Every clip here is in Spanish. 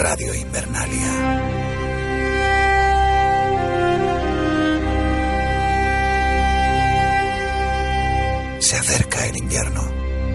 Radio Invernalia. Se acerca el invierno.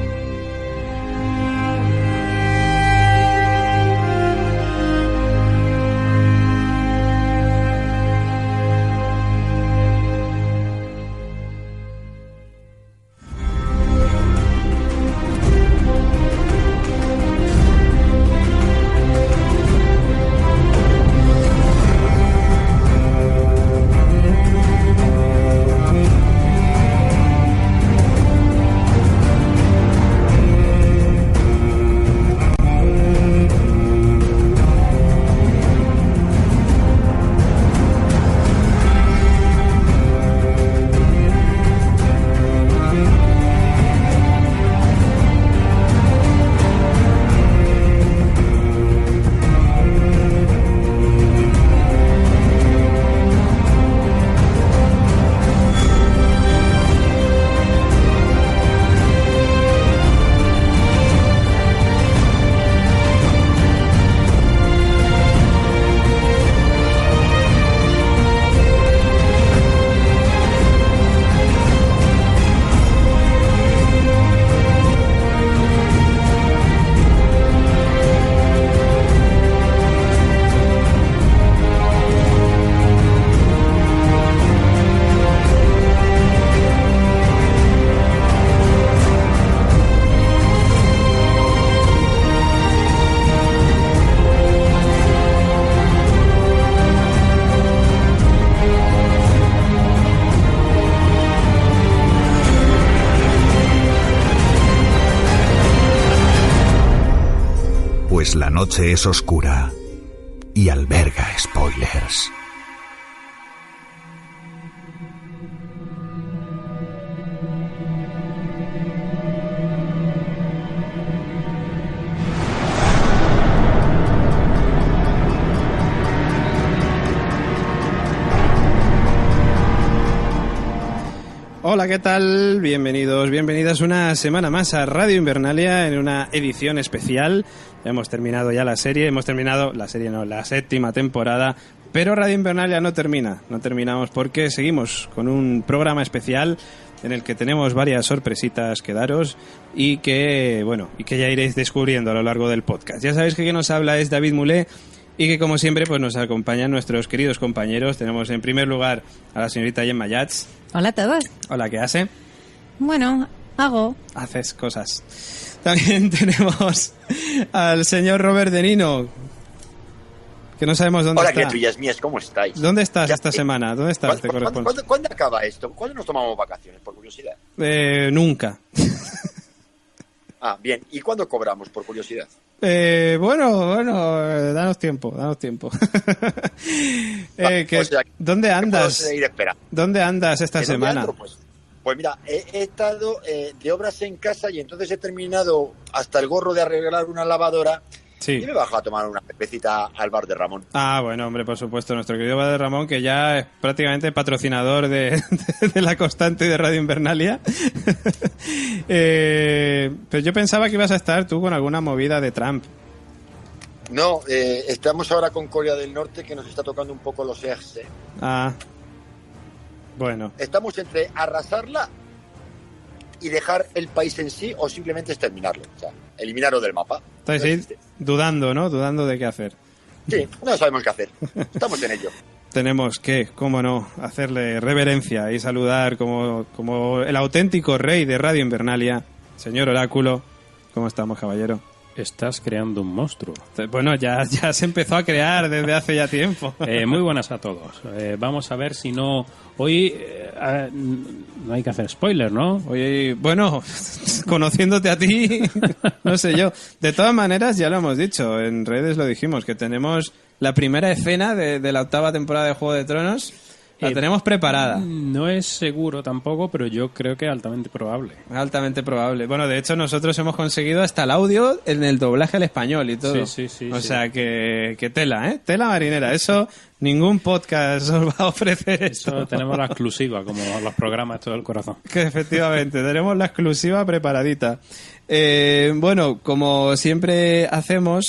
Pues la noche es oscura y alberga spoilers. Hola, ¿qué tal? Bienvenidos, bienvenidas una semana más a Radio Invernalia en una edición especial. Hemos terminado ya la séptima temporada, pero Radio Invernalia no terminamos porque seguimos con un programa especial en el que tenemos varias sorpresitas que daros y que ya iréis descubriendo a lo largo del podcast. Ya sabéis que quien nos habla es David Mulé y que como siempre pues nos acompañan nuestros queridos compañeros. Tenemos en primer lugar a la señorita Gemma Yats. Hola a todos. Hola, ¿qué hace? Bueno, Haces cosas. También tenemos al señor Robert De Nino, que no sabemos dónde está. Hola, criaturas mías, ¿cómo estáis? ¿Dónde estás esta semana? ¿Dónde estás? ¿Cuándo acaba esto? ¿Cuándo nos tomamos vacaciones, por curiosidad? Nunca. Ah, bien. ¿Y cuándo cobramos, por curiosidad? Danos tiempo. ¿Dónde andas? ¿Dónde andas esta semana? Pues mira, he estado de obras en casa y entonces he terminado hasta el gorro de arreglar una lavadora. Sí. Y me bajo a tomar una cervecita al bar de Ramón. Ah, bueno, hombre, por supuesto, nuestro querido bar de Ramón, que ya es prácticamente patrocinador de la constante de Radio Invernalia. Pero yo pensaba que ibas a estar tú con alguna movida de Trump. No, estamos ahora con Corea del Norte, que nos está tocando un poco los ejes. Ah, bueno. Estamos entre arrasarla y dejar el país en sí o simplemente exterminarlo, o sea, eliminarlo del mapa. Estáis ahí dudando, ¿no? Dudando de qué hacer. Sí, no sabemos qué hacer. Estamos en ello. Tenemos que, cómo no, hacerle reverencia y saludar como el auténtico rey de Radio Invernalia, señor Oráculo. ¿Cómo estamos, caballero? Estás creando un monstruo. Bueno, ya se empezó a crear desde hace ya tiempo. Muy buenas a todos. Vamos a ver si no... Hoy no hay que hacer spoiler, ¿no? Hoy, bueno, conociéndote a ti, no sé yo. De todas maneras, ya lo hemos dicho, en redes lo dijimos, que tenemos la primera escena de la 8ª temporada de Juego de Tronos. La tenemos preparada. No es seguro tampoco, pero yo creo que es altamente probable. Altamente probable. Bueno, de hecho, nosotros hemos conseguido hasta el audio en el doblaje al español y todo. Sí. O sea, que tela, ¿eh? Tela marinera. Eso, ningún podcast os va a ofrecer esto. Eso tenemos la exclusiva, como los programas todo el corazón. Que efectivamente, tenemos la exclusiva preparadita. Bueno, como siempre hacemos...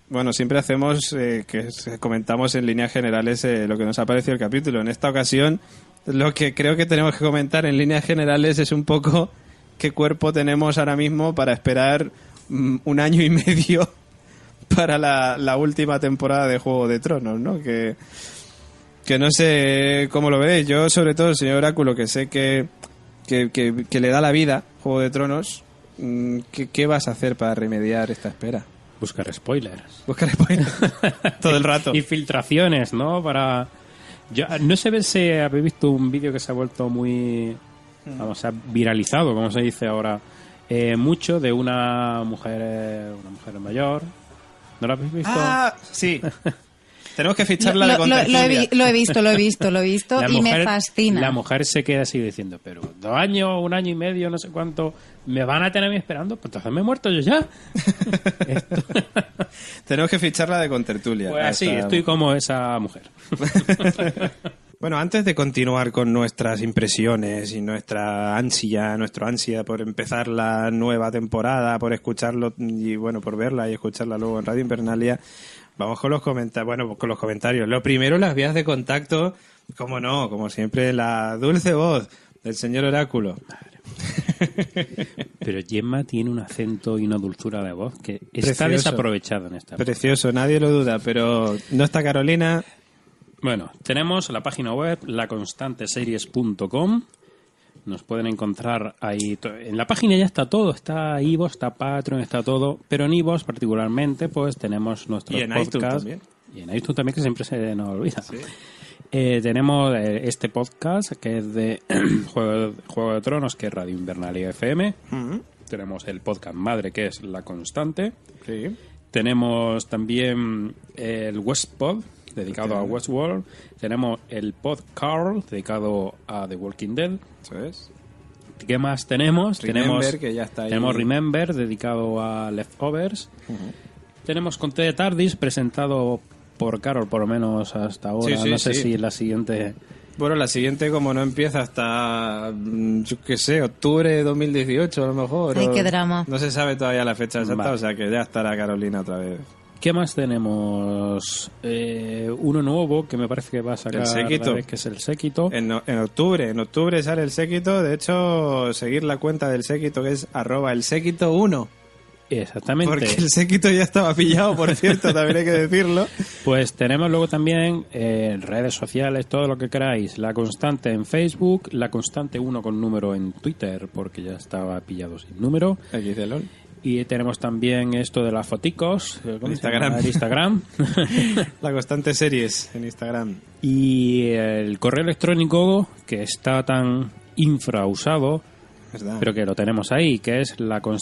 bueno, siempre hacemos que comentamos en líneas generales lo que nos ha parecido el capítulo. En esta ocasión, lo que creo que tenemos que comentar en líneas generales es un poco qué cuerpo tenemos ahora mismo para esperar un año y medio para la última temporada de Juego de Tronos, ¿no? Que no sé cómo lo veréis. Yo, sobre todo, el señor Oráculo, que sé que le da la vida Juego de Tronos, ¿qué vas a hacer para remediar esta espera? Buscar spoilers. Todo el rato. Y filtraciones, ¿no? No sé si habéis visto un vídeo que se ha vuelto muy... Vamos a viralizado, como se dice ahora. Mucho de una mujer mayor. ¿No lo habéis visto? Ah, sí. Tenemos que ficharla de contertulia. Lo he visto y me fascina. La mujer se queda así diciendo, pero 2 años, 1 año y medio, no sé cuánto, ¿me van a tener a mí esperando? Pues entonces me he muerto yo ya. Tenemos que ficharla de contertulia. Pues así, estoy como esa mujer. Bueno, antes de continuar con nuestras impresiones y nuestro ansia por empezar la nueva temporada, por escucharlo y bueno, por verla y escucharla luego en Radio Invernalia, vamos con los comentarios. Lo primero, las vías de contacto, como no, como siempre, la dulce voz del señor Oráculo. Pero Gemma tiene un acento y una dulzura de voz que está desaprovechada en esta. Precioso, nadie lo duda, pero no está Carolina. Bueno, tenemos la página web laconstanteseries.com. Nos pueden encontrar ahí. En la página ya está todo. Está iVoox, está Patreon, está todo. Pero en iVoox particularmente, pues tenemos nuestros podcasts. Y en iTunes también, que siempre se nos olvida. Sí. Tenemos este podcast, que es de Juego de Tronos, que es Radio Invernalia FM. Uh-huh. Tenemos el podcast madre, que es La Constante. Sí. Tenemos también el Westpod, dedicado a Westworld. Tenemos el Pod Carl, dedicado a The Walking Dead. Eso es. ¿Qué más tenemos? Remember, que ya está ahí. Tenemos Remember, dedicado a Leftovers. Uh-huh. Tenemos Conté de Tardis, presentado por Carol, por lo menos hasta ahora. No sé si la siguiente... Bueno, la siguiente, como no empieza hasta, yo qué sé, octubre de 2018 a lo mejor. Ay, qué drama. No se sabe todavía la fecha exacta, vale. O sea que ya estará Carolina otra vez. ¿Qué más tenemos? Uno nuevo que me parece que va a sacar, el Séquito, que es el Séquito. En octubre sale el Séquito. De hecho, seguir la cuenta del Séquito, que es @elséquito1. Exactamente. Porque el Séquito ya estaba pillado, por cierto, también hay que decirlo. Pues tenemos luego también redes sociales, todo lo que queráis. La Constante en Facebook, La Constante 1 con número en Twitter, porque ya estaba pillado sin número. XD-LOL. Y tenemos también esto de las foticos en Instagram. La Constante Series en Instagram. Y el correo electrónico, que está tan infrausado, ¿verdad? Pero que lo tenemos ahí, que es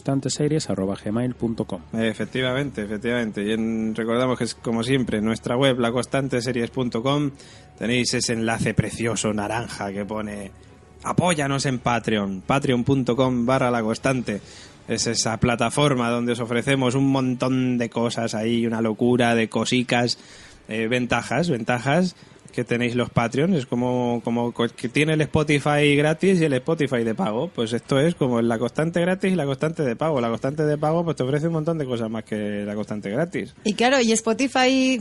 laconstanteseries@gmail.com. Efectivamente. Y recordamos que es, como siempre, en nuestra web, laconstanteseries.com, tenéis ese enlace precioso naranja que pone apóyanos en Patreon, patreon.com/laconstante. Es esa plataforma donde os ofrecemos un montón de cosas ahí, una locura de cosicas, ventajas que tenéis los Patreon. Es como que tiene el Spotify gratis y el Spotify de pago. Pues esto es como la Constante gratis y la Constante de pago. La Constante de pago pues te ofrece un montón de cosas más que la Constante gratis. Y claro, y Spotify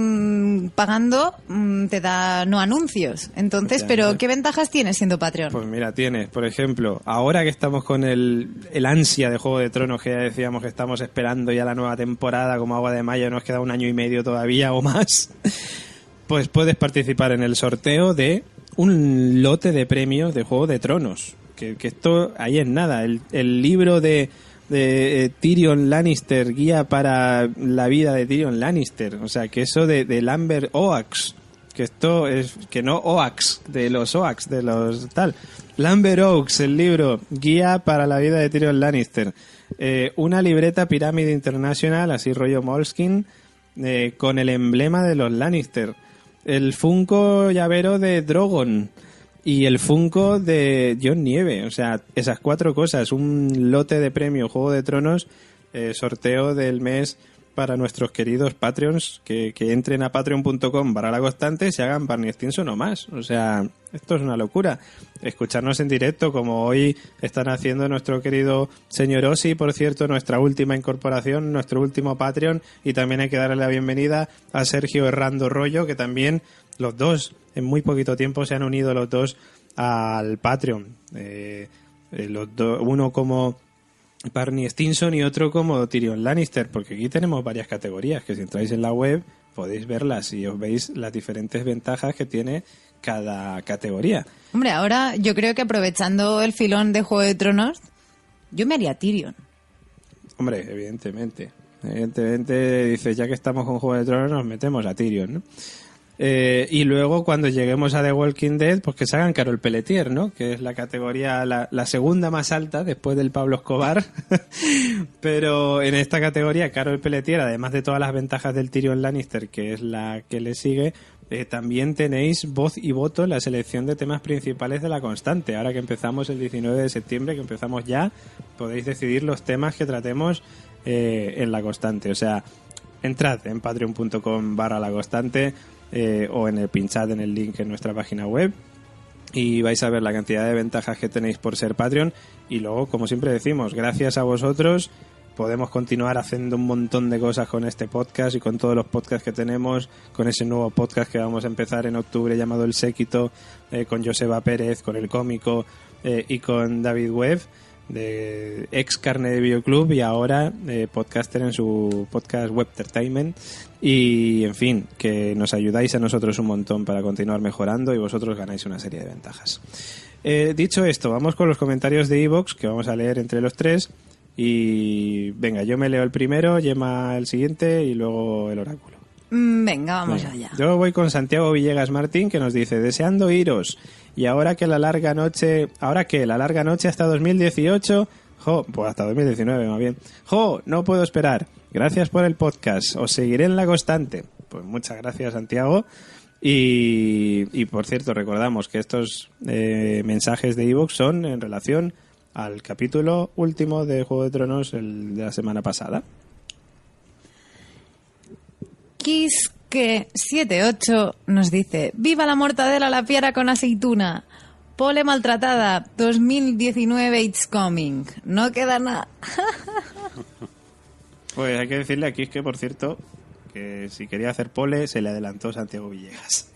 pagando te da no anuncios. Entonces, pero ¿qué ventajas tienes siendo Patreon? Pues mira, tienes, por ejemplo, ahora que estamos con el ansia de Juego de Tronos, que ya decíamos que estamos esperando ya la nueva temporada como agua de mayo, nos queda 1 año y medio todavía o más. Pues puedes participar en el sorteo de un lote de premios de Juego de Tronos. Que esto ahí es nada. El libro de Tyrion Lannister, guía para la vida de Tyrion Lannister. O sea, que eso de Lambert Oaks. Que esto es, que no Oaks, de los Oaks, de los tal. Lambert Oaks, el libro, guía para la vida de Tyrion Lannister. Una libreta Pirámide International, así rollo Moleskine, con el emblema de los Lannister. El Funko llavero de Drogon y el Funko de Jon Nieve. O sea, esas 4 cosas. Un lote de premio Juego de Tronos, sorteo del mes para nuestros queridos Patreons que entren a patreon.com/laconstante y se hagan Barney Stinson o más. O sea, esto es una locura. Escucharnos en directo, como hoy están haciendo nuestro querido señor Osi, por cierto, nuestra última incorporación, nuestro último Patreon, y también hay que darle la bienvenida a Sergio Herrando Rollo, que también los dos, en muy poquito tiempo, se han unido los dos al Patreon. Uno como Barney Stinson y otro como Tyrion Lannister, porque aquí tenemos varias categorías que si entráis en la web podéis verlas y os veis las diferentes ventajas que tiene cada categoría. Hombre, ahora yo creo que aprovechando el filón de Juego de Tronos, yo me haría Tyrion. Hombre, evidentemente dices, ya que estamos con Juego de Tronos nos metemos a Tyrion, ¿no? Y luego cuando lleguemos a The Walking Dead, pues que se hagan Carol Pelletier, ¿no? Que es la categoría, la segunda más alta después del Pablo Escobar. Pero en esta categoría, Carol Pelletier, además de todas las ventajas del Tyrion Lannister, que es la que le sigue, también tenéis voz y voto en la selección de temas principales de La Constante. Ahora que empezamos el 19 de septiembre, que empezamos ya, podéis decidir los temas que tratemos en La Constante. O sea, entrad en patreon.com/laconstante o en el pinchad en el link en nuestra página web y vais a ver la cantidad de ventajas que tenéis por ser Patreon. Y luego, como siempre decimos, gracias a vosotros podemos continuar haciendo un montón de cosas con este podcast y con todos los podcasts que tenemos, con ese nuevo podcast que vamos a empezar en octubre llamado El Séquito, con Joseba Pérez, con El Cómico y con David Webb, de ex Carne de Videoclub y ahora podcaster en su podcast Web Entertainment. Y en fin, que nos ayudáis a nosotros un montón para continuar mejorando y vosotros ganáis una serie de ventajas. Dicho esto, vamos con los comentarios de iVoox que vamos a leer entre los tres. Y venga, yo me leo el primero, Gemma el siguiente y luego el oráculo. Venga, vamos allá. Yo voy con Santiago Villegas Martín, que nos dice: deseando iros, y ahora que la larga noche hasta 2018, pues hasta 2019 más bien, no puedo esperar. Gracias por el podcast, os seguiré en La Constante. Pues muchas gracias, Santiago. Y por cierto, recordamos que estos mensajes de iVoox son en relación al capítulo último de Juego de Tronos, el de la semana pasada. Kiske78 nos dice: ¡viva la mortadela a la piara con aceituna! Pole maltratada, 2019 it's coming. No queda nada. Pues hay que decirle a Kiske, por cierto, que si quería hacer pole se le adelantó Santiago Villegas.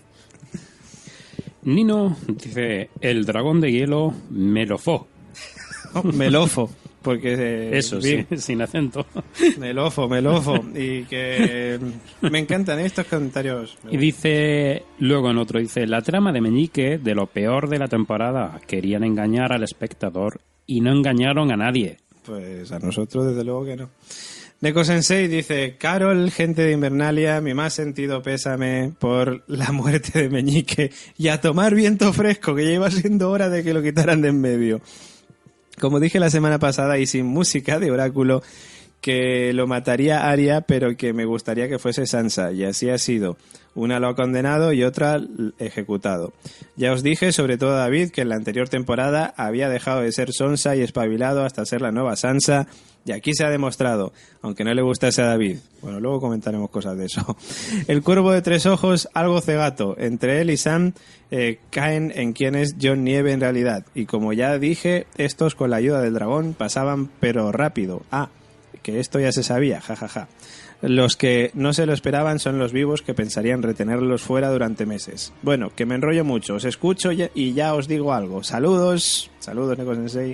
Nino dice: el dragón de hielo melofó. Melofo, porque eso sí, sin acento. Melofo. Y que me encantan estos comentarios. Y dice, luego en otro, dice: la trama de Meñique, de lo peor de la temporada. Querían engañar al espectador y no engañaron a nadie. Pues a nosotros desde luego que no. Neko Sensei dice: Carol, gente de Invernalia, mi más sentido pésame por la muerte de Meñique y a tomar viento fresco, que ya iba siendo hora de que lo quitaran de en medio. Como dije la semana pasada y sin música de oráculo, que lo mataría Arya, pero que me gustaría que fuese Sansa, y así ha sido. Una lo ha condenado y otra ejecutado. Ya os dije, sobre todo David, que en la anterior temporada había dejado de ser Sonsa y espabilado hasta ser la nueva Sansa, y aquí se ha demostrado, aunque no le gustase a David. Bueno, luego comentaremos cosas de eso. El cuervo de tres ojos, algo cegato. Entre él y Sam caen en quién es Jon Nieve en realidad. Y como ya dije, estos con la ayuda del dragón pasaban pero rápido. Que esto ya se sabía, jajaja. Los que no se lo esperaban son los vivos, que pensarían retenerlos fuera durante meses. Bueno, que me enrollo mucho, os escucho y ya os digo algo. Saludos, Neko Sensei.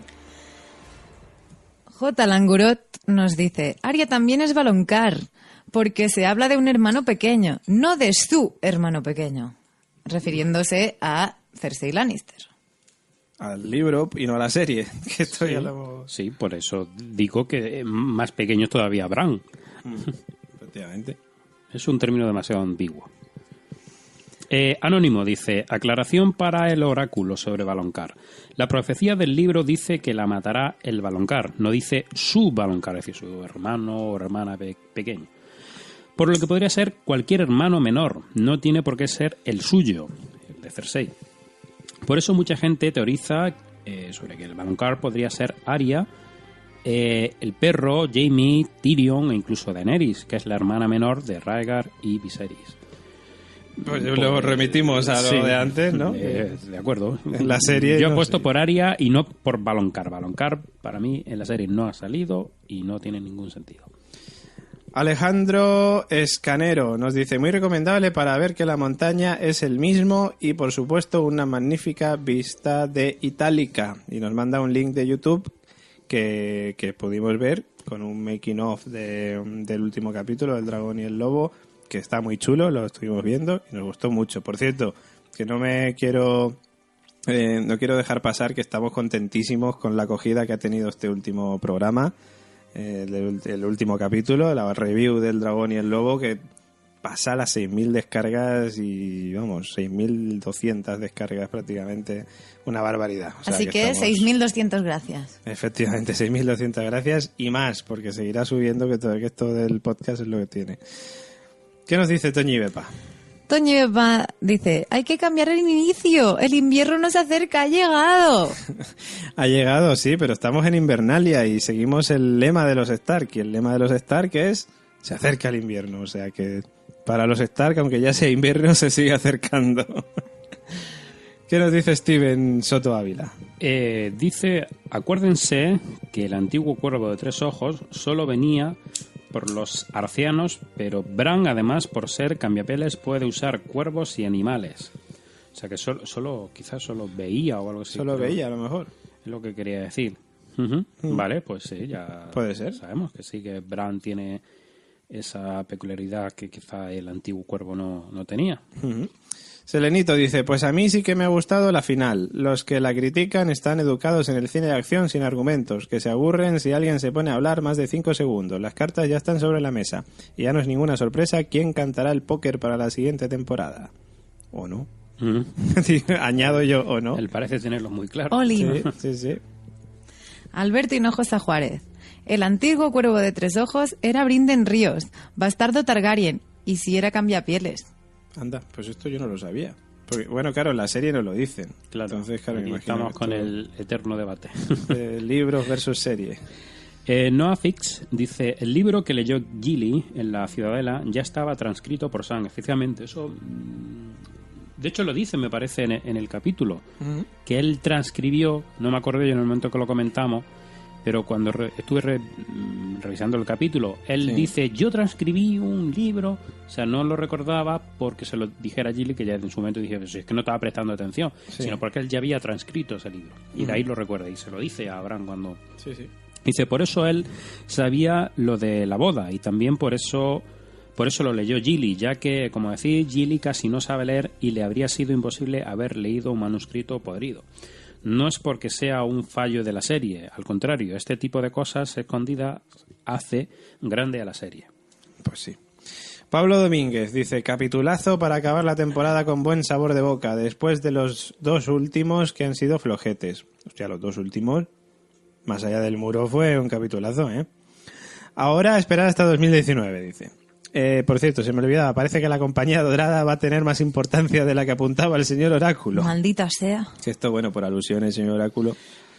J. Langurot nos dice: Arya también es Valonqar, porque se habla de un hermano pequeño, no de su hermano pequeño, refiriéndose a Cersei Lannister. Al libro y no a la serie. Que esto sí, ya lo... sí, por eso digo que más pequeños todavía habrán. Efectivamente. Es un término demasiado ambiguo. Anónimo dice: aclaración para el oráculo sobre Valonqar. La profecía del libro dice que la matará el Valonqar, no dice su Valonqar, es decir, su hermano o hermana pequeño. Por lo que podría ser cualquier hermano menor, no tiene por qué ser el suyo, el de Cersei. Por eso mucha gente teoriza sobre que el Valonqar podría ser Arya el perro, Jaime, Tyrion e incluso Daenerys, que es la hermana menor de Rhaegar y Viserys. Pues lo remitimos a lo de antes, ¿no? De acuerdo. En la serie... Yo he puesto por Arya y no por Valonqar. Valonqar, para mí, en la serie no ha salido y no tiene ningún sentido. Alejandro Escanero nos dice: muy recomendable para ver que la montaña es el mismo y, por supuesto, una magnífica vista de Itálica. Y nos manda un link de YouTube que pudimos ver con un making of del último capítulo, del dragón y el lobo, que está muy chulo, lo estuvimos viendo y nos gustó mucho. Por cierto, que no quiero dejar pasar que estamos contentísimos con la acogida que ha tenido este último programa, el último capítulo, la review del dragón y el lobo, que pasa las 6.000 descargas y, vamos, 6.200 descargas prácticamente, una barbaridad. O sea, así que 6.200 gracias. Efectivamente, 6.200 gracias y más, porque seguirá subiendo, que esto del podcast es lo que tiene. ¿Qué nos dice Toñi Bepa? Toñi Bepa dice: hay que cambiar el inicio, el invierno nos acerca, ha llegado. Ha llegado, sí, pero estamos en Invernalia y seguimos el lema de los Stark, y el lema de los Stark es: se acerca el invierno, o sea que para los Stark, aunque ya sea invierno, se sigue acercando. ¿Qué nos dice Steven Soto Ávila? Dice: acuérdense que el antiguo cuervo de 3 ojos solo venía por los arcianos, pero Bran, además, por ser cambiapieles, puede usar cuervos y animales. O sea que quizás solo veía o algo así. Solo veía, a lo mejor. Es lo que quería decir. Vale, pues sí, ya puede ser. Sabemos que sí, que Bran tiene esa peculiaridad que quizá el antiguo cuervo no tenía. Selenito dice: pues a mí sí que me ha gustado la final. Los que la critican están educados en el cine de acción sin argumentos, que se aburren si alguien se pone a hablar más de 5 segundos. Las cartas ya están sobre la mesa y ya no es ninguna sorpresa quién cantará el póker para la siguiente temporada. ¿O no? Añado yo, ¿o no? Él parece tenerlo muy claro. Olin. Sí. Alberto Hinojosa Juárez: el antiguo cuervo de 3 ojos era Brynden Ríos, bastardo Targaryen, y si era cambiapieles. Anda, pues esto yo no lo sabía. Porque, bueno, claro, en la serie no lo dicen. Claro, entonces, claro, estamos con el eterno debate. Libros versus serie. Noah Fix dice: el libro que leyó Gilly en la Ciudadela ya estaba transcrito por Sam. Efectivamente, eso... De hecho, lo dice, me parece, en el capítulo. Que él transcribió, no me acuerdo yo en el momento que lo comentamos, pero cuando estuve revisando el capítulo, él dice: yo transcribí un libro, o sea, no lo recordaba porque se lo dijera a Gilly, que ya en su momento dije: pues es que no estaba prestando atención, sino porque él ya había transcrito ese libro. Y de ahí lo recuerda, y se lo dice a Bran cuando... Dice: por eso él sabía lo de la boda, y también por eso lo leyó Gilly, ya que, como decís, Gilly casi no sabe leer y le habría sido imposible haber leído un manuscrito podrido. No es porque sea un fallo de la serie, al contrario, este tipo de cosas escondidas hace grande a la serie. Pues sí. Pablo Domínguez dice: capitulazo para acabar la temporada con buen sabor de boca, después de los 2 últimos que han sido flojetes. Hostia, los 2 últimos, más allá del muro, fue un capitulazo, ¿eh? Ahora esperar hasta 2019, dice. Por cierto, se me olvidaba, parece que la compañía dorada va a tener más importancia de la que apuntaba el señor Oráculo. Maldita sea. Si esto, bueno, por alusiones, señor Oráculo.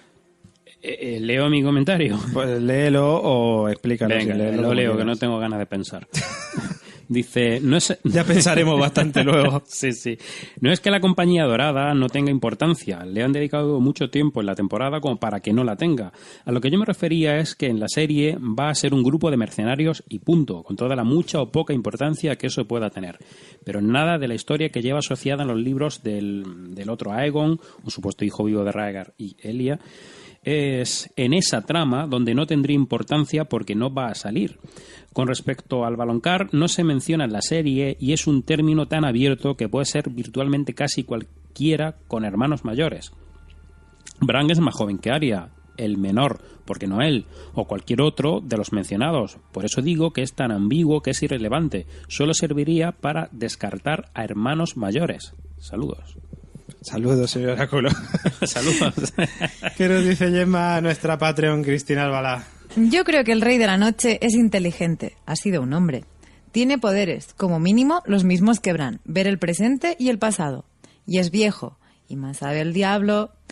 ¿Leo mi comentario? Pues léelo o explícalo. Venga, lo leo, que no tengo ganas de pensar. Dice: no es... Ya pensaremos bastante luego. Sí. No es que la compañía dorada no tenga importancia. Le han dedicado mucho tiempo en la temporada como para que no la tenga. A lo que yo me refería es que en la serie va a ser un grupo de mercenarios y punto, con toda la mucha o poca importancia que eso pueda tener. Pero nada de la historia que lleva asociada en los libros del otro Aegon, un supuesto hijo vivo de Rhaegar y Elia. Es en esa trama donde no tendría importancia porque no va a salir. Con respecto al Valonqar, no se menciona en la serie y es un término tan abierto que puede ser virtualmente casi cualquiera con hermanos mayores. Bran es más joven que Arya, el menor, porque no él, o cualquier otro de los mencionados. Por eso digo que es tan ambiguo que es irrelevante. Solo serviría para descartar a hermanos mayores. Saludos. Saludos, señor Oráculo. Saludos. ¿Qué nos dice Gemma, nuestra Patreon, Cristina Albalá? Yo creo que el Rey de la Noche es inteligente. Ha sido un hombre. Tiene poderes, como mínimo los mismos que Bran, ver el presente y el pasado. Y es viejo, y más sabe el diablo.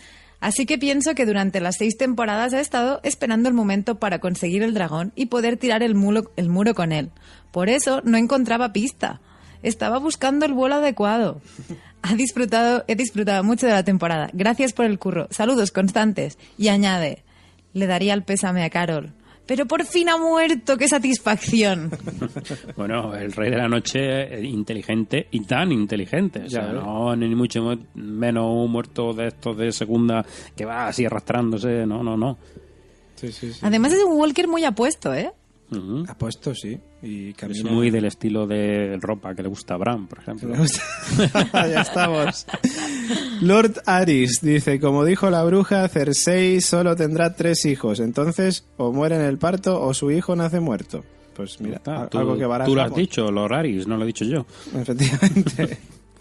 Así que pienso que durante las 6 temporadas ha estado esperando el momento para conseguir el dragón y poder tirar el muro con él. Por eso no encontraba pista. Estaba buscando el vuelo adecuado. He disfrutado mucho de la temporada. Gracias por el curro. Saludos constantes. Y añade, le daría el pésame a Carol. Pero por fin ha muerto, ¡qué satisfacción! Bueno, el rey de la noche, inteligente y tan inteligente. O sea, no, ni mucho menos un muerto de estos de segunda que va así arrastrándose. No. Sí. Además es un Walker muy apuesto, ¿eh? Uh-huh. Apuesto, sí. Y camina... Es muy del estilo de ropa que le gusta a Bran, por ejemplo. Ya estamos. Lord Aris dice, como dijo la bruja, Cersei solo tendrá 3 hijos. Entonces, o muere en el parto o su hijo nace muerto. Pues mira, algo que barajamos. Tú lo has dicho, Lord Aris, no lo he dicho yo. Efectivamente.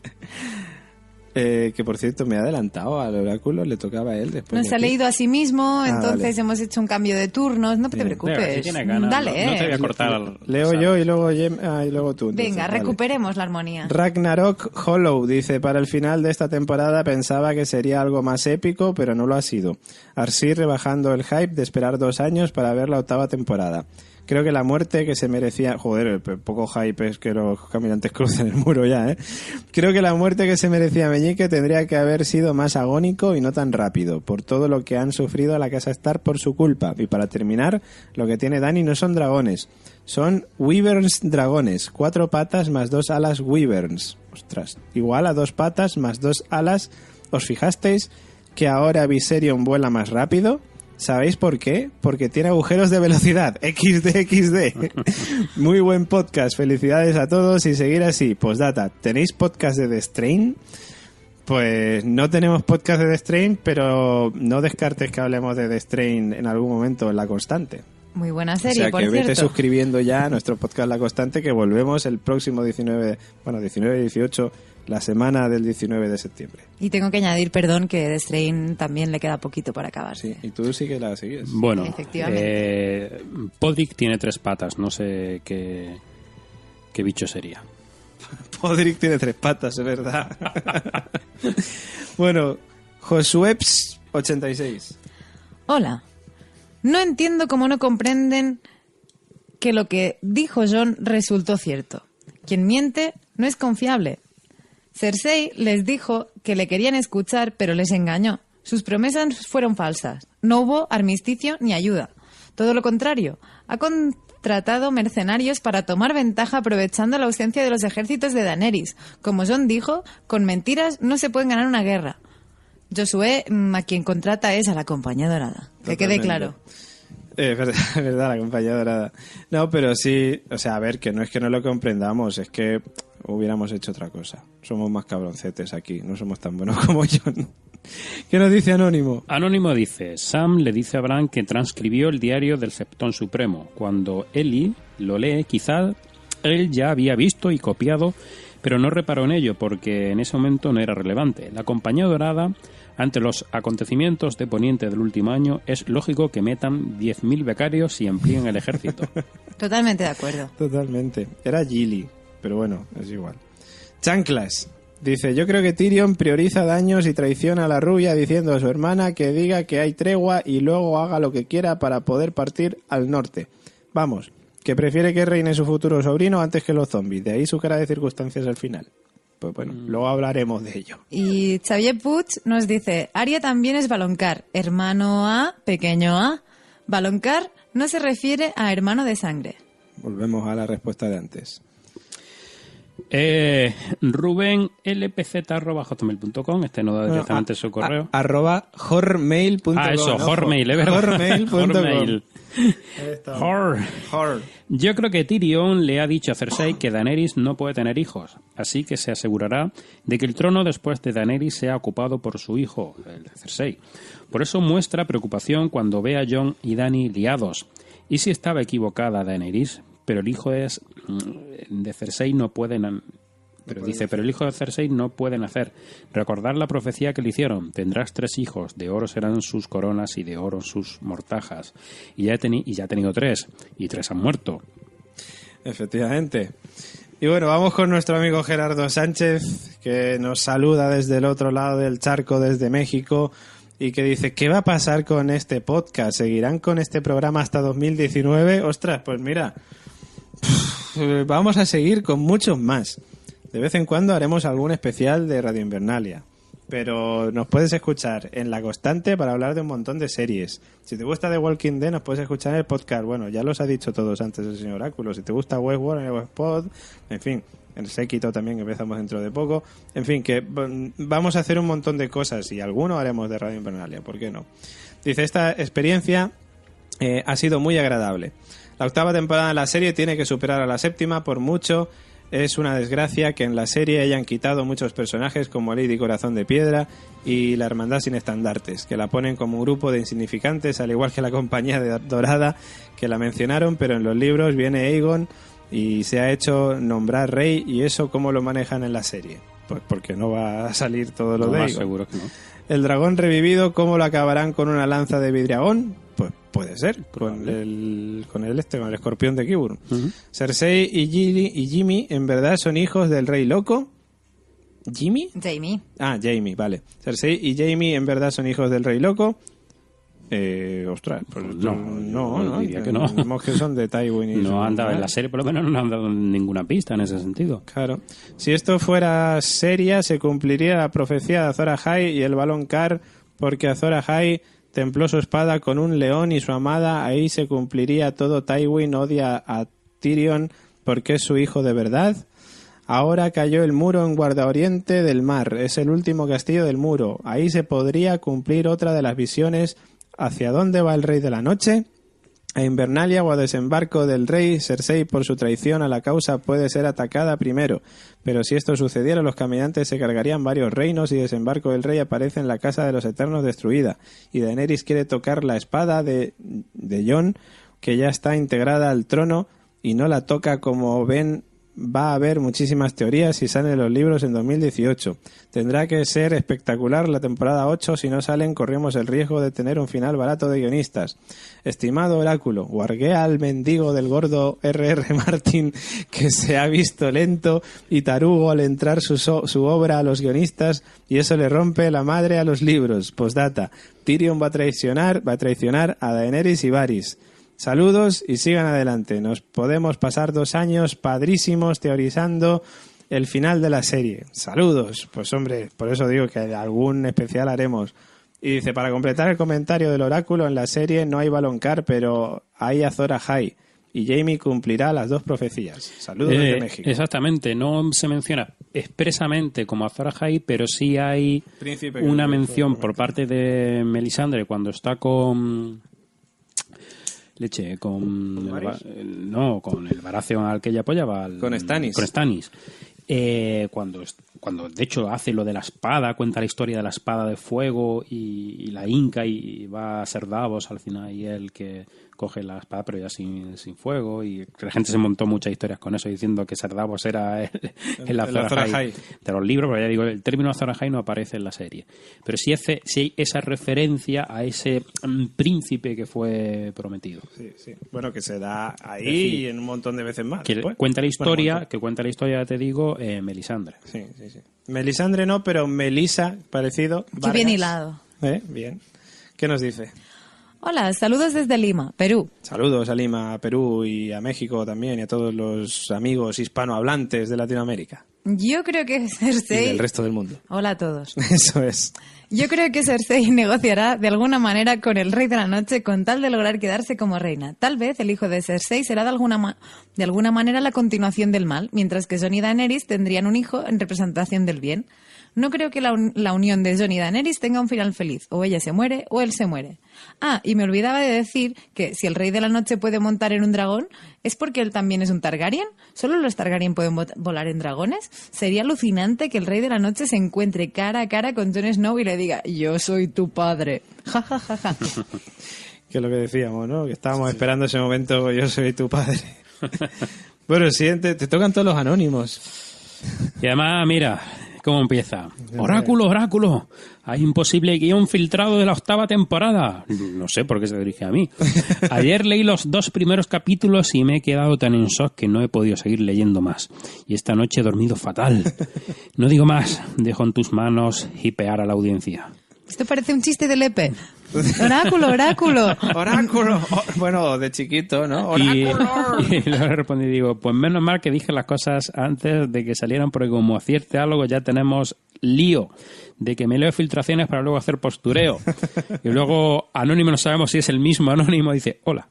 Que por cierto me ha adelantado al oráculo, le tocaba a él después. Nos ha leído a sí mismo, entonces hemos hecho un cambio de turnos, no te preocupes. Si tienes ganas, dale, no te voy a cortar. Leo yo y luego y luego tú. Entonces, venga, recuperemos la armonía. Ragnarok Hollow dice, para el final de esta temporada pensaba que sería algo más épico, pero no lo ha sido. Así rebajando el hype de esperar 2 años para ver la 8ª temporada. Creo que la muerte que se merecía... Joder, el poco hype es que los caminantes crucen el muro ya, ¿eh? Creo que la muerte que se merecía Meñique tendría que haber sido más agónico y no tan rápido, por todo lo que han sufrido a la Casa Stark por su culpa. Y para terminar, lo que tiene Dany no son dragones, son wyverns dragones. 4 patas más 2 alas wyverns. Ostras, igual a 2 patas más 2 alas. ¿Os fijasteis que ahora Viserion vuela más rápido? ¿Sabéis por qué? Porque tiene agujeros de velocidad. XD. Muy buen podcast. Felicidades a todos y seguir así. Postdata, ¿tenéis podcast de The Strain? Pues no tenemos podcast de The Strain, pero no descartes que hablemos de The Strain en algún momento en La Constante. Muy buena serie, por cierto. O sea, que vete cierto. suscribiendo ya a nuestro podcast La Constante, que volvemos el próximo 19 y 18, la semana del 19 de septiembre. Y tengo que añadir, perdón, que The Strain también le queda poquito para acabar. Sí, y tú sí que la sigues. Bueno, efectivamente. Podrick tiene 3 patas, no sé qué bicho sería. Podrick tiene 3 patas, es verdad. Bueno, Josueps86. Hola. No entiendo cómo no comprenden que lo que dijo Jon resultó cierto. Quien miente no es confiable. Cersei les dijo que le querían escuchar, pero les engañó. Sus promesas fueron falsas. No hubo armisticio ni ayuda. Todo lo contrario. Ha contratado mercenarios para tomar ventaja aprovechando la ausencia de los ejércitos de Daenerys. Como Jon dijo, con mentiras no se puede ganar una guerra. Josué, a quien contrata es a la Compañía Dorada. Que quede claro. Es verdad, la Compañía Dorada. No, pero sí, o sea, a ver, que no es que no lo comprendamos, es que hubiéramos hecho otra cosa. Somos más cabroncetes aquí, no somos tan buenos como Jon. ¿Qué nos dice Anónimo? Anónimo dice, Sam le dice a Bran que transcribió el diario del Septón Supremo. Cuando Eli lo lee, quizá él ya había visto y copiado, pero no reparó en ello porque en ese momento no era relevante. La Compañía Dorada, ante los acontecimientos de Poniente del último año, es lógico que metan 10.000 becarios y amplíen el ejército. Totalmente de acuerdo. Totalmente. Era Gilly, pero bueno, es igual. Chanclas dice, yo creo que Tyrion prioriza daños y traiciona a la rubia diciendo a su hermana que diga que hay tregua y luego haga lo que quiera para poder partir al norte. Vamos, que prefiere que reine su futuro sobrino antes que los zombies. De ahí su cara de circunstancias al final. Pues bueno, luego hablaremos de ello. Y Xavier Puig nos dice, Arya también es Valonqar, hermano A, pequeño A. Valonqar no se refiere a hermano de sangre. Volvemos a la respuesta de antes. Rubén lpz@hotmail.com, este no da directamente su correo. @hormail.com. Eso, Hormail, es verdad. Hormail.com. Hor. Yo creo que Tyrion le ha dicho a Cersei que Daenerys no puede tener hijos, así que se asegurará de que el trono después de Daenerys sea ocupado por su hijo, el de Cersei. Por eso muestra preocupación cuando ve a Jon y Dany liados. ¿Y si estaba equivocada Daenerys? Pero el hijo de Cersei no puede... Pero el hijo de Cersei no puede nacer. Recordar la profecía que le hicieron. Tendrás 3 hijos, de oro serán sus coronas y de oro sus mortajas. Y ya ha tenido 3, y 3 han muerto. Efectivamente. Y bueno, vamos con nuestro amigo Gerardo Sánchez, que nos saluda desde el otro lado del charco, desde México. y que dice, ¿qué va a pasar con este podcast? ¿Seguirán con este programa hasta 2019? Ostras, pues mira, vamos a seguir con muchos más. De vez en cuando haremos algún especial de Radio Invernalia. Pero nos puedes escuchar en La Constante para hablar de un montón de series. Si te gusta The Walking Dead, nos puedes escuchar en el podcast. Bueno, ya los ha dicho todos antes el señor Oráculo. Si te gusta Westworld, en el Westpod, en fin, el Séquito también, que empezamos dentro de poco. En fin, que vamos a hacer un montón de cosas y alguno haremos de Radio Invernalia, ¿por qué no? Dice, esta experiencia ha sido muy agradable. La 8ª temporada de la serie tiene que superar a la 7ª por mucho. Es una desgracia que en la serie hayan quitado muchos personajes como Lady Corazón de Piedra y la Hermandad Sin Estandartes, que la ponen como un grupo de insignificantes, al igual que la Compañía Dorada, que la mencionaron, pero en los libros viene Aegon y se ha hecho nombrar rey, y eso ¿cómo lo manejan en la serie? Pues porque no va a salir todo lo de Aegon. Seguro que no. El dragón revivido, ¿cómo lo acabarán? ¿Con una lanza de vidriagón? Pues puede ser, con el escorpión de Qyburn. Cersei y Jaime en verdad son hijos del rey loco. ¿Jimmy? Jaime. Ah, Jaime, vale. Cersei y Jaime en verdad son hijos del rey loco. Ostras, pues no, diría que no. Tenemos que son de Tywin y no han dado en la serie, por lo menos no han dado ninguna pista en ese sentido. Claro. Si esto fuera seria, se cumpliría la profecía de Azor Ahai y el Baloncar, porque Azor Ahai templó su espada con un león y su amada, ahí se cumpliría todo. Tywin odia a Tyrion porque es su hijo de verdad. Ahora cayó el muro en Guardaoriente del mar, es el último castillo del muro. Ahí se podría cumplir otra de las visiones. ¿Hacia dónde va el rey de la noche? A Invernalia o a desembarco del rey. Cersei, por su traición a la causa, puede ser atacada primero. Pero si esto sucediera, los caminantes se cargarían varios reinos y desembarco del rey aparece en la casa de los eternos destruida. Y Daenerys quiere tocar la espada de Jon, que ya está integrada al trono, y no la toca. Como ven, va a haber muchísimas teorías si salen los libros en 2018. Tendrá que ser espectacular la temporada 8. Si no salen, corremos el riesgo de tener un final barato de guionistas. Estimado Oráculo, guarguea al mendigo del gordo R.R. Martin, que se ha visto lento y tarugo al entrar su obra a los guionistas, y eso le rompe la madre a los libros. Postdata, Tyrion va a traicionar a Daenerys y Varys. Saludos y sigan adelante. Nos podemos pasar 2 años padrísimos teorizando el final de la serie. Saludos. Pues hombre, por eso digo que algún especial haremos. Y dice, para completar el comentario del oráculo, en la serie no hay Baloncar, pero hay Azor Ahai. Y Jaime cumplirá las 2 profecías. Saludos desde México. Exactamente, no se menciona expresamente como Azor Ahai, pero sí hay una mención por parte de Melisandre cuando está con con el Baratheon al que ella apoyaba, con Stannis. Cuando de hecho hace lo de la espada, cuenta la historia de la espada de fuego y la hinca, y va a ser Davos al final, y él que coge la espada pero ya sin fuego, y la gente se montó muchas historias con eso diciendo que Ser Davos era el Azor Ahai de los libros, pero ya digo, el término Azor Ahai no aparece en la serie, pero sí hay esa referencia a ese príncipe que fue prometido. Sí. Bueno, que se da ahí y en un montón de veces más. Que cuenta la historia, te digo, Melisandre. Sí. Melisandre no, pero Melisa, parecido. Qué bien hilado. Bien. ¿Qué nos dice? Hola, saludos desde Lima, Perú. Saludos a Lima, Perú, y a México también, y a todos los amigos hispanohablantes de Latinoamérica. Yo creo que Cersei... Y del resto del mundo. Hola a todos. Eso es. Yo creo que Cersei negociará de alguna manera con el Rey de la Noche con tal de lograr quedarse como reina. Tal vez el hijo de Cersei será de alguna manera la continuación del mal, mientras que Jon y Daenerys tendrían un hijo en representación del bien. No creo que la unión de Jon y Daenerys tenga un final feliz. O ella se muere o él se muere. Ah, y me olvidaba de decir que si el Rey de la Noche puede montar en un dragón, ¿es porque él también es un Targaryen? ¿Solo los Targaryen pueden volar en dragones? Sería alucinante que el Rey de la Noche se encuentre cara a cara con Jon Snow y le diga, yo soy tu padre. Ja, ja, ja, ja. Que es lo que decíamos, ¿no? Que estábamos esperando ese momento, yo soy tu padre. Bueno, siguiente, te tocan todos los anónimos. Y además, mira... ¿Cómo empieza? Oráculo. Hay imposible guión filtrado de la 8ª temporada. No sé por qué se dirige a mí. Ayer leí los 2 primeros capítulos y me he quedado tan en shock que no he podido seguir leyendo más. Y esta noche he dormido fatal. No digo más. Dejo en tus manos hipear a la audiencia. Esto parece un chiste del EP. Oráculo. Oráculo. Bueno, de chiquito, ¿no? Oráculo. Y le respondí, digo, pues menos mal que dije las cosas antes de que salieran, porque como acierte algo ya tenemos lío de que me leo filtraciones para luego hacer postureo. Y luego Anónimo, no sabemos si es el mismo Anónimo, dice, hola.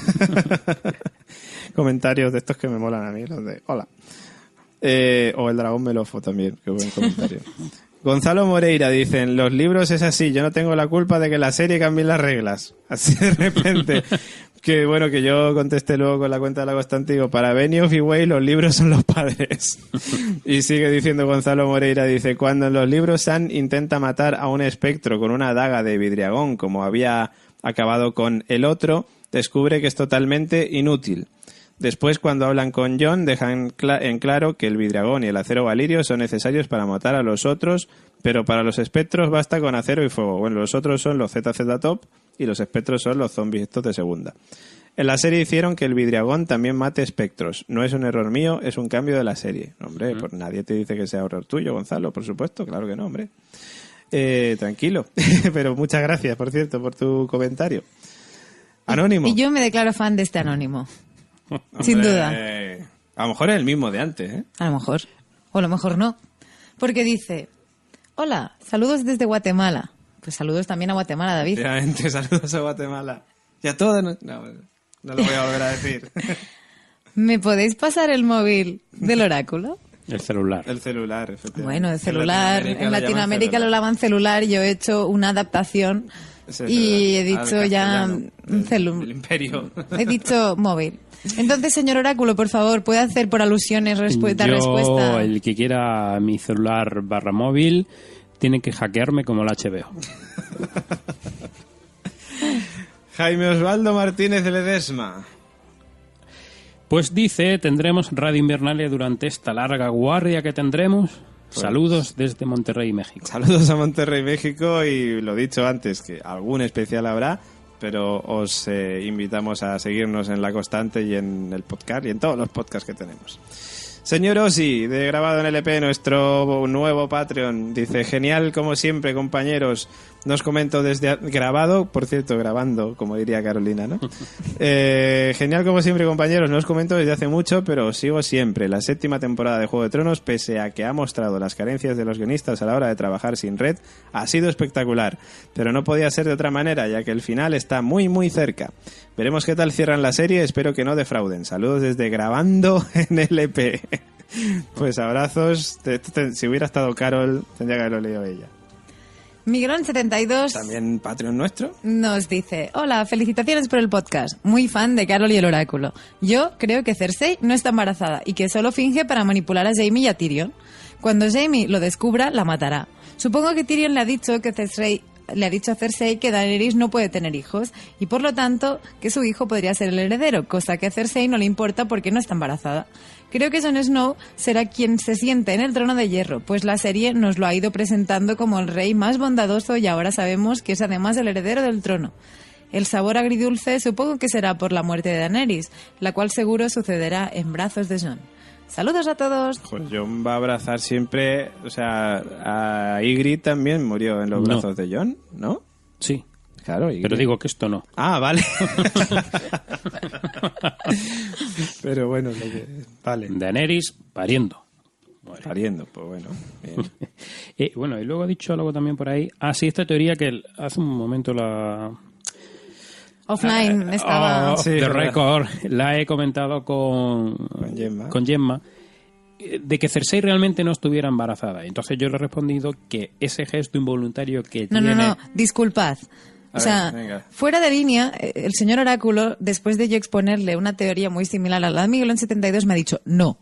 Comentarios de estos que me molan a mí, los de hola. O el dragón melofo también, qué buen comentario. Gonzalo Moreira dicen, los libros es así, yo no tengo la culpa de que la serie cambie las reglas. Así de repente. Que bueno, que yo contesté luego con la cuenta de la constante, digo, para Benioff y Way los libros son los padres. Y sigue diciendo Gonzalo Moreira, dice, cuando en los libros Sam intenta matar a un espectro con una daga de vidriagón, como había acabado con el otro, descubre que es totalmente inútil. Después, cuando hablan con John, dejan en claro que el vidriagón y el acero valirio son necesarios para matar a los otros, pero para los espectros basta con acero y fuego. Bueno, los otros son los ZZ Top y los espectros son los zombies estos de segunda. En la serie hicieron que el vidriagón también mate espectros. No es un error mío, es un cambio de la serie. Hombre, pues nadie te dice que sea error tuyo, Gonzalo, por supuesto, claro que no, hombre. Tranquilo. Pero muchas gracias, por cierto, por tu comentario. Anónimo. Y yo me declaro fan de este Anónimo. Sin duda. A lo mejor es el mismo de antes, ¿eh? A lo mejor. O a lo mejor no. Porque dice, hola, saludos desde Guatemala. Pues saludos también a Guatemala, David. Efectivamente, saludos a Guatemala. Y a todos... No lo voy a volver a decir. ¿Me podéis pasar el móvil del oráculo? El celular. El celular, efectivamente. Bueno, el celular. En Latinoamérica lo llaman celular. Yo he hecho una adaptación y he dicho ya... El imperio. He dicho móvil. Entonces, señor Oráculo, por favor, ¿puede hacer por alusiones respuesta? El que quiera mi celular /móvil tiene que hackearme como el HBO. Jaime Osvaldo Martínez de Ledesma. Pues dice, tendremos Radio Invernalia durante esta larga guardia que tendremos. Pues, saludos desde Monterrey, México. Saludos a Monterrey, México, y lo dicho antes, que algún especial habrá, pero os invitamos a seguirnos en La Constante y en el podcast y en todos los podcasts que tenemos. Señor Osi, de Grabado en LP, nuestro nuevo Patreon, dice, genial como siempre, compañeros. Nos comento desde... Grabado, por cierto, grabando, como diría Carolina, ¿no? Genial como siempre, compañeros. No os comento desde hace mucho, pero os sigo siempre. La 7ª temporada de Juego de Tronos, pese a que ha mostrado las carencias de los guionistas a la hora de trabajar sin red, ha sido espectacular. Pero no podía ser de otra manera, ya que el final está muy, muy cerca. Veremos qué tal cierran la serie. Espero que no defrauden. Saludos desde Grabando en LP. Pues abrazos. Si hubiera estado Carol, tendría que haberlo leído ella. Miguelón72, también Patreon nuestro, nos dice, hola, felicitaciones por el podcast, muy fan de Carol y el Oráculo. Yo creo que Cersei no está embarazada y que solo finge para manipular a Jaime y a Tyrion. Cuando Jaime lo descubra, la matará. Supongo que Tyrion le ha dicho a Cersei que Daenerys no puede tener hijos y por lo tanto que su hijo podría ser el heredero, cosa que a Cersei no le importa porque no está embarazada. Creo que Jon Snow será quien se siente en el trono de hierro, pues la serie nos lo ha ido presentando como el rey más bondadoso y ahora sabemos que es además el heredero del trono. El sabor agridulce supongo que será por la muerte de Daenerys, la cual seguro sucederá en brazos de Jon. Saludos a todos. Pues Jon va a abrazar siempre, o sea, a Ygritte también murió en los brazos de Jon, ¿no? Sí. Claro, pero digo que esto no. Ah, vale. Pero bueno, vale. Daenerys pariendo. Bueno. Pariendo, pues bueno. Bueno, y luego ha dicho algo también por ahí. Ah, sí, esta teoría que hace un momento la... Offline estaba... Sí, de record. La he comentado con Gemma. De que Cersei realmente no estuviera embarazada. Entonces yo le he respondido que ese gesto involuntario que tiene... No, disculpad. O sea, fuera de línea, el señor Oráculo, después de yo exponerle una teoría muy similar a la de Miguelón72, me ha dicho no.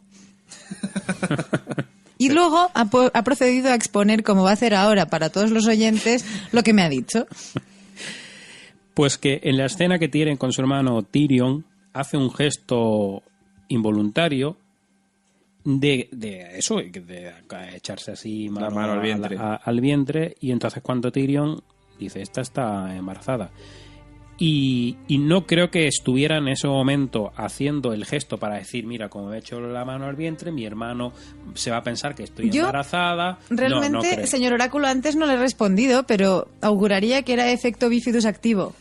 Y luego ha procedido a exponer, como va a hacer ahora para todos los oyentes, lo que me ha dicho. Pues que en la escena que tienen con su hermano Tyrion, hace un gesto involuntario de eso, de echarse así la mano al vientre. Al vientre, y entonces cuando Tyrion dice, esta está embarazada. Y no creo que estuviera en ese momento haciendo el gesto para decir, mira, como he hecho la mano al vientre, mi hermano se va a pensar que estoy embarazada. Realmente, no señor Oráculo, antes no le he respondido, pero auguraría que era efecto bifidus activo.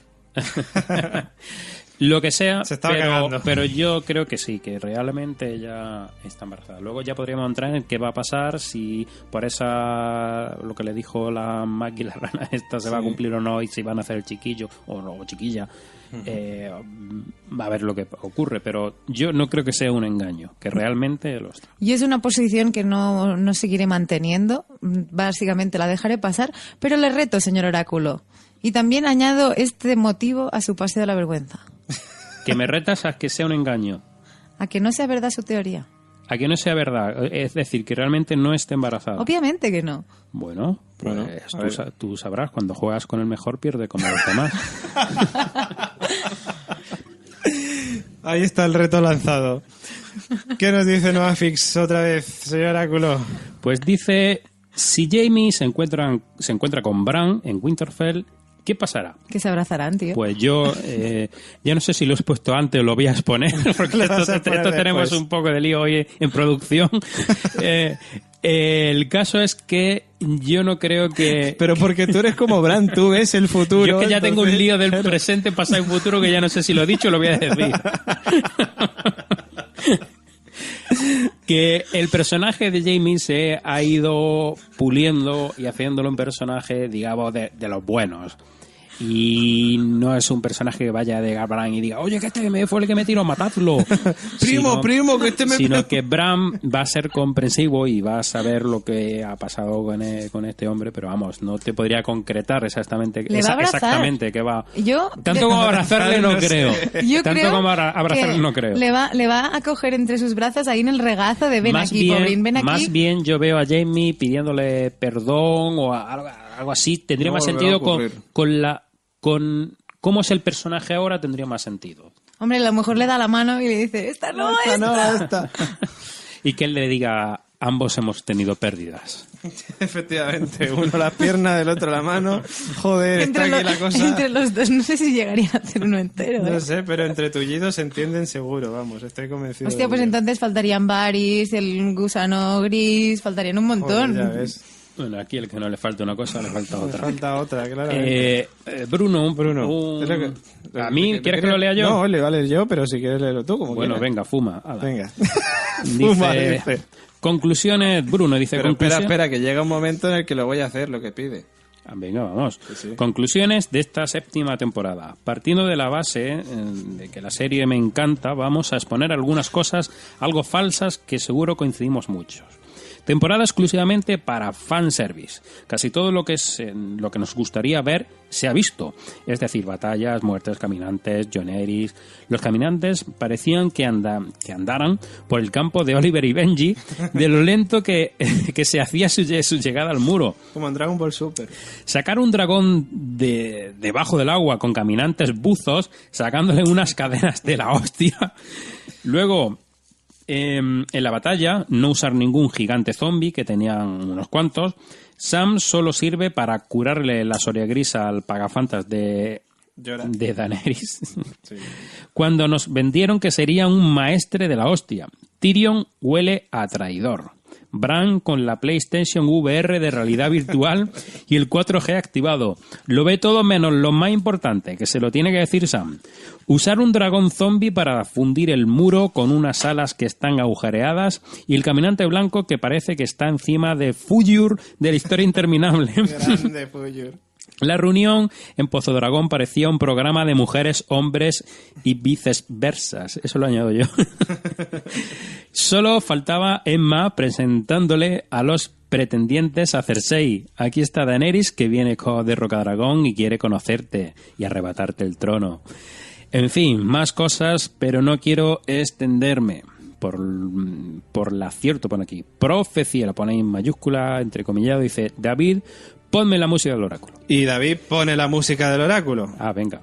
Lo que sea, se estaba cagando. Pero yo creo que sí, que realmente ella está embarazada. Luego ya podríamos entrar en qué va a pasar, si por esa, lo que le dijo la Maggie, la rana esta, se va a cumplir o no, y si van a hacer el chiquillo o chiquilla. Va a ver lo que ocurre, pero yo no creo que sea un engaño, que realmente lo está. Y es una posición que no seguiré manteniendo, básicamente la dejaré pasar, pero le reto, señor Oráculo. Y también añado este motivo a su paseo de la vergüenza. Que me retas a que sea un engaño. A que no sea verdad su teoría. A que no sea verdad, es decir, que realmente no esté embarazada. Obviamente que no. Bueno, pues tú sabrás, cuando juegas con el mejor pierde como los demás. Ahí está el reto lanzado. ¿Qué nos dice Noafix otra vez, señor Oráculo? Pues dice, si Jaime se encuentra con Bran en Winterfell, ¿qué pasará? Que se abrazarán, tío. Pues yo ya no sé si lo he expuesto antes o lo voy a exponer, porque esto tenemos un poco de lío hoy en producción. El caso es que yo no creo que... Pero porque tú eres como Bran, tú ves el futuro. Yo es que ya tengo un lío del presente, pasado y futuro que ya no sé si lo he dicho o lo voy a decir. Que el personaje de Jaime se ha ido puliendo y haciéndolo un personaje, digamos, de los buenos. Y no es un personaje que vaya de Bran y diga, oye, que este me fue el que me tiró, matadlo. primo, que este me... Sino que Bran va a ser comprensivo y va a saber lo que ha pasado con este hombre, pero vamos, no te podría concretar exactamente qué va. Tanto como abrazarle no creo. Tanto como abrazarle no creo. Le va a coger entre sus brazos ahí en el regazo de ven aquí, Pobrín, ven aquí. Más bien yo veo a Jaime pidiéndole perdón o algo así. Tendría más sentido con cómo es el personaje ahora, tendría más sentido. Hombre, a lo mejor le da la mano y le dice, esta no. Y que él le diga, ambos hemos tenido pérdidas. Efectivamente, uno la pierna, del otro la mano. Joder, está aquí la cosa. Entre los dos no sé si llegarían a hacer uno entero. No sé, pero entre tullidos se entienden seguro, vamos, estoy convencido. Hostia, pues entonces faltarían Varys, el gusano gris, faltarían un montón. Joder, ya ves. Bueno, aquí el que no le falta una cosa, le falta otra. Le falta otra, claro. Bruno. ¿A mí? ¿Quieres que lo lea yo? No, le va a leer yo, pero si quieres leerlo tú, como bueno, quieras. Venga, fuma. Ala. Venga. Dice, conclusiones, Bruno dice... Pero espera, que llega un momento en el que lo voy a hacer, lo que pide. Venga, vamos. Sí. Conclusiones de esta 7ª temporada. Partiendo de la base de que la serie me encanta, vamos a exponer algunas cosas algo falsas que seguro coincidimos muchos. Temporada exclusivamente para fanservice. Casi todo lo que nos gustaría ver se ha visto. Es decir, batallas, muertes, caminantes, Joneris. Los caminantes parecían que andaran por el campo de Oliver y Benji de lo lento que se hacía su llegada al muro. Como en Dragon Ball Super. Sacar un dragón debajo del agua con caminantes buzos, sacándole unas cadenas de la hostia. Luego... en la batalla, no usar ningún gigante zombie, que tenían unos cuantos. Sam solo sirve para curarle la Soria Grisa al pagafantas de Daenerys. Sí. Cuando nos vendieron que sería un maestre de la hostia. Tyrion huele a traidor. Bran con la PlayStation VR de realidad virtual y el 4G activado. Lo ve todo menos lo más importante, que se lo tiene que decir Sam. Usar un dragón zombie para fundir el muro con unas alas que están agujereadas y el caminante blanco que parece que está encima de Fuyur de la historia interminable. Grande Fuyur. La reunión en Pozo Dragón parecía un programa de mujeres, hombres y viceversas. Eso lo añado yo. Solo faltaba Emma presentándole a los pretendientes a Cersei. Aquí está Daenerys, que viene de Rocadragón y quiere conocerte y arrebatarte el trono. En fin, más cosas, pero no quiero extenderme. Por el acierto pone aquí. Profecía, lo pone en mayúscula, entrecomillado, dice David... Ponme la música del oráculo. Y David pone la música del oráculo. Ah, venga.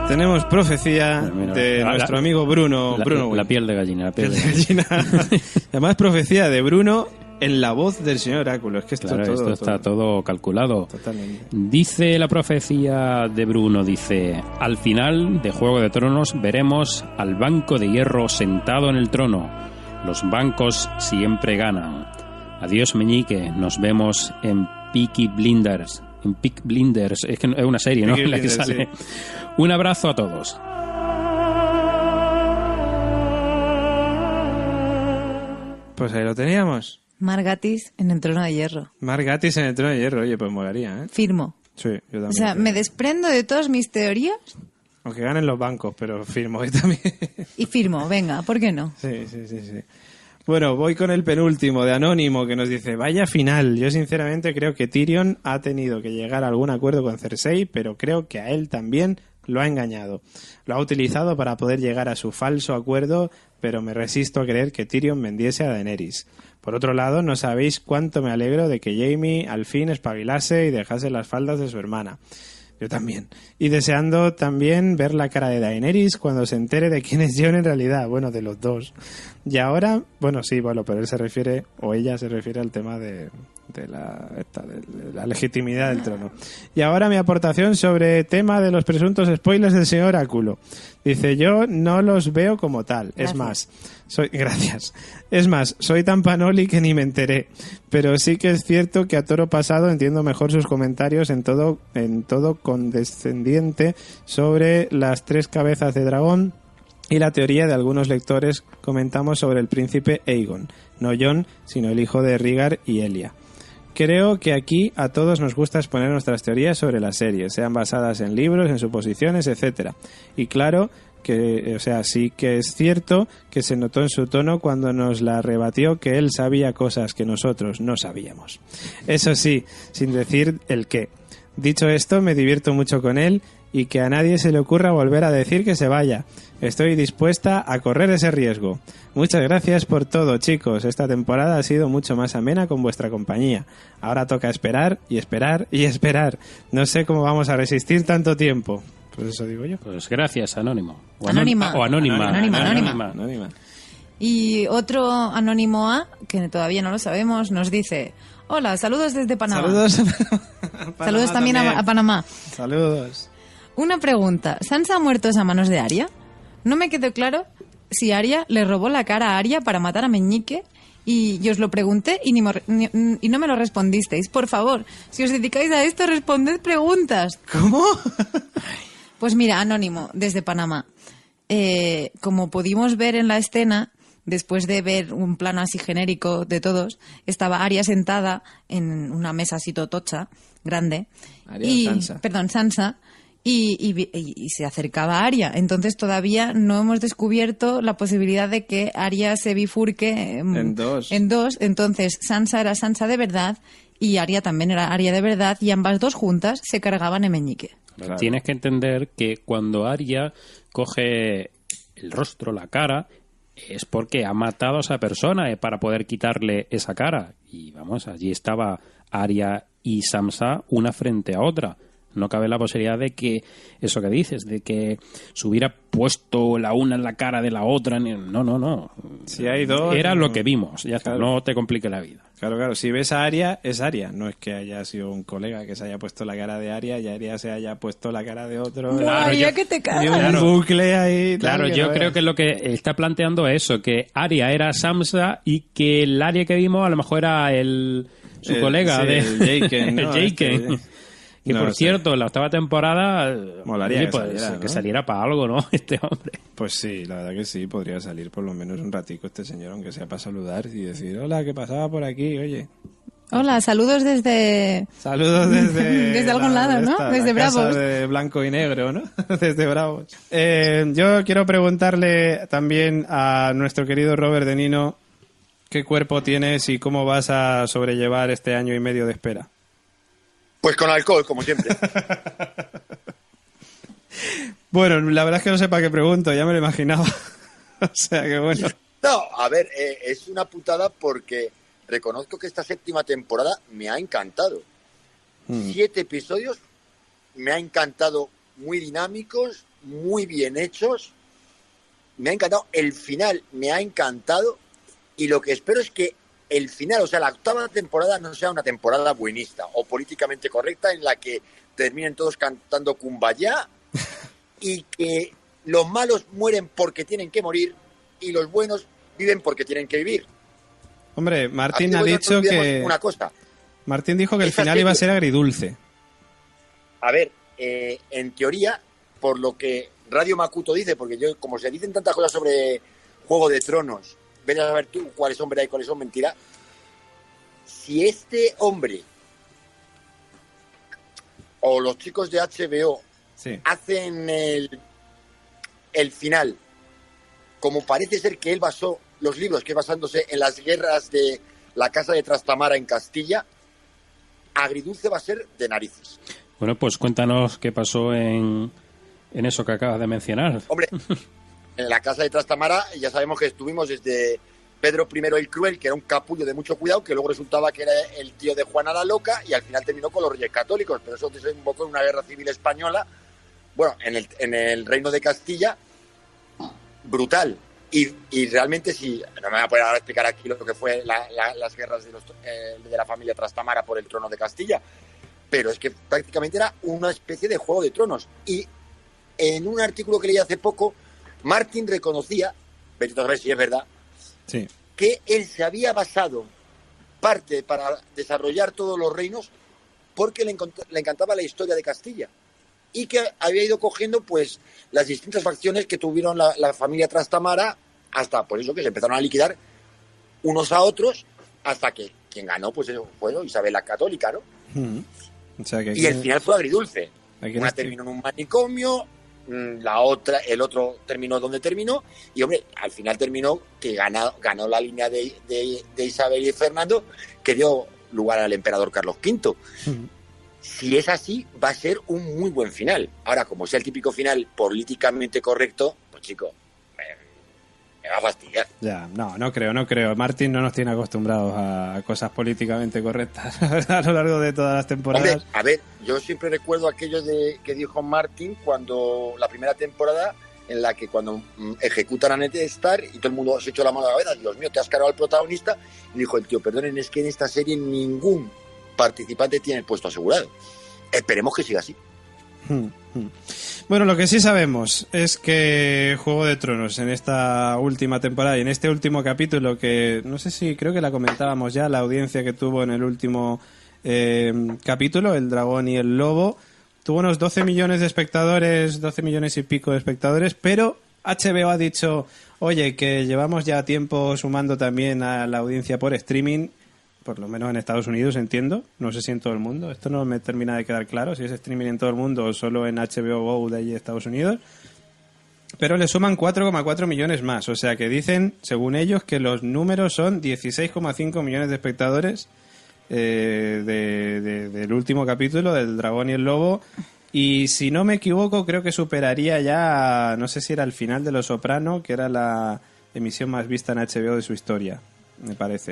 Tenemos profecía de nuestro amigo Bruno. La piel de gallina. La piel de gallina. Además, profecía de Bruno en la voz del señor Oráculo. Es que esto está todo calculado. Totalmente. Dice la profecía de Bruno, dice: al final de Juego de Tronos veremos al banco de hierro sentado en el trono. Los bancos siempre ganan. Adiós, Meñique. Nos vemos en Peaky Blinders. En Peaky Blinders. Es que es una serie, ¿no? En la que sale. Sí. Un abrazo a todos. Pues ahí lo teníamos. Margatis en el trono de hierro. Margatis en el trono de hierro. Oye, pues molaría, ¿eh? Firmo. Sí, yo también. O sea, me desprendo de todas mis teorías. Aunque ganen los bancos, pero firmo yo también. Y firmo, venga, ¿por qué no? Sí. Bueno, voy con el penúltimo de Anónimo, que nos dice: vaya final. Yo sinceramente creo que Tyrion ha tenido que llegar a algún acuerdo con Cersei, pero creo que a él también lo ha engañado. Lo ha utilizado para poder llegar a su falso acuerdo, pero me resisto a creer que Tyrion vendiese a Daenerys. Por otro lado, no sabéis cuánto me alegro de que Jaime al fin espabilase y dejase las faldas de su hermana. Yo también. Y deseando también ver la cara de Daenerys cuando se entere de quién es Jon en realidad. Bueno, de los dos. Y ahora, bueno, sí, bueno, pero él se refiere, o ella se refiere al tema de la legitimidad del trono. Y ahora mi aportación sobre el tema de los presuntos spoilers del señor Oráculo. Dice: yo no los veo como tal. Gracias. Es más, soy tan panoli que ni me enteré. Pero sí que es cierto que a toro pasado entiendo mejor sus comentarios en todo condescendiente sobre las 3 cabezas de dragón y la teoría de algunos lectores comentamos sobre el príncipe Aegon. No Jon, sino el hijo de Rhaegar y Elia. Creo que aquí a todos nos gusta exponer nuestras teorías sobre la serie, sean basadas en libros, en suposiciones, etcétera. Y claro que, o sea, sí que es cierto que se notó en su tono cuando nos la rebatió que él sabía cosas que nosotros no sabíamos. Eso sí, sin decir el qué. Dicho esto, me divierto mucho con él y que a nadie se le ocurra volver a decir que se vaya. Estoy dispuesta a correr ese riesgo. Muchas gracias por todo, chicos. Esta temporada ha sido mucho más amena con vuestra compañía. Ahora toca esperar y esperar y esperar. No sé cómo vamos a resistir tanto tiempo. Pues eso digo yo. Pues gracias, Anónimo. Anónima. O Anónima. Anónima. Y otro Anónimo A, que todavía no lo sabemos, nos dice: hola, saludos desde Panamá. Saludos también a Panamá. Saludos. Una pregunta. ¿Sansa ha muerto a manos de Arya? No me quedó claro si Arya le robó la cara a Arya para matar a Meñique, y yo os lo pregunté y no me lo respondisteis. Por favor, si os dedicáis a esto, responded preguntas. ¿Cómo? Pues mira, Anónimo, desde Panamá. Como pudimos ver en la escena, después de ver un plano así genérico de todos, estaba Arya sentada en una mesa así totocha, grande. Sansa. Y se acercaba a Arya. Entonces todavía no hemos descubierto la posibilidad de que Arya se bifurque en dos. Entonces Sansa era Sansa de verdad y Arya también era Arya de verdad, y ambas dos juntas se cargaban a Meñique. Claro. Tienes que entender que cuando Arya coge el rostro, la cara, es porque ha matado a esa persona para poder quitarle esa cara. Y vamos, allí estaba Arya y Sansa una frente a otra. No cabe la posibilidad de que, eso que dices, de que se hubiera puesto la una en la cara de la otra. No. Si hay dos... Era lo que vimos, ya está, no te complique la vida. Claro, si ves a Arya, es Arya. No es que haya sido un colega que se haya puesto la cara de Arya y Arya se haya puesto la cara de otro. Claro, ya que te cagas. Un bucle ahí. Claro, yo creo que lo que está planteando es eso, que Arya era Sansa y que el Arya que vimos a lo mejor era su colega de el Jaqen, ¿no? el Jaqen. Que no, por cierto, en la 8ª temporada molaría que saliera para algo, ¿no? Este hombre. Pues sí, la verdad que sí, podría salir por lo menos un ratico este señor, aunque sea para saludar y decir: hola, ¿qué pasaba por aquí? Oye. Hola, saludos desde desde algún lado, ¿no? Desde Bravos. De blanco y negro, ¿no? Desde Bravos. Yo quiero preguntarle también a nuestro querido Robert De Nino qué cuerpo tienes y cómo vas a sobrellevar este año y medio de espera. Pues con alcohol, como siempre. Bueno, la verdad es que no sé para qué pregunto, ya me lo imaginaba. O sea, que bueno. No, a ver, es una putada porque reconozco que esta 7ª temporada me ha encantado. 7 episodios me ha encantado, muy dinámicos, muy bien hechos. Me ha encantado. El final me ha encantado. Y lo que espero es que el final, o sea, la 8ª temporada no sea una temporada buenista o políticamente correcta en la que terminen todos cantando Kumbaya y que los malos mueren porque tienen que morir y los buenos viven porque tienen que vivir. Hombre, Martín ha dicho que... Una cosa. Martín dijo que el final iba a ser agridulce. A ver, en teoría, por lo que Radio Makuto dice, porque yo, como se dicen tantas cosas sobre Juego de Tronos, ven a ver tú cuáles son verdad y cuáles son mentira. Si este hombre o los chicos de HBO hacen el final, como parece ser que él basó los libros, que basándose en las guerras de la casa de Trastamara en Castilla, agridulce va a ser de narices. Bueno, pues cuéntanos qué pasó en eso que acabas de mencionar. Hombre, en la casa de Trastamara ya sabemos que estuvimos desde Pedro I el Cruel, que era un capullo de mucho cuidado, que luego resultaba que era el tío de Juana la Loca, y al final terminó con los Reyes Católicos, pero eso desembocó en una guerra civil española, bueno, en el Reino de Castilla, brutal. Y realmente, si no me voy a poder ahora explicar aquí lo que fue las guerras de la familia Trastamara por el trono de Castilla, pero es que prácticamente era una especie de Juego de Tronos. Y en un artículo que leí hace poco, Martin reconocía, vete a ver si es verdad, que él se había basado parte para desarrollar todos los reinos porque le encantaba la historia de Castilla y que había ido cogiendo pues las distintas facciones que tuvieron la familia Trastamara hasta por eso que se empezaron a liquidar unos a otros hasta que quien ganó pues fue Isabel la Católica, ¿no? O sea, que y el final fue agridulce. Una terminó en un manicomio, el otro terminó donde terminó y hombre, al final terminó que ganó la línea de Isabel y Fernando, que dio lugar al emperador Carlos V. Si es así, va a ser un muy buen final. Ahora, como sea el típico final políticamente correcto, pues chico, me va a fastidiar. Ya, no creo. Martín no nos tiene acostumbrados a cosas políticamente correctas a lo largo de todas las temporadas. Hombre, a ver, yo siempre recuerdo aquello que dijo Martín cuando la primera temporada en la que cuando ejecutan a Ned Stark y todo el mundo se echó la mano a la cabeza, Dios mío, te has cargado al protagonista, y dijo el tío, perdonen, es que en esta serie ningún participante tiene el puesto asegurado. Esperemos que siga así. Bueno, lo que sí sabemos es que Juego de Tronos en esta última temporada y en este último capítulo, que no sé si creo que la comentábamos ya, la audiencia que tuvo en el último capítulo, El Dragón y el Lobo, tuvo unos 12 millones de espectadores, 12 millones y pico de espectadores, pero HBO ha dicho, oye, que llevamos ya tiempo sumando también a la audiencia por streaming, por lo menos en Estados Unidos, entiendo, no sé si en todo el mundo, esto no me termina de quedar claro, si es streaming en todo el mundo o solo en HBO Go de allí de Estados Unidos, pero le suman 4,4 millones más, o sea que dicen, según ellos, que los números son 16,5 millones de espectadores del último capítulo del Dragón y el Lobo, y si no me equivoco creo que superaría ya, no sé si era el final de Los Soprano, que era la emisión más vista en HBO de su historia, me parece.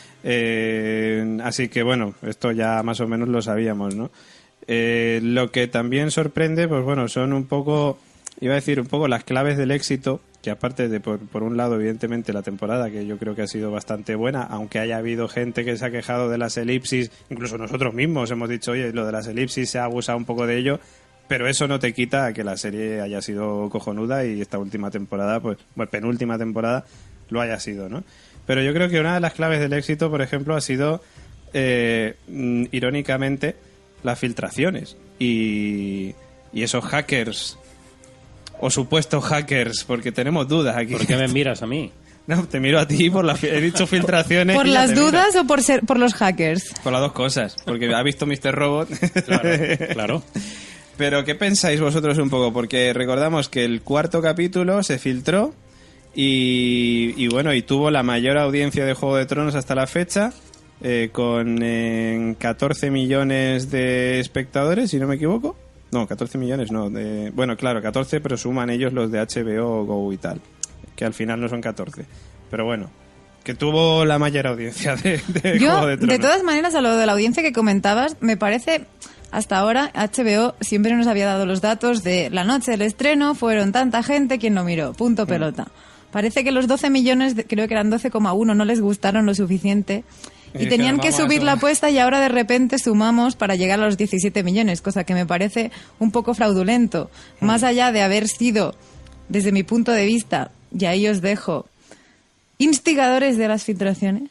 Así que bueno, esto ya más o menos lo sabíamos, ¿no? Lo que también sorprende, pues bueno, son un poco, iba a decir un poco las claves del éxito, que aparte de por un lado evidentemente la temporada, que yo creo que ha sido bastante buena, aunque haya habido gente que se ha quejado de las elipsis, incluso nosotros mismos hemos dicho, oye, lo de las elipsis se ha abusado un poco de ello, pero eso no te quita a que la serie haya sido cojonuda y esta última temporada, pues penúltima temporada, lo haya sido, ¿no? Pero yo creo que una de las claves del éxito, por ejemplo, ha sido, irónicamente, las filtraciones. Y esos hackers, o supuestos hackers, porque tenemos dudas aquí. ¿Por qué me miras a mí? No, te miro a ti por he dicho filtraciones. ¿Por las dudas o por los hackers? Por las dos cosas, porque ha visto Mr. Robot. Claro. Pero ¿qué pensáis vosotros un poco? Porque recordamos que el 4º capítulo se filtró y bueno, y tuvo la mayor audiencia de Juego de Tronos hasta la fecha, con 14 millones de espectadores, si no me equivoco. No, 14 millones no. Bueno, claro, 14, pero suman ellos los de HBO Go y tal, que al final no son 14. Pero bueno, que tuvo la mayor audiencia de Yo, Juego de Tronos. de todas maneras, a lo de la audiencia que comentabas, me parece, hasta ahora, HBO siempre nos había dado los datos de la noche del estreno, fueron tanta gente, quien lo miró, punto pelota. Parece que los 12 millones, creo que eran 12,1, no les gustaron lo suficiente. Y tenían que subir la apuesta y ahora de repente sumamos para llegar a los 17 millones, cosa que me parece un poco fraudulento. Más allá de haber sido, desde mi punto de vista, y ahí os dejo, instigadores de las filtraciones.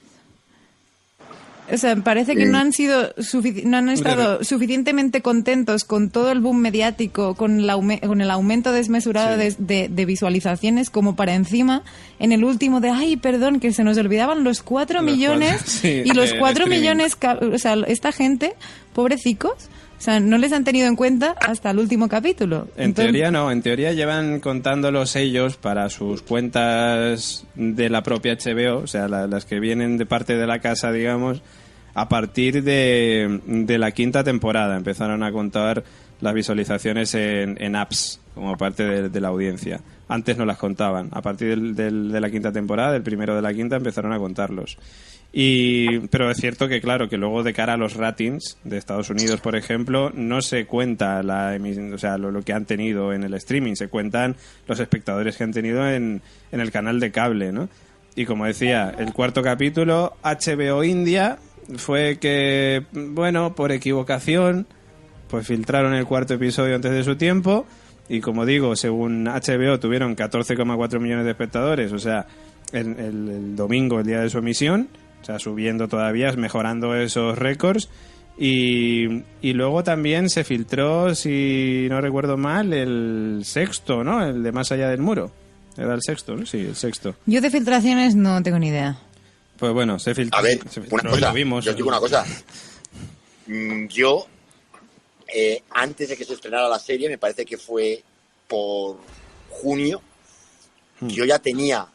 O sea, me parece que no han sido no han estado suficientemente contentos con todo el boom mediático, con el aumento desmesurado de visualizaciones, como para encima, en el último de, ay, perdón, que se nos olvidaban los 4 millones, y los 4 millones, o sea, esta gente, pobrecicos, o sea, no les han tenido en cuenta hasta el último capítulo. Teoría no, en teoría llevan contándolos ellos para sus cuentas de la propia HBO, o sea, las que vienen de parte de la casa, digamos, a partir de la 5ª temporada. Empezaron a contar las visualizaciones en apps como parte de la audiencia. Antes no las contaban. A partir de la 5ª temporada, del primero de la 5ª, empezaron a contarlos. Pero es cierto que, claro, que luego de cara a los ratings de Estados Unidos, por ejemplo, no se cuenta lo que han tenido en el streaming, se cuentan los espectadores que han tenido en el canal de cable, ¿no? Y como decía, el 4º capítulo, HBO India, fue que, bueno, por equivocación, pues filtraron el 4º episodio antes de su tiempo, y como digo, según HBO tuvieron 14,4 millones de espectadores, o sea, el domingo, el día de su emisión. O sea, subiendo todavía, mejorando esos récords. Y luego también se filtró, si no recuerdo mal, el 6º, ¿no? El de Más allá del muro. ¿Era el 6º? ¿No? Sí, el 6º. Yo de filtraciones no tengo ni idea. Pues bueno, se filtró. A ver, una cosa, lo vimos. yo os digo una cosa. Yo, antes de que se estrenara la serie, me parece que fue por junio, yo ya tenía...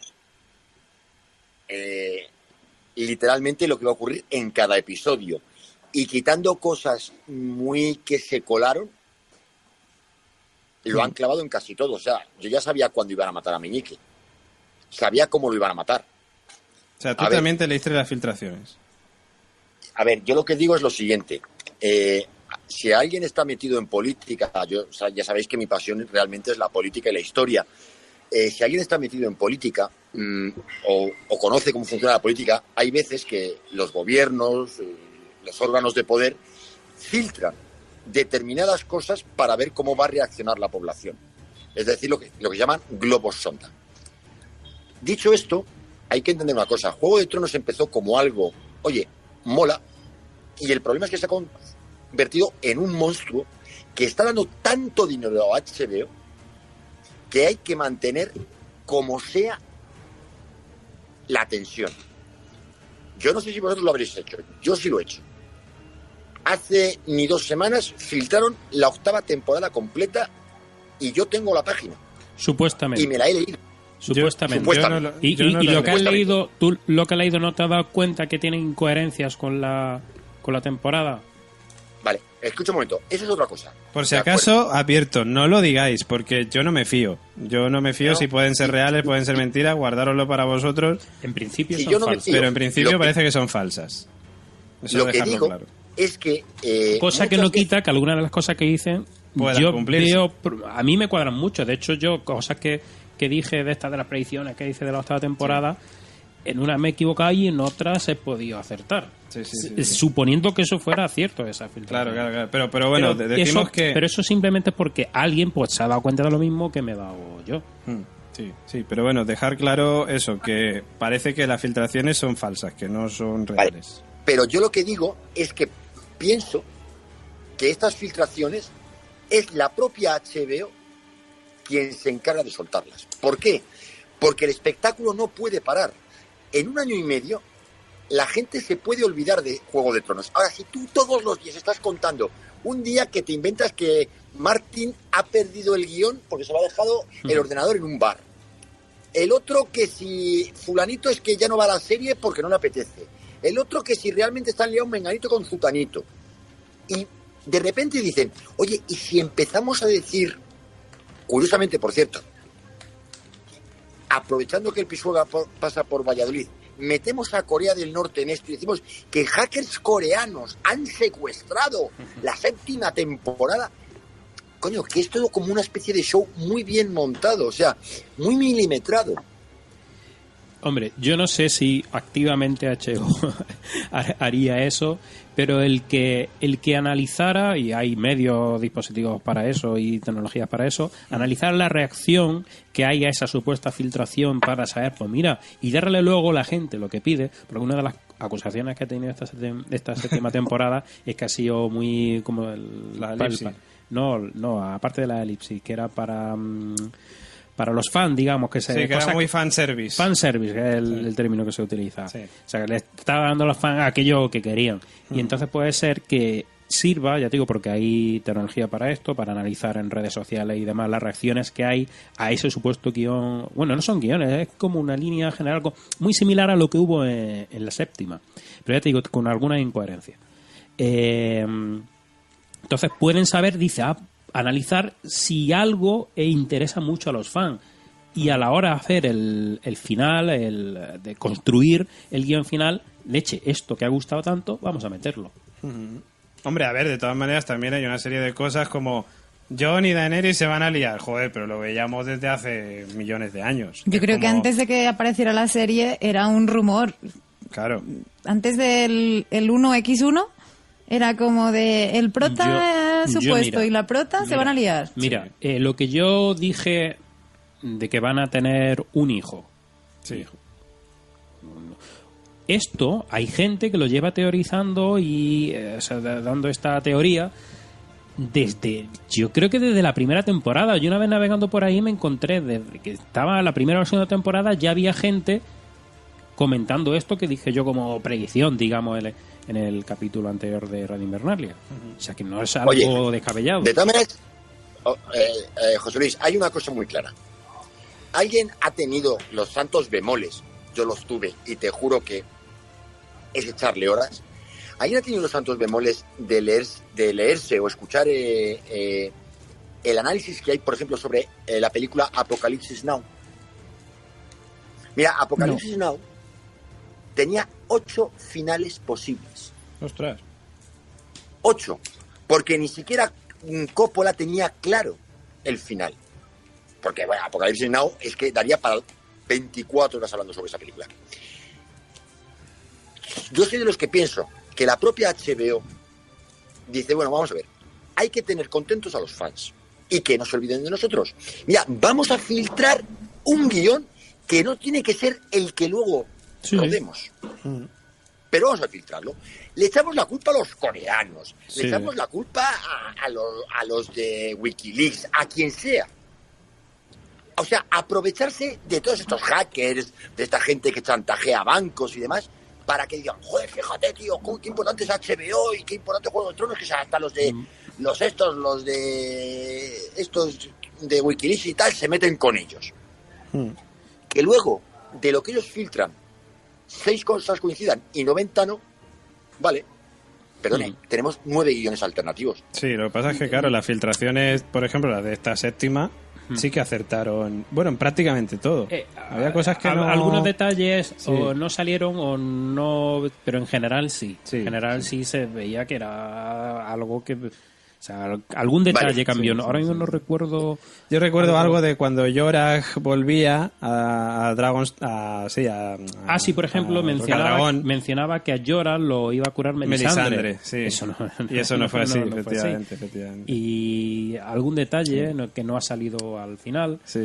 literalmente lo que va a ocurrir en cada episodio, y quitando cosas muy que se colaron, lo han clavado en casi todo. O sea, yo ya sabía cuándo iban a matar a Meñique, sabía cómo lo iban a matar. O sea, tú también te leíste las filtraciones. A ver, yo lo que digo es lo siguiente. Si alguien está metido en política, ya sabéis que mi pasión realmente es la política y la historia. Si alguien está metido en política o conoce cómo funciona la política, hay veces que los gobiernos, los órganos de poder, filtran determinadas cosas para ver cómo va a reaccionar la población. Es decir, lo que llaman globos sonda. Dicho esto, hay que entender una cosa. Juego de Tronos empezó como algo, oye, mola, y el problema es que se ha convertido en un monstruo que está dando tanto dinero a HBO que hay que mantener como sea la tensión. Yo no sé si vosotros lo habréis hecho, yo sí lo he hecho. Hace ni 2 semanas filtraron la 8ª temporada completa y yo tengo la página. Supuestamente. Y me la he leído. Supuestamente. Y lo que has leído, tú lo que has leído, ¿no te has dado cuenta que tienen incoherencias con la temporada? Vale, escucha un momento, eso es otra cosa. Por si acaso, advierto, no lo digáis, porque yo no me fío. Yo no me fío, si pueden ser reales, pueden ser mentiras, guardároslo para vosotros. En principio Si son yo no me falsas. fío, Pero en principio parece que son falsas. Eso lo que dejarlo digo claro. es que... Cosa que muchas no quita que algunas de las cosas que dicen Puedan yo cumplirse. veo, a mí me cuadran mucho. De hecho, yo cosas que dije de estas de las predicciones que hice de la 8ª temporada, en una me he equivocado y en otras he podido acertar. Sí. Suponiendo que eso fuera cierto, esa filtración. Claro. Pero bueno, decimos que... Pero eso simplemente es porque alguien pues se ha dado cuenta de lo mismo que me he dado yo. Sí, pero bueno, dejar claro eso, que parece que las filtraciones son falsas, que no son reales. Vale. Pero yo lo que digo es que pienso que estas filtraciones es la propia HBO quien se encarga de soltarlas. ¿Por qué? Porque el espectáculo no puede parar. En 1 año y medio la gente se puede olvidar de Juego de Tronos. Ahora, si tú todos los días estás contando un día que te inventas que Martin ha perdido el guión porque se lo ha dejado el ordenador en un bar, el otro que si fulanito es que ya no va a la serie porque no le apetece, el otro que si realmente está liado un menganito con zutanito, y de repente dicen, oye, ¿y si empezamos a decir, curiosamente, por cierto, aprovechando que el Pisuerga pasa por Valladolid, metemos a Corea del Norte en esto y decimos que hackers coreanos han secuestrado la 7ª temporada, coño, que es todo como una especie de show muy bien montado, o sea, muy milimetrado. Hombre, yo no sé si activamente HBO haría eso, pero el que analizara, y hay medios, dispositivos para eso y tecnologías para eso, analizar la reacción que hay a esa supuesta filtración para saber, pues mira, y darle luego a la gente lo que pide, porque una de las acusaciones que ha tenido esta 7ª temporada es que ha sido muy como la elipsis. No, aparte de la elipsis, que era para los fans, digamos, que se... Sí, que era muy fanservice. Fanservice, que es el término que se utiliza. Sí. O sea, que le estaba dando a los fans aquello que querían. Y entonces puede ser que sirva, ya te digo, porque hay tecnología para esto, para analizar en redes sociales y demás las reacciones que hay a ese supuesto guión. Bueno, no son guiones, es como una línea general muy similar a lo que hubo en la 7ª. Pero ya te digo, con alguna incoherencia. Entonces pueden saber, dice, analizar si algo interesa mucho a los fans, y a la hora de hacer el final, de construir el guión final, leche, esto que ha gustado tanto, vamos a meterlo. Hombre, a ver, de todas maneras también hay una serie de cosas como Jon y Daenerys se van a liar, joder, pero lo veíamos desde hace millones de años. Yo creo que como... antes de que apareciera la serie era un rumor. Claro. Antes del 1x1 era como de el prota supuesto mira, y la prota se van a liar. Mira, lo que yo dije de que van a tener un hijo. Sí. Esto hay gente que lo lleva teorizando y dando esta teoría yo creo que desde la primera temporada. Yo una vez navegando por ahí me encontré, desde que estaba la primera o segunda temporada, ya había gente comentando esto que dije yo como predicción, digamos, en el capítulo anterior de Radio Invernalia. O sea que no es algo descabellado. De todas maneras, José Luis, hay una cosa muy clara. Alguien ha tenido los santos bemoles, yo los tuve y te juro que es echarle horas. ¿Alguien ha tenido los santos bemoles de leerse o escuchar el análisis que hay, por ejemplo, sobre la película Apocalipsis Now? Mira, Apocalipsis Now tenía 8 finales posibles. Ostras. 8. Porque ni siquiera Coppola tenía claro el final. Porque, bueno, Apocalipsis Now es que daría para 24 horas hablando sobre esa película. Yo soy de los que pienso que la propia HBO dice, bueno, vamos a ver, hay que tener contentos a los fans y que no se olviden de nosotros. Mira, vamos a filtrar un guión que no tiene que ser el que luego rodemos. Pero vamos a filtrarlo. Le echamos la culpa a los coreanos, le echamos la culpa a los de Wikileaks, a quien sea. O sea, aprovecharse de todos estos hackers, de esta gente que chantajea bancos y demás, para que digan, joder, fíjate, tío, qué importante es HBO y qué importante Juego de Tronos, que hasta los de estos de Wikileaks y tal se meten con ellos. Que luego, de lo que ellos filtran, 6 cosas coincidan y 90 no, vale. Perdone, tenemos 9 guiones alternativos. Sí, lo que pasa es que, claro, las filtraciones, por ejemplo, las de esta 7ª, sí que acertaron, bueno, en prácticamente todo. Había cosas que no... Algunos detalles o no salieron o no, pero en general sí. En general sí se veía que era algo que... O sea, algún detalle cambió. Ahora mismo no recuerdo... Yo recuerdo algo de cuando Jorah volvía a Dragons... sí, por ejemplo, mencionaba que a Jorah lo iba a curar Melisandre. Sí. Eso no fue así, no fue efectivamente. Y algún detalle que no ha salido al final. Sí.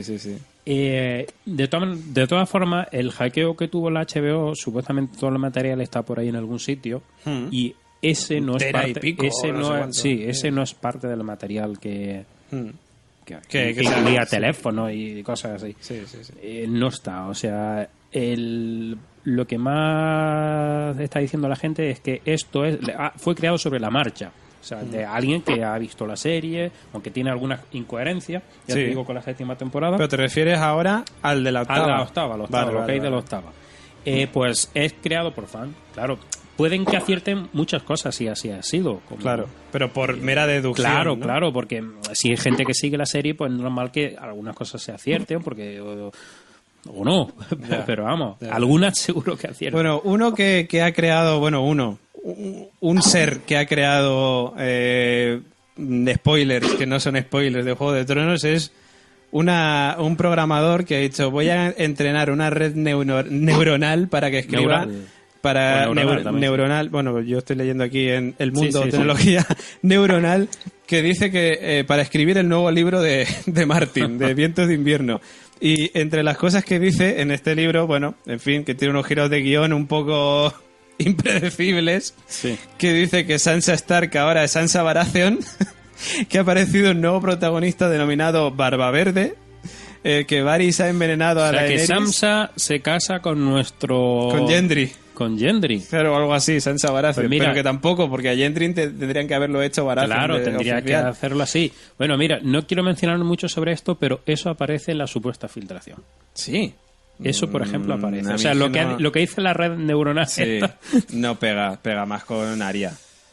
De todas formas, el hackeo que tuvo la HBO, supuestamente todo el material está por ahí en algún sitio, y ese no es parte, ese no es parte del material que incluía teléfono y cosas así. Sí. No está, o sea, lo que más está diciendo la gente es que esto fue creado sobre la marcha. O sea, de alguien que ha visto la serie, aunque tiene alguna incoherencia, ya te digo, con la 7ª temporada. Pero te refieres ahora al de la octava. Lo que hay de la octava. Pues es creado por fan, claro. Pueden que acierten muchas cosas si así ha sido. Claro, pero por mera deducción. Claro, porque si hay gente que sigue la serie, pues es normal que algunas cosas se acierten, porque O no, pero vamos, algunas seguro que aciertan. Bueno, uno que ha creado, un ser que ha creado spoilers, que no son spoilers de Juego de Tronos, es un programador que ha dicho, voy a entrenar una red neuronal para que escriba... Neuronal, bueno, yo estoy leyendo aquí en El Mundo Tecnología Neuronal, que dice que para escribir el nuevo libro de Martin, de Vientos de Invierno. Y entre las cosas que dice en este libro, en fin, que tiene unos giros de guión un poco impredecibles, que dice que Sansa Stark ahora es Sansa Baratheon, que ha aparecido un nuevo protagonista denominado Barba Verde, que Varys ha envenenado a Daenerys. Que Sansa se casa con Con Gendry. Con Gendry. Claro, algo así, Sansa Baratheon. Pues pero que tampoco, porque a Gendry tendrían que haberlo hecho Baratheon. Claro, tendría que hacerlo así. Bueno, mira, no quiero mencionar mucho sobre esto, pero eso aparece en la supuesta filtración. Sí. Eso, por ejemplo, aparece. O sea, lo que dice la red neuronal esta... no pega más con Arya.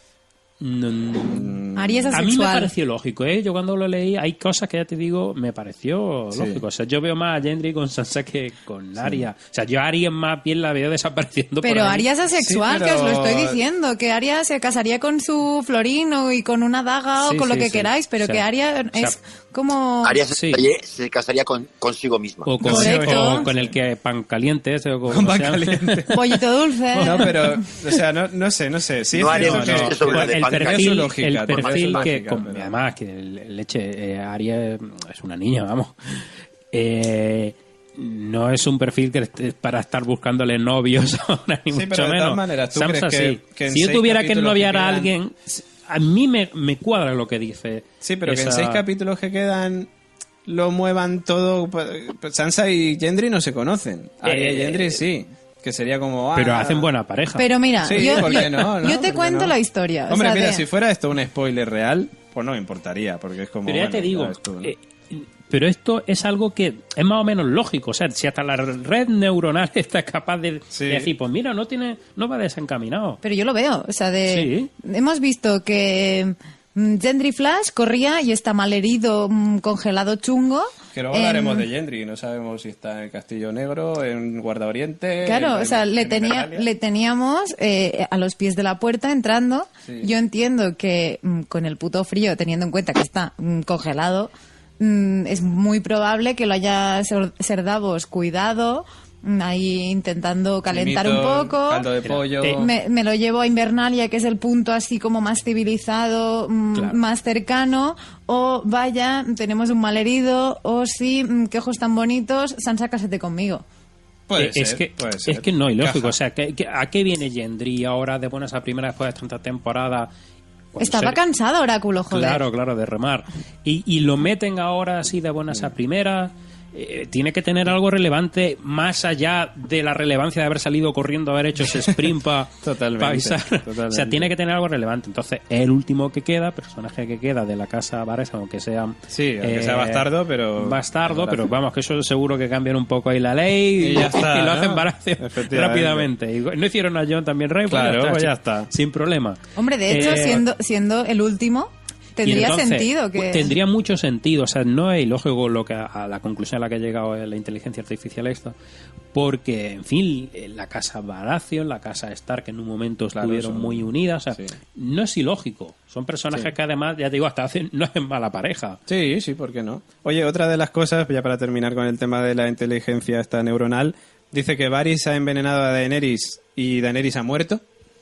Arya es asexual. A mí me pareció lógico, ¿eh? Yo cuando lo leí, hay cosas que ya te digo, me pareció lógico. O sea, yo veo más a Gendry con Sansa que con Arya. O sea, yo a Arya más bien la veo desapareciendo. Pero Arya es asexual, pero... que os lo estoy diciendo. Que Arya se casaría con su Florino y con una daga o con lo que queráis, pero que Arya es como... Arya se casaría consigo misma. O con el que pan caliente. Con pan caliente. Pollito dulce. No, pero, o sea, no sé. Sí, no haré un chiste sobre el perfil que... Lógica, pero... Además, que leche, Arya es una niña, vamos. No es un perfil que para estar buscándole novios ahora, ni mucho pero de menos. todas maneras, ¿tú Sansa, crees que si yo tuviera que noviar a quedan... alguien, a mí me cuadra lo que dice. Sí, pero que en 6 capítulos que quedan lo muevan todo. Sansa y Gendry no se conocen. Arya y Gendry sí. Que sería como... pero hacen buena pareja. Pero mira, sí, yo te cuento la historia. Hombre, o sea, mira, si fuera esto un spoiler real, pues no me importaría, porque es como... Pero ya te digo, pero esto es algo que es más o menos lógico. O sea, si hasta la red neuronal está capaz de decir, pues mira, no va desencaminado. Pero yo lo veo. O sea, hemos visto que Gendry Flash corría y está malherido, congelado chungo. Que luego hablaremos de Gendry, no sabemos si está en el Castillo Negro, en Guarda Oriente... Claro, o sea, le teníamos a los pies de la puerta entrando. Sí. Yo entiendo que con el puto frío, teniendo en cuenta que está congelado, es muy probable que lo haya Ser Davos cuidado, ahí intentando calentar un poco. Caldo de pollo. Me lo llevo a Invernalia, que es el punto así como más civilizado, más cercano. O vaya, tenemos un malherido. O sí, qué ojos tan bonitos, Sansa, cásate conmigo. Puede es ser. que no, ilógico. O sea, ¿a qué viene Gendry ahora de buenas a primeras después de tanta temporada? Estaba cansado Oráculo, joder. Claro, de remar. Y lo meten ahora así de buenas a primeras. Tiene que tener algo relevante más allá de la relevancia de haber salido corriendo, haber hecho ese sprint para avisar. O sea, tiene que tener algo relevante. Entonces, es el último que queda, personaje que queda de la casa Varys, aunque sea... Sí, aunque sea bastardo, pero... Bastardo, pero vamos, que eso seguro que cambian un poco ahí la ley y ya está, y lo hacen Baratheon rápidamente. Y no hicieron a Jon también rey, claro, pues ya está. Sin problema. Hombre, de hecho, siendo el último... Tendría sentido que... Tendría mucho sentido. O sea, no es ilógico a la conclusión a la que ha llegado la inteligencia artificial esta, porque, en fin, la casa Baratheon, la casa Stark en un momento estuvieron muy unidas. O sea, no es ilógico. Son personajes que además, ya te digo, hasta no hacen mala pareja. Sí, ¿por qué no? Oye, otra de las cosas, ya para terminar con el tema de la inteligencia esta neuronal, dice que Varys ha envenenado a Daenerys y Daenerys ha muerto.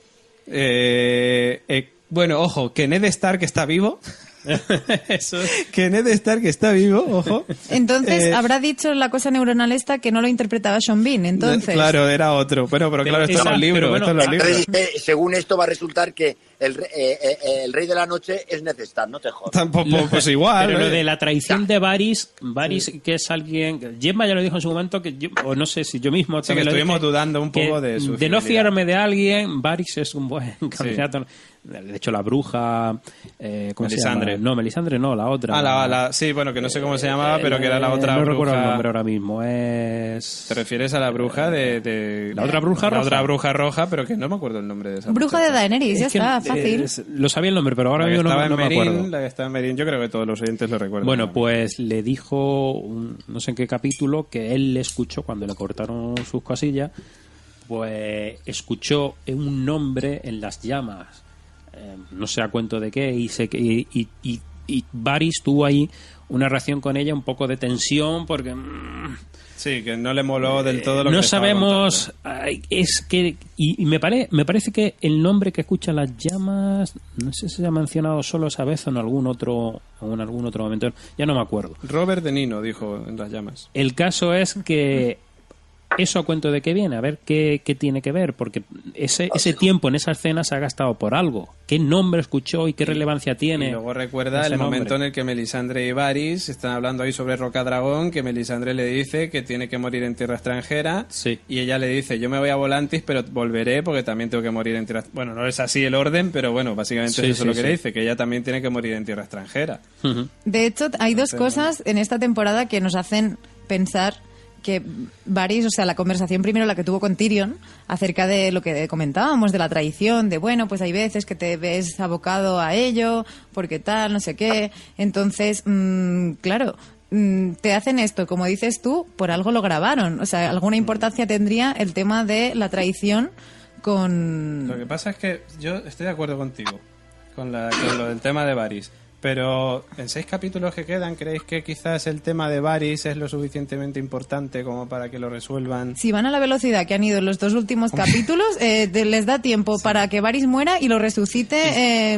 Bueno, ojo, que Ned Stark está vivo. Que Ned Stark está vivo, ojo. Entonces, habrá dicho la cosa neuronal esta que no lo interpretaba Sean Bean, entonces. Claro, era otro. Bueno, pero claro, esto es los libros. Según esto va a resultar que el rey de la noche es Ned Stark, no te jodas. Tampoco, pues igual. Pero lo de la traición de Varys, que es alguien... Gemma ya lo dijo en su momento, o no sé si yo mismo... Sí, que estuvimos dudando un poco de su de no fiarme de alguien, Varys es un buen candidato. De hecho, la bruja... ¿cómo se llama? No, Melisandre no, la otra. Sí, bueno, que no sé cómo se llamaba, pero que era la otra no bruja. Recuerdo el nombre ahora mismo. ¿Te refieres a la bruja de... ¿La otra bruja roja? La otra bruja roja, pero que no me acuerdo el nombre de esa bruja de Daenerys, ya está. Fácil. Lo sabía el nombre, pero ahora La que mismo estaba no en me acuerdo. Merín, la que estaba en Merín, yo creo que todos los oyentes lo recuerdan. Bueno, pues le dijo, no sé en qué capítulo, que él le escuchó cuando le cortaron sus cosillas, pues escuchó un nombre en las llamas, no sé a cuento de qué, y Varys tuvo ahí una reacción con ella, un poco de tensión, porque sí, que no le moló del todo lo que no le estaba sabemos, contando. es que y me parece que el nombre que escucha las llamas, no sé si se ha mencionado solo esa vez o en algún otro momento, ya no me acuerdo. Robert De Nino dijo en Las Llamas. El caso es que eso a cuento de qué viene, a ver qué tiene que ver, porque ese tiempo en esa escena se ha gastado por algo. ¿Qué nombre escuchó y qué relevancia tiene? Y luego recuerda ese el nombre? momento en el que Melisandre y Varys están hablando ahí sobre Rocadragón, que Melisandre le dice que tiene que morir en tierra extranjera, Sí. y ella le dice, yo me voy a Volantis, pero volveré porque también tengo que morir en tierra... Bueno, no es así el orden, pero bueno, básicamente Sí, es eso sí, lo que sí. le dice, que ella también tiene que morir en tierra extranjera. Ujú. De hecho, hay dos cosas en esta temporada que nos hacen pensar que Varys, o sea, la conversación primero la que tuvo con Tyrion acerca de lo que comentábamos, de la traición, de bueno, pues hay veces que te ves abocado a ello, porque tal, no sé qué. Entonces, claro, te hacen esto, como dices tú, por algo lo grabaron. O sea, alguna importancia tendría el tema de la traición con... Lo que pasa es que yo estoy de acuerdo contigo con lo del tema de Varys, pero en 6 capítulos que quedan, ¿creéis que quizás el tema de Varys es lo suficientemente importante como para que lo resuelvan? Si van a la velocidad que han ido en los 2 últimos capítulos, les da tiempo para que Varys muera y lo resucite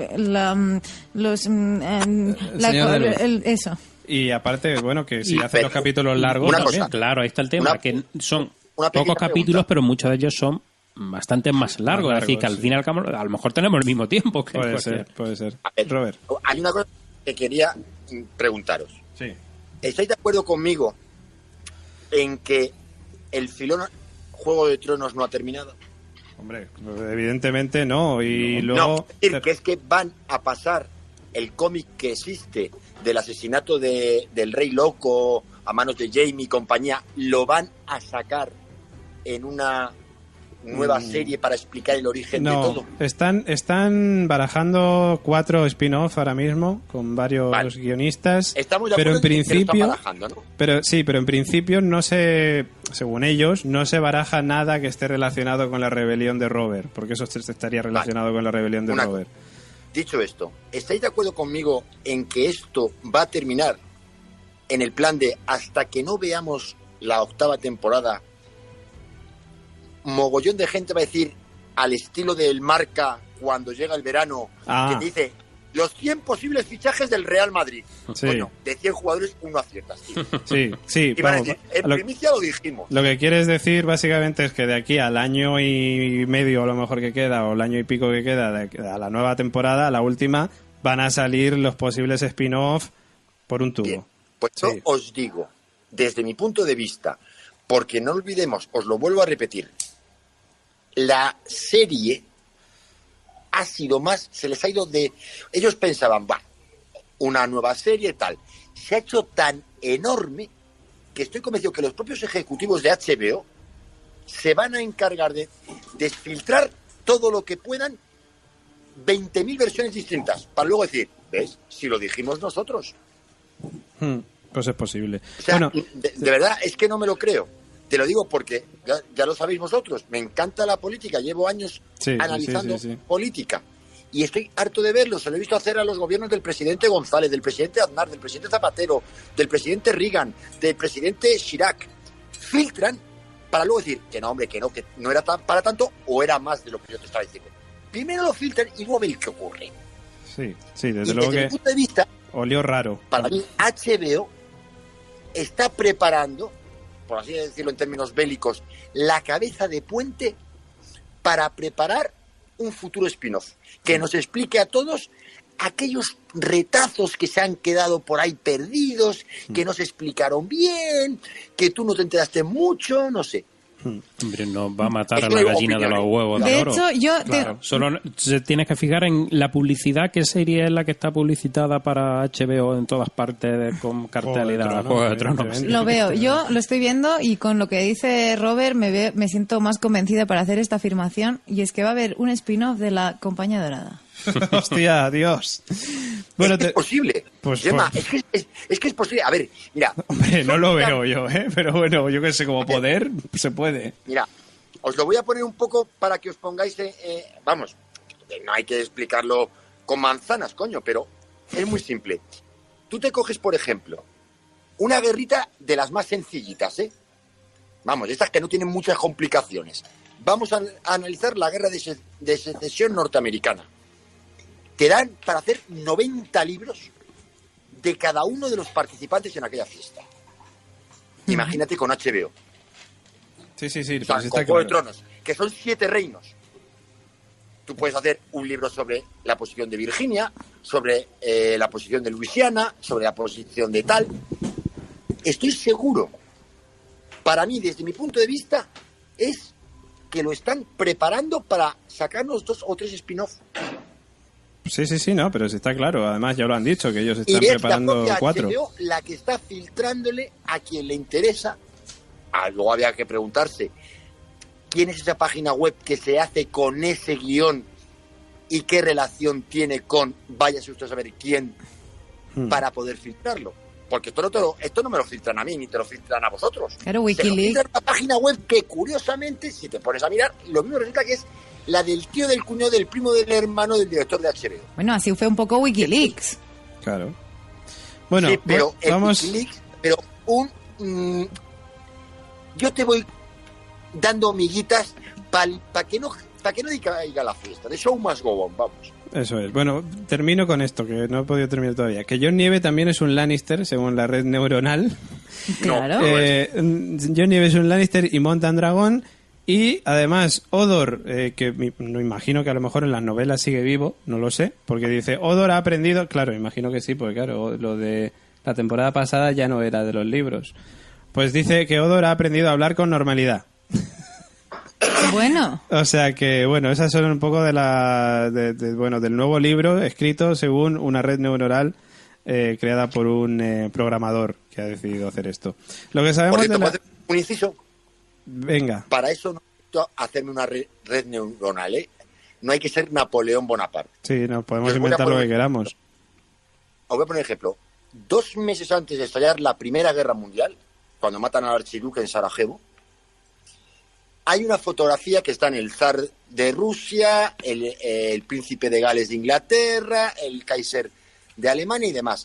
eso. Y aparte, bueno, que si Y- hacen los capítulos largos... una también. cosa. Claro, ahí está el tema, Una- que son una pequeña pocos capítulos, pregunta. pero muchos de ellos son bastante más largos. Es decir, que al sí. fin y al cabo, a lo mejor tenemos el mismo tiempo. Que Puede cualquier- ser, puede ser. A ver, Robert. hay una cosa que quería preguntaros. Sí. ¿Estáis de acuerdo conmigo en que el filón Juego de Tronos no ha terminado? Hombre, evidentemente no. Y No, luego... es decir, que es que van a pasar el cómic que existe del asesinato del Rey Loco a manos de Jaime y compañía, lo van a sacar en una nueva serie para explicar el origen de No, todo. están barajando 4 spin-off ahora mismo con varios Vale. guionistas, Estamos de pero en acuerdo en que lo están principio, barajando, ¿no? pero en principio no se, según ellos, no se baraja nada que esté relacionado con la rebelión de Robert, porque eso estaría relacionado con la rebelión de Una Robert. Dicho esto, ¿estáis de acuerdo conmigo en que esto va a terminar en el plan de hasta que no veamos la 8ª temporada? Mogollón de gente va a decir, al estilo del Marca cuando llega el verano, que dice los 100 posibles fichajes del Real Madrid. Sí. Bueno, de 100 jugadores uno aciertas, tío. Sí, Y van a vamos, decir, en primicia lo dijimos. lo que quieres decir básicamente es que de aquí al año y medio a lo mejor que queda, o el año y pico que queda, a la nueva temporada, a la última, van a salir los posibles spin-off por un tubo. Bien, pues yo Sí. os digo, desde mi punto de vista, porque no olvidemos, os lo vuelvo a repetir, la serie ha sido más, se les ha ido de... Ellos pensaban, va, una nueva serie tal. Se ha hecho tan enorme que estoy convencido que los propios ejecutivos de HBO se van a encargar de desfiltrar todo lo que puedan, 20.000 versiones distintas, para luego decir, ¿ves? Si lo dijimos nosotros. Pues es posible. O sea, Bueno, de verdad, es que no me lo creo. Te lo digo porque, ya lo sabéis vosotros, me encanta la política, llevo años Sí, analizando sí. política. Y estoy harto de verlo, se lo he visto hacer a los gobiernos del presidente González, del presidente Aznar, del presidente Zapatero, del presidente Reagan, del presidente Chirac. Filtran para luego decir que no, hombre, que no era para tanto o era más de lo que yo te estaba diciendo. Primero lo filtran y luego ven qué ocurre. sí, desde Y luego desde mi que punto de vista, olió raro. para mí, HBO está preparando, por así decirlo en términos bélicos, la cabeza de puente para preparar un futuro spin-off que nos explique a todos aquellos retazos que se han quedado por ahí perdidos, que no se explicaron bien, que tú no te enteraste mucho, no sé. Hombre, no va a matar Es a que la hay gallina de los opiniones. huevos de De oro. hecho, yo Claro, solo se tienes que fijar en la publicidad, qué serie es la que está publicitada para HBO en todas partes con cartelidad. Juego de Tronos. evidentemente. lo veo. Yo lo estoy viendo y con lo que dice Robert me siento más convencida para hacer esta afirmación, y es que va a haber un spin-off de La Compañía Dorada. Hostia, Dios. Bueno, es posible. pues- Gemma, pues- es que es posible. A ver, mira. Hombre, no lo veo yo, ¿eh? Pero bueno, yo que sé, como poder, se puede. Mira, os lo voy a poner un poco para que os pongáis... vamos, no hay que explicarlo con manzanas, coño, pero es muy simple. Tú te coges, por ejemplo, una guerrita de las más sencillitas, ¿eh? Vamos, estas que no tienen muchas complicaciones. Vamos a analizar la guerra de secesión norteamericana. Te dan para hacer 90 libros de cada uno de los participantes en aquella fiesta. Imagínate con HBO. Sí, sí, O pues sea, está con Juego de claro. Tronos, que son 7 reinos. Tú puedes hacer un libro sobre la posición de Virginia, sobre la posición de Luisiana, sobre la posición de tal. Estoy seguro, para mí, desde mi punto de vista, es que lo están preparando para sacarnos 2 o 3 spin-off. Sí, sí, sí, no, pero sí está claro. Además, ya lo han dicho, que ellos Y están es la preparando propia 4. HBO la que está filtrándole a quien le interesa. Luego había que preguntarse quién es esa página web que se hace con ese guión y qué relación tiene con, váyase usted a saber quién, para poder filtrarlo. Porque esto no me lo filtran a mí, ni te lo filtran a vosotros. Claro, Se lo Wikileaks. filtran a una página web que, curiosamente, si te pones a mirar, lo mismo resulta que es la del tío, del cuñado, del primo, del hermano del director de HBO. Bueno, así fue un poco Wikileaks. Claro. Bueno, Sí, pero el vamos... Wikileaks, pero yo te voy dando miguitas para que no diga la fiesta. The show must go on, vamos. Eso es. Bueno, termino con esto, que no he podido terminar todavía. Que Jon Nieve también es un Lannister, según la red neuronal. Claro. Jon Nieve es un Lannister y monta un dragón. Y además, Hodor, que no imagino que a lo mejor en las novelas sigue vivo, no lo sé, porque dice, Hodor ha aprendido... Claro, imagino que sí, porque claro, lo de la temporada pasada ya no era de los libros. Pues dice que Hodor ha aprendido a hablar con normalidad. Bueno, O sea que, bueno, esas son un poco del nuevo libro escrito según una red neuronal creada por un programador que ha decidido hacer esto. Lo que sabemos Por cierto, de la... ¿puedo hacer un inciso? Venga. Para eso no necesito hacerme una red neuronal, ¿eh? No hay que ser Napoleón Bonaparte. Sí, nos podemos Os voy a inventar lo poner- que queramos. Os voy a poner un ejemplo. 2 meses antes de estallar la Primera Guerra Mundial, cuando matan al archiduque en Sarajevo, hay una fotografía que está en el zar de Rusia, el príncipe de Gales de Inglaterra, el Kaiser de Alemania y demás.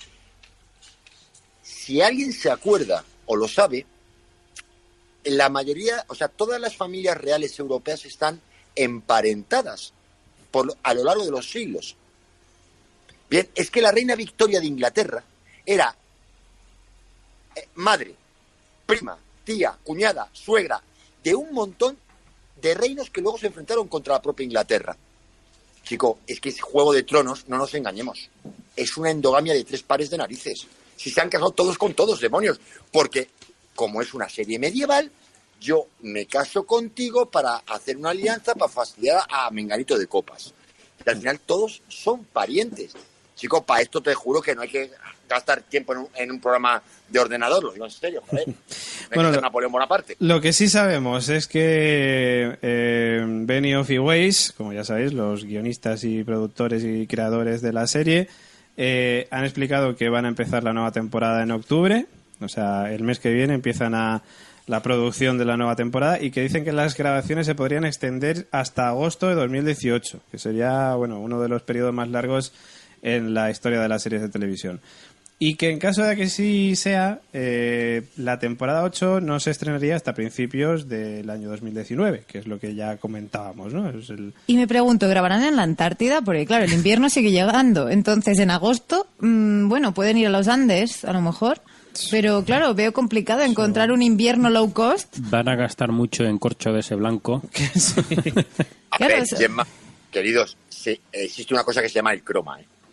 Si alguien se acuerda o lo sabe, la mayoría, o sea, todas las familias reales europeas están emparentadas a lo largo de los siglos. Bien, es que la reina Victoria de Inglaterra era madre, prima, tía, cuñada, suegra, de un montón de reinos que luego se enfrentaron contra la propia Inglaterra. Chico, es que es Juego de Tronos, no nos engañemos. Es una endogamia de 3 pares de narices. Si se han casado todos con todos, demonios. Porque, como es una serie medieval, yo me caso contigo para hacer una alianza para fastidiar a Menganito de Copas. Y al final todos son parientes. Chico, para esto te juro que no hay que gastar tiempo en un programa de ordenador, lo digo en serio, joder. No hay Bueno, que ser Napoleón Bonaparte. Lo que sí sabemos es que Benioff y Weiss, como ya sabéis, los guionistas y productores y creadores de la serie, han explicado que van a empezar la nueva temporada en octubre, o sea, el mes que viene empiezan la producción de la nueva temporada, y que dicen que las grabaciones se podrían extender hasta agosto de 2018, que sería, bueno, uno de los periodos más largos en la historia de las series de televisión. Y que en caso de que sí sea, la temporada 8 no se estrenaría hasta principios del año 2019, que es lo que ya comentábamos, ¿no? Es y me pregunto, ¿grabarán en la Antártida? Porque claro, el invierno sigue llegando. Entonces, en agosto, bueno, pueden ir a los Andes, a lo mejor. Pero claro, veo complicado encontrar un invierno low cost. Van a gastar mucho en corcho de ese blanco. A Claro, ver, eso- Gemma, queridos, existe una cosa que se llama el croma, ¿eh?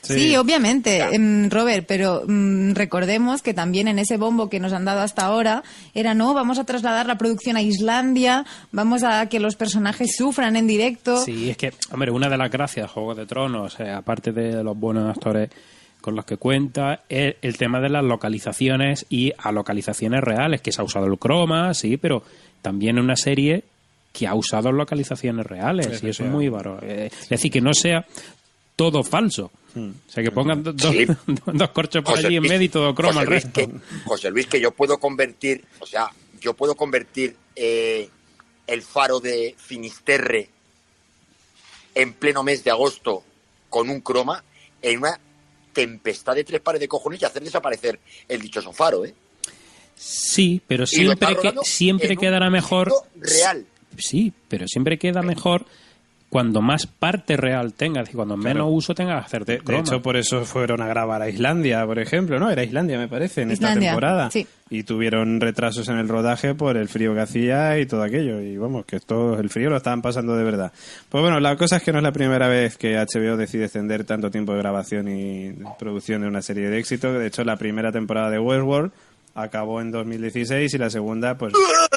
Sí, obviamente, Robert, pero recordemos que también en ese bombo que nos han dado hasta ahora era, no, vamos a trasladar la producción a Islandia, vamos a que los personajes sufran en directo. Sí, es que, hombre, una de las gracias de Juego de Tronos, aparte de los buenos actores con los que cuenta, es el tema de las localizaciones y a localizaciones reales, que se ha usado el croma, sí, pero también en una serie que ha usado localizaciones reales, y eso es muy bárbaro. Es decir, que no sea todo falso. O sea, que pongan dos corchos por allí en medio y todo croma el resto. José Luis, que yo puedo convertir, el faro de Finisterre en pleno mes de agosto con un croma en una tempestad de 3 pares de cojones y hacer desaparecer el dichoso faro, ¿eh? Sí, pero siempre quedará mejor. Real. Sí, pero siempre queda mejor cuando más parte real tenga, es decir, cuando menos uso tenga que hacer de hecho, por eso fueron a grabar a Islandia, por ejemplo, ¿no? Era Islandia, me parece, en esta temporada. Sí. Y tuvieron retrasos en el rodaje por el frío que hacía y todo aquello. Y vamos, que todo el frío lo estaban pasando de verdad. Pues bueno, la cosa es que no es la primera vez que HBO decide extender tanto tiempo de grabación y de producción de una serie de éxito. De hecho, la primera temporada de Westworld acabó en 2016 y la segunda, pues...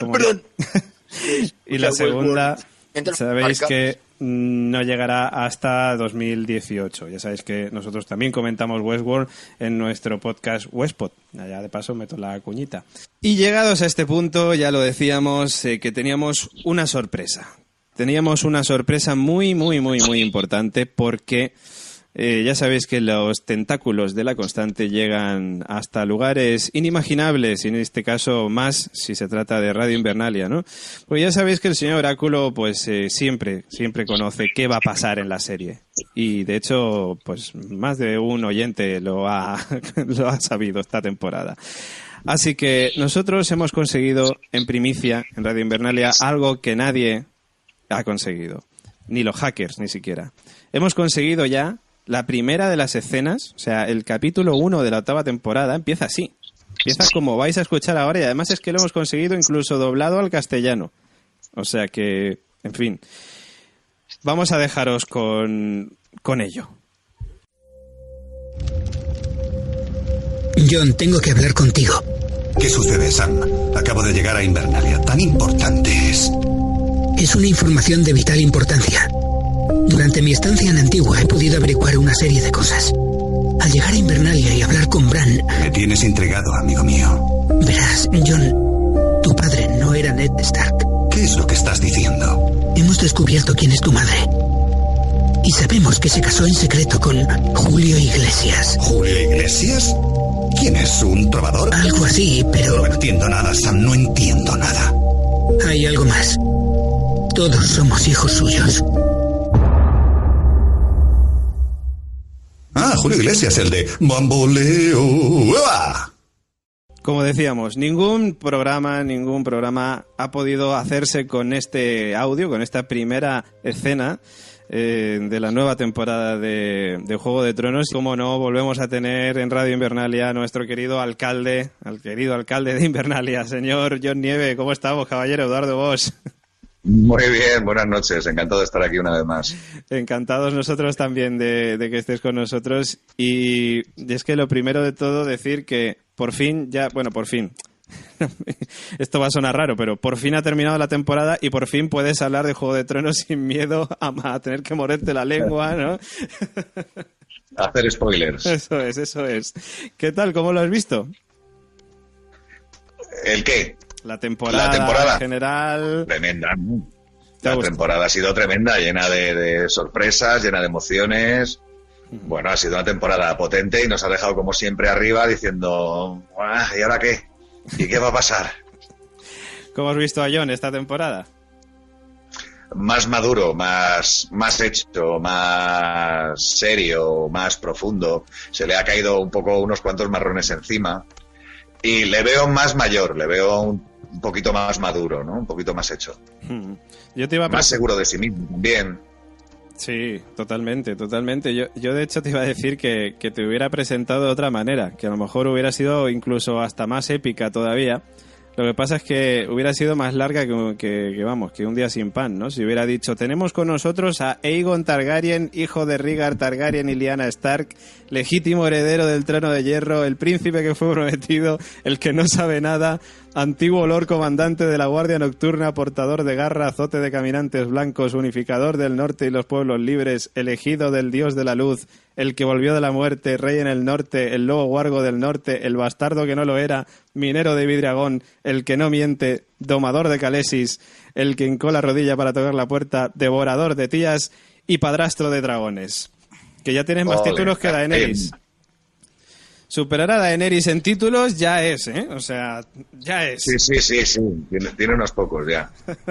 y la segunda, sabéis que no llegará hasta 2018. Ya sabéis que nosotros también comentamos Westworld en nuestro podcast Westpod. Allá de paso meto la cuñita. Y llegados a este punto, ya lo decíamos, que teníamos una sorpresa. Teníamos una sorpresa muy, muy, muy, muy importante porque... ya sabéis que los tentáculos de La Constante llegan hasta lugares inimaginables, y en este caso más si se trata de Radio Invernalia, ¿no? Pues ya sabéis que el señor Oráculo pues siempre conoce qué va a pasar en la serie. Y de hecho, pues más de un oyente lo ha sabido esta temporada. Así que nosotros hemos conseguido en primicia en Radio Invernalia algo que nadie ha conseguido. Ni los hackers, ni siquiera. Hemos conseguido ya la primera de las escenas, o sea, el capítulo 1 de la 8ª temporada empieza así. Empieza como vais a escuchar ahora, y además es que lo hemos conseguido incluso doblado al castellano. O sea que, en fin, vamos a dejaros con ello. John, tengo que hablar contigo. ¿Qué sucede, Sam? Acabo de llegar a Invernalia. Tan importante es. Es una información de vital importancia. Durante mi estancia en Antigua he podido averiguar una serie de cosas. Al llegar a Invernalia y hablar con Bran... Me tienes intrigado, amigo mío. Verás, John, tu padre no era Ned Stark. ¿Qué es lo que estás diciendo? Hemos descubierto quién es tu madre. Y sabemos que se casó en secreto con Julio Iglesias. ¿Julio Iglesias? ¿Quién es? ¿Un trovador? Algo así, pero... No entiendo nada, Sam, no entiendo nada. Hay algo más. Todos somos hijos suyos. Ah, Julio Iglesias, el de Bamboleo. ¡Uah! Como decíamos, ningún programa ha podido hacerse con este audio, con esta primera escena de la nueva temporada de Juego de Tronos. Como no, volvemos a tener en Radio Invernalia a nuestro querido alcalde, de Invernalia, señor John Nieve. ¿Cómo estamos, caballero Eduardo Bosch? Muy bien, buenas noches, encantado de estar aquí una vez más. Encantados nosotros también de que estés con nosotros, y es que lo primero de todo decir que por fin, esto va a sonar raro, pero por fin ha terminado la temporada y por fin puedes hablar de Juego de Tronos sin miedo a tener que morderte la lengua, ¿no? Hacer spoilers. Eso es. ¿Qué tal? ¿Cómo lo has visto? ¿El qué? La temporada en general... Tremenda. La temporada ha sido tremenda, llena de sorpresas, llena de emociones. Bueno, ha sido una temporada potente y nos ha dejado como siempre arriba diciendo, ¿y ahora qué? ¿Y qué va a pasar? ¿Cómo has visto a Jon esta temporada? Más maduro, más hecho, más serio, más profundo. Se le ha caído un poco unos cuantos marrones encima. Y le veo más mayor, le veo un poquito más maduro, ¿no? Un poquito más hecho. Yo te iba a más seguro de sí mismo, bien. Sí, totalmente. Yo de hecho te iba a decir que te hubiera presentado de otra manera, que a lo mejor hubiera sido incluso hasta más épica todavía Lo que pasa es que hubiera sido más larga que un día sin pan, ¿no? Si hubiera dicho, tenemos con nosotros a Aegon Targaryen, hijo de Rhaegar Targaryen y Lyanna Stark, legítimo heredero del trono de hierro, el príncipe que fue prometido, el que no sabe nada, antiguo Lord Comandante de la Guardia Nocturna, portador de garra, azote de caminantes blancos, unificador del norte y los pueblos libres, elegido del dios de la luz, el que volvió de la muerte, rey en el norte, el lobo guargo del norte, el bastardo que no lo era, minero de Vidragón, el que no miente, domador de Calesis, el que hincó la rodilla para tocar la puerta, devorador de tías y padrastro de dragones. Que ya tienes más títulos que Daenerys. Superar a Daenerys en títulos ya es, ¿eh? O sea, ya es. Sí. Tiene unos pocos ya.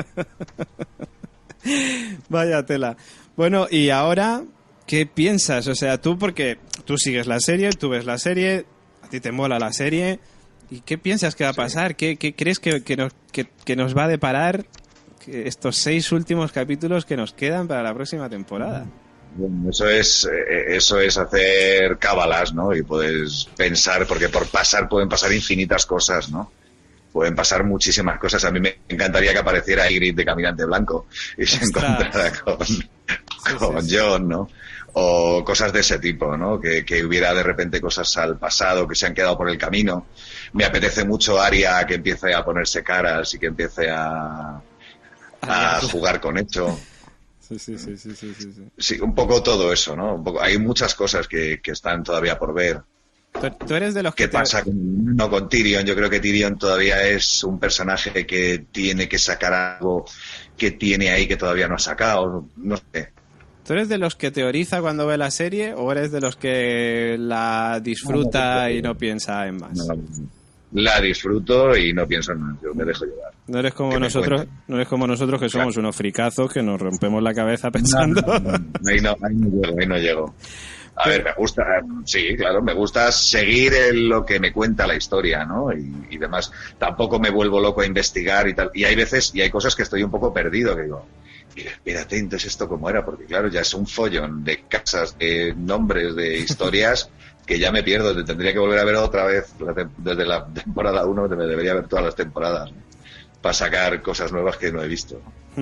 Vaya tela. Bueno, y ahora, ¿qué piensas? O sea, tú, porque tú sigues la serie, tú ves la serie, a ti te mola la serie, ¿y qué piensas que va a pasar? ¿Qué crees que nos va a deparar estos 6 últimos capítulos que nos quedan para la próxima temporada? Bueno, eso es hacer cábalas, ¿no? Y puedes pensar, porque por pasar pueden pasar infinitas cosas, ¿no? Pueden pasar muchísimas cosas. A mí me encantaría que apareciera Ygritte de Caminante Blanco y se encontrara con Jon, ¿no? O cosas de ese tipo, ¿no? Que hubiera de repente cosas al pasado que se han quedado por el camino. Me apetece mucho Arya que empiece a ponerse caras y que empiece a jugar con hecho. Sí. Sí, un poco todo eso, ¿no? Hay muchas cosas que están todavía por ver. Tú eres de los que... ¿Qué pasa con Tyrion? Yo creo que Tyrion todavía es un personaje que tiene que sacar algo que tiene ahí que todavía no ha sacado. No sé. ¿Tú eres de los que teoriza cuando ve la serie o eres de los que la disfruta y no piensa en más? No, la disfruto y no pienso en más. Yo me dejo llevar. No eres como nosotros que somos unos fricazos que nos rompemos la cabeza pensando. Ahí no llego. A ver, me gusta, sí, claro, me gusta seguir lo que me cuenta la historia, ¿no? Y demás. Tampoco me vuelvo loco a investigar y tal. Y hay veces, y hay cosas que estoy un poco perdido, que digo, mírate, entonces esto cómo era, porque claro, ya es un follón de casas, de nombres, de historias, que ya me pierdo. Tendría que volver a ver otra vez, desde la temporada 1, me debería ver todas las temporadas, ¿no? Para sacar cosas nuevas que no he visto.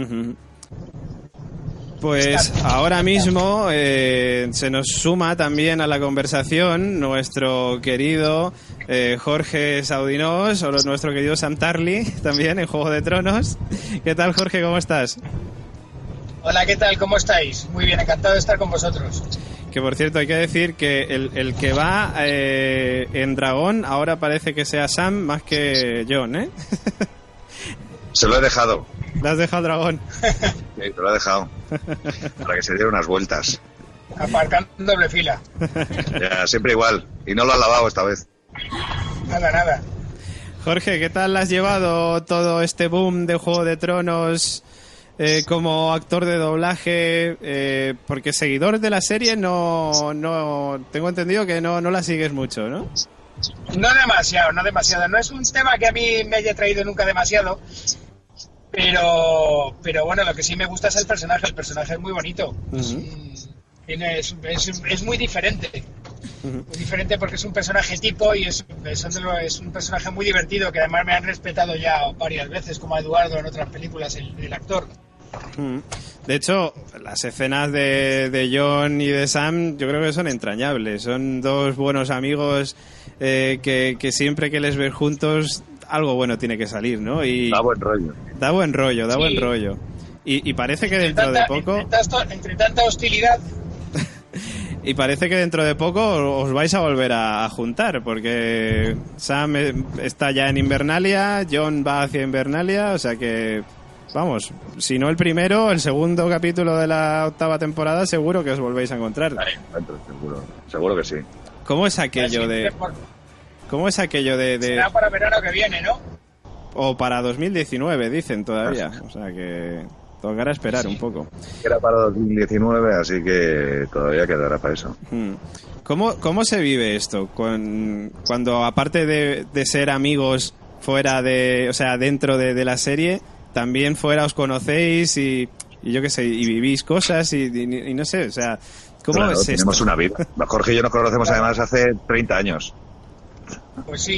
Pues ahora mismo se nos suma también a la conversación nuestro querido Jorge Saudinós, o nuestro querido Sam Tarly, también en Juego de Tronos. ¿Qué tal, Jorge? ¿Cómo estás? Hola, ¿qué tal? ¿Cómo estáis? Muy bien, encantado de estar con vosotros. Que por cierto, hay que decir que el que va en Dragón ahora parece que sea Sam más que Jon, ¿eh? Se lo he dejado. ¿Le has dejado Dragón? Sí, te lo he dejado. Para que se diera unas vueltas. Aparcando doble fila. Ya, siempre igual. Y no lo has lavado esta vez. Nada. Jorge, ¿qué tal has llevado todo este boom de Juego de Tronos como actor de doblaje? Porque seguidor de la serie no tengo entendido que no la sigues mucho, ¿no? No demasiado. No es un tema que a mí me haya traído nunca demasiado. Pero bueno, lo que sí me gusta es el personaje. El personaje es muy bonito. Uh-huh. Es muy diferente. Uh-huh. Muy diferente porque es un personaje tipo y es un personaje muy divertido, que además me han respetado ya varias veces, como a Eduardo en otras películas, el actor. Uh-huh. De hecho, las escenas de Jon y de Sam yo creo que son entrañables. Son dos buenos amigos que siempre que les ves juntos algo bueno tiene que salir, ¿no? Y da buen rollo. Da buen rollo. Y parece que dentro de poco... Entre tanta hostilidad... Y parece que dentro de poco os vais a volver a juntar, porque Sam está ya en Invernalia, Jon va hacia Invernalia, o sea que... Vamos, si no el primero, el segundo capítulo de la 8ª temporada seguro que os volvéis a encontrar. Seguro que sí. ¿Cómo es aquello de...? Será para verano que viene, ¿no? O para 2019, dicen todavía. O sea que tocará esperar un poco. Era para 2019, así que todavía quedará para eso. ¿Cómo se vive esto? Cuando aparte de ser amigos fuera de... O sea, dentro de la serie, también fuera os conocéis y yo qué sé, y vivís cosas y no sé, o sea... ¿Cómo es esto? Tenemos una vida. Jorge y yo nos conocemos además hace 30 años. Pues sí,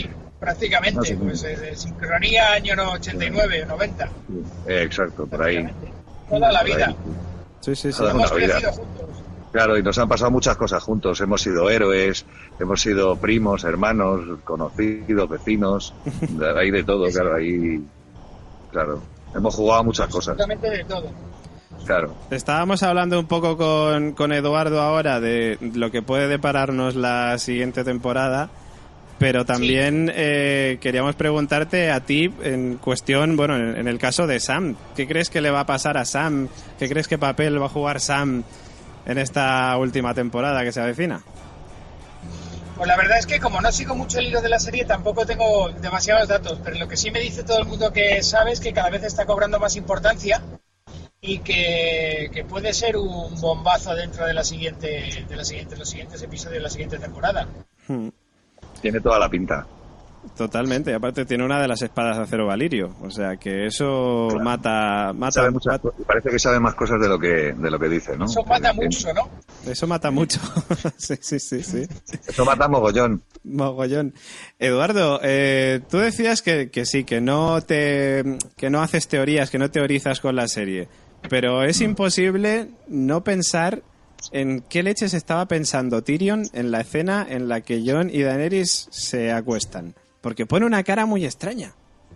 prácticamente. No, sí. Pues sincronía año 89 o 90. Exacto, por ahí. Toda la Por vida. ahí. Sí. Toda Hemos una vida. crecido juntos. Claro, y nos han pasado muchas cosas juntos. Hemos sido héroes, hemos sido primos, hermanos, conocidos, vecinos, hay de todo, claro, ahí, claro. Hemos jugado a muchas cosas, Absolutamente de todo. claro. Estábamos hablando un poco con Eduardo ahora de lo que puede depararnos la siguiente temporada, pero también queríamos preguntarte a ti en cuestión, bueno, en el caso de Sam. ¿Qué crees que le va a pasar a Sam? ¿Qué crees que papel va a jugar Sam en esta última temporada que se avecina? Pues la verdad es que como no sigo mucho el hilo de la serie, tampoco tengo demasiados datos, pero lo que sí me dice todo el mundo que sabe es que cada vez está cobrando más importancia y que puede ser un bombazo dentro de los siguientes episodios de la siguiente temporada. Tiene toda la pinta. Totalmente, y aparte tiene una de las espadas de acero Valirio, o sea que eso Claro. mata Sabe muchas cosas, parece que sabe más cosas de lo que dice, ¿no? Eso mata mucho, ¿no? eso mata mucho. sí. Eso mata mogollón. Mogollón. Eduardo, tú decías que sí, que no haces teorías, que no teorizas con la serie, pero es imposible no pensar en qué leches estaba pensando Tyrion en la escena en la que Jon y Daenerys se acuestan, porque pone una cara muy extraña.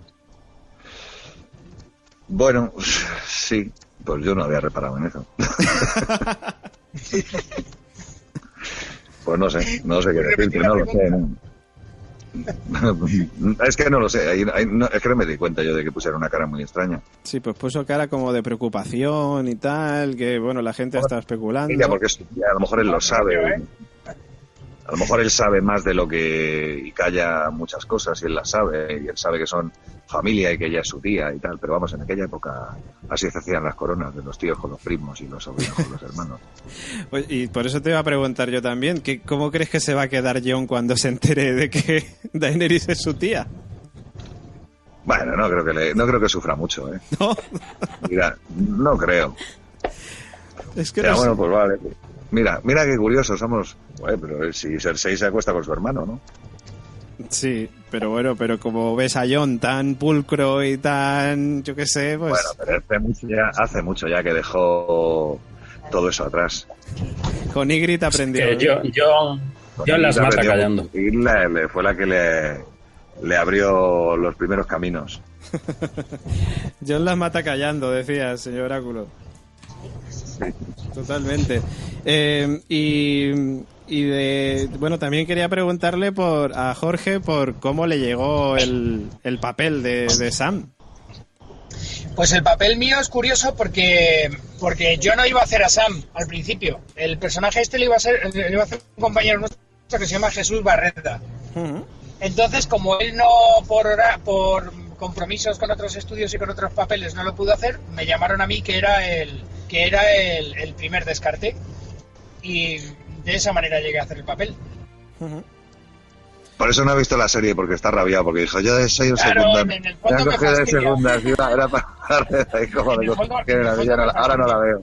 Bueno, sí, pues yo no había reparado en eso. Pues no sé qué decirte, no lo sé. ¿No? Es que no lo sé, es que no me di cuenta yo de que pusiera una cara muy extraña. Sí, pues puso cara como de preocupación y tal, que bueno, la gente está especulando. Ella, porque a lo mejor él lo sabe. A lo mejor él sabe más de lo que... y calla muchas cosas y él las sabe. Y él sabe que son familia y que ella es su tía y tal. Pero vamos, en aquella época así se hacían las coronas de los tíos con los primos y los sobrinos con los hermanos. Pues, y por eso te iba a preguntar yo también, que ¿cómo crees que se va a quedar Jon cuando se entere de que Daenerys es su tía? Bueno, no creo que sufra mucho, ¿eh? ¿No? Mira, no creo. Es que Ya, no sé. bueno, pues vale. Mira qué curioso somos. Pero si Cersei se acuesta con su hermano, ¿no? Sí, pero bueno, pero como ves a Jon tan pulcro y tan, yo qué sé, pues... Bueno, pero hace mucho ya que dejó todo eso atrás. Con Ygritte aprendió. Que Jon las mata callando. Y fue la que le abrió los primeros caminos. Jon las mata callando, decía el señor Oráculo. Totalmente. Bueno, también quería preguntarle a Jorge por cómo le llegó el papel de Sam. Pues el papel mío es curioso porque yo no iba a hacer a Sam al principio. El personaje le iba a hacer un compañero nuestro que se llama Jesús Barreda. Uh-huh. Entonces, como él no por compromisos con otros estudios y con otros papeles no lo pudo hacer, me llamaron a mí que era el primer descarte. Y de esa manera llegué a hacer el papel. Uh-huh. Por eso no he visto la serie, porque está rabiado, porque dijo, yo soy un Claro, secundario. en el fondo me de fastidia. segundas, era para... ahora no la veo.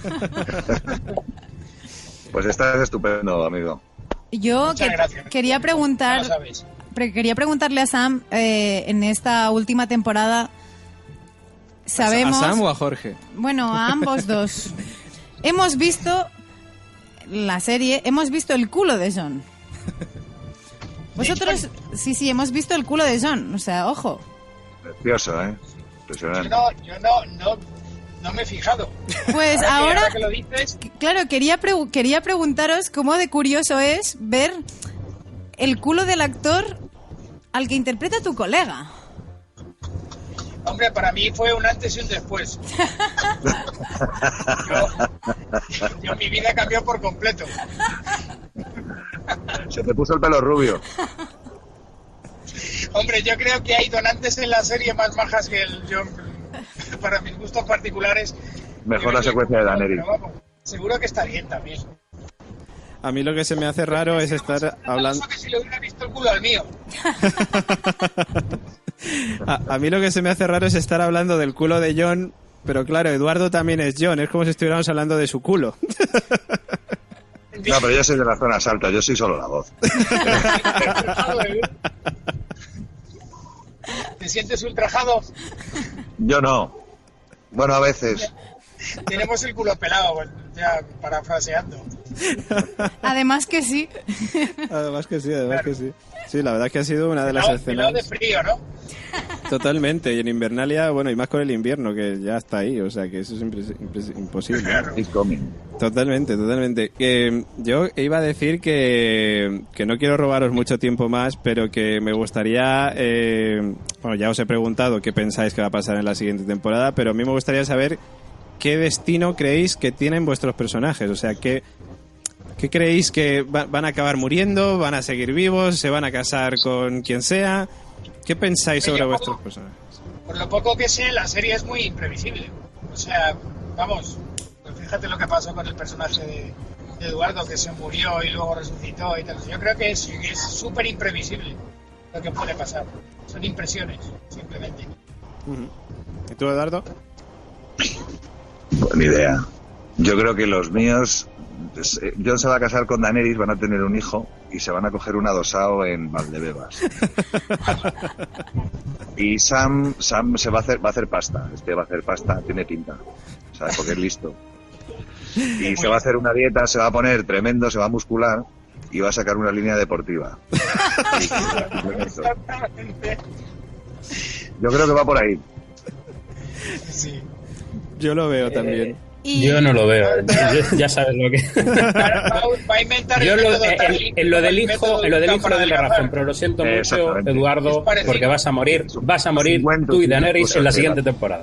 Pues estás estupendo, amigo. Yo Muchas gracias. quería Ya lo sabes. quería preguntarle a Sam, en esta última temporada, sabemos... ¿A Sam o a Jorge? Bueno, a ambos dos. Hemos visto la serie, hemos visto el culo de Jon. Vosotros, sí, hemos visto el culo de Jon, o sea, ojo. Precioso, ¿eh? Impresionante. Yo no me he fijado. Pues ahora, que lo dices, claro, quería preguntaros cómo de curioso es ver el culo del actor al que interpreta tu colega. hombre, para mí fue un antes y un después. yo mi vida cambió por completo. Se te puso el pelo rubio. Hombre, yo creo que hay donantes en la serie más majas que el Jon. Para mis gustos particulares. Mejor la secuencia de Daenerys. Pero vamos, seguro que está bien también. A mí lo que se me hace raro es estar hablando... Eso que si le hubiera visto el culo al mío. a mí lo que se me hace raro es estar hablando del culo de Jon, pero claro, Eduardo también es Jon, es como si estuviéramos hablando de su culo. No, pero yo soy de las zonas altas, yo soy solo la voz. ¿Te sientes ultrajado? Yo no. Bueno, a veces. Tenemos el culo pelado, ya parafraseando. Además que sí. Además que sí. Sí, la verdad es que ha sido una de las escenas... Pelado de frío, ¿no? Totalmente, y en Invernalia, bueno, y más con el invierno, que ya está ahí, o sea, que eso es imposible. It's coming. Totalmente. Yo iba a decir que no quiero robaros mucho tiempo más, pero que me gustaría... bueno, ya os he preguntado qué pensáis que va a pasar en la siguiente temporada, pero a mí me gustaría saber qué destino creéis que tienen vuestros personajes, o sea, ¿qué creéis que van a acabar muriendo, van a seguir vivos, se van a casar con quien sea? ¿Qué pensáis sobre vuestros personajes? Por lo poco que sé, la serie es muy imprevisible. O sea, vamos, pues fíjate lo que pasó con el personaje de Eduardo, que se murió y luego resucitó y tal. Yo creo que es súper imprevisible lo que puede pasar. Son impresiones, simplemente. ¿Y tú, Eduardo? Pues ni idea. Yo creo que los míos... Jon se va a casar con Daenerys, van a tener un hijo y se van a coger un adosado en Valdebebas. Y Sam se va a hacer pasta. Va a hacer pasta, tiene pinta, ¿sabes? Porque es listo. Y se va a hacer una dieta, se va a poner tremendo, se va a muscular y va a sacar una línea deportiva. Yo creo que va por ahí. Sí. Yo lo veo también. Yo no lo veo. Ya sabes lo que... Va a inventar en lo del hijo le doy la razón, pero lo siento mucho, Eduardo, porque vas a morir tú y Daenerys en la siguiente temporada.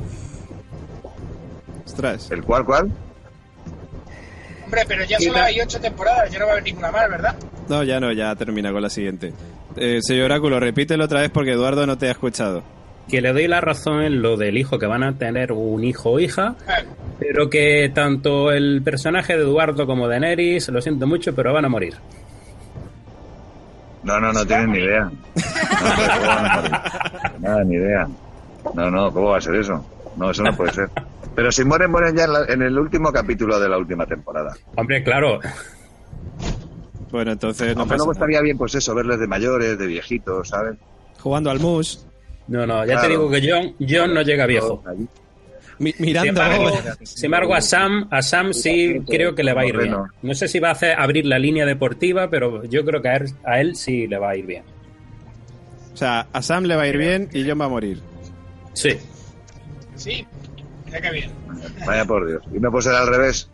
Ostras. ¿El cuál? Hombre, pero ya solo hay 8 temporadas, ya no va a haber ninguna más, ¿verdad? No, ya termina con la siguiente. Señor Oráculo, repítelo otra vez porque Eduardo no te ha escuchado. Que le doy la razón en lo del hijo, que van a tener un hijo o hija, pero que tanto el personaje de Eduardo como de Daenerys, lo siento mucho, pero van a morir. No tienen ni idea. Nada, ni idea. No, ¿cómo va a ser eso? No, eso no puede ser. Pero si mueren ya en el último capítulo de la última temporada. Hombre, claro. Bueno, entonces Aunque luego estaría bien, pues eso, verles de mayores, de viejitos, ¿sabes? Jugando al mus. No, ya te digo que Jon no llega viejo. Mirando. Sin embargo, a Sam sí creo que le va a ir bien. No sé si va a abrir la línea deportiva, pero yo creo que a él sí le va a ir bien. O sea, a Sam le va a ir bien y Jon va a morir. Sí. Sí, mira qué bien. Vaya por Dios. ¿Y no puede ser al revés?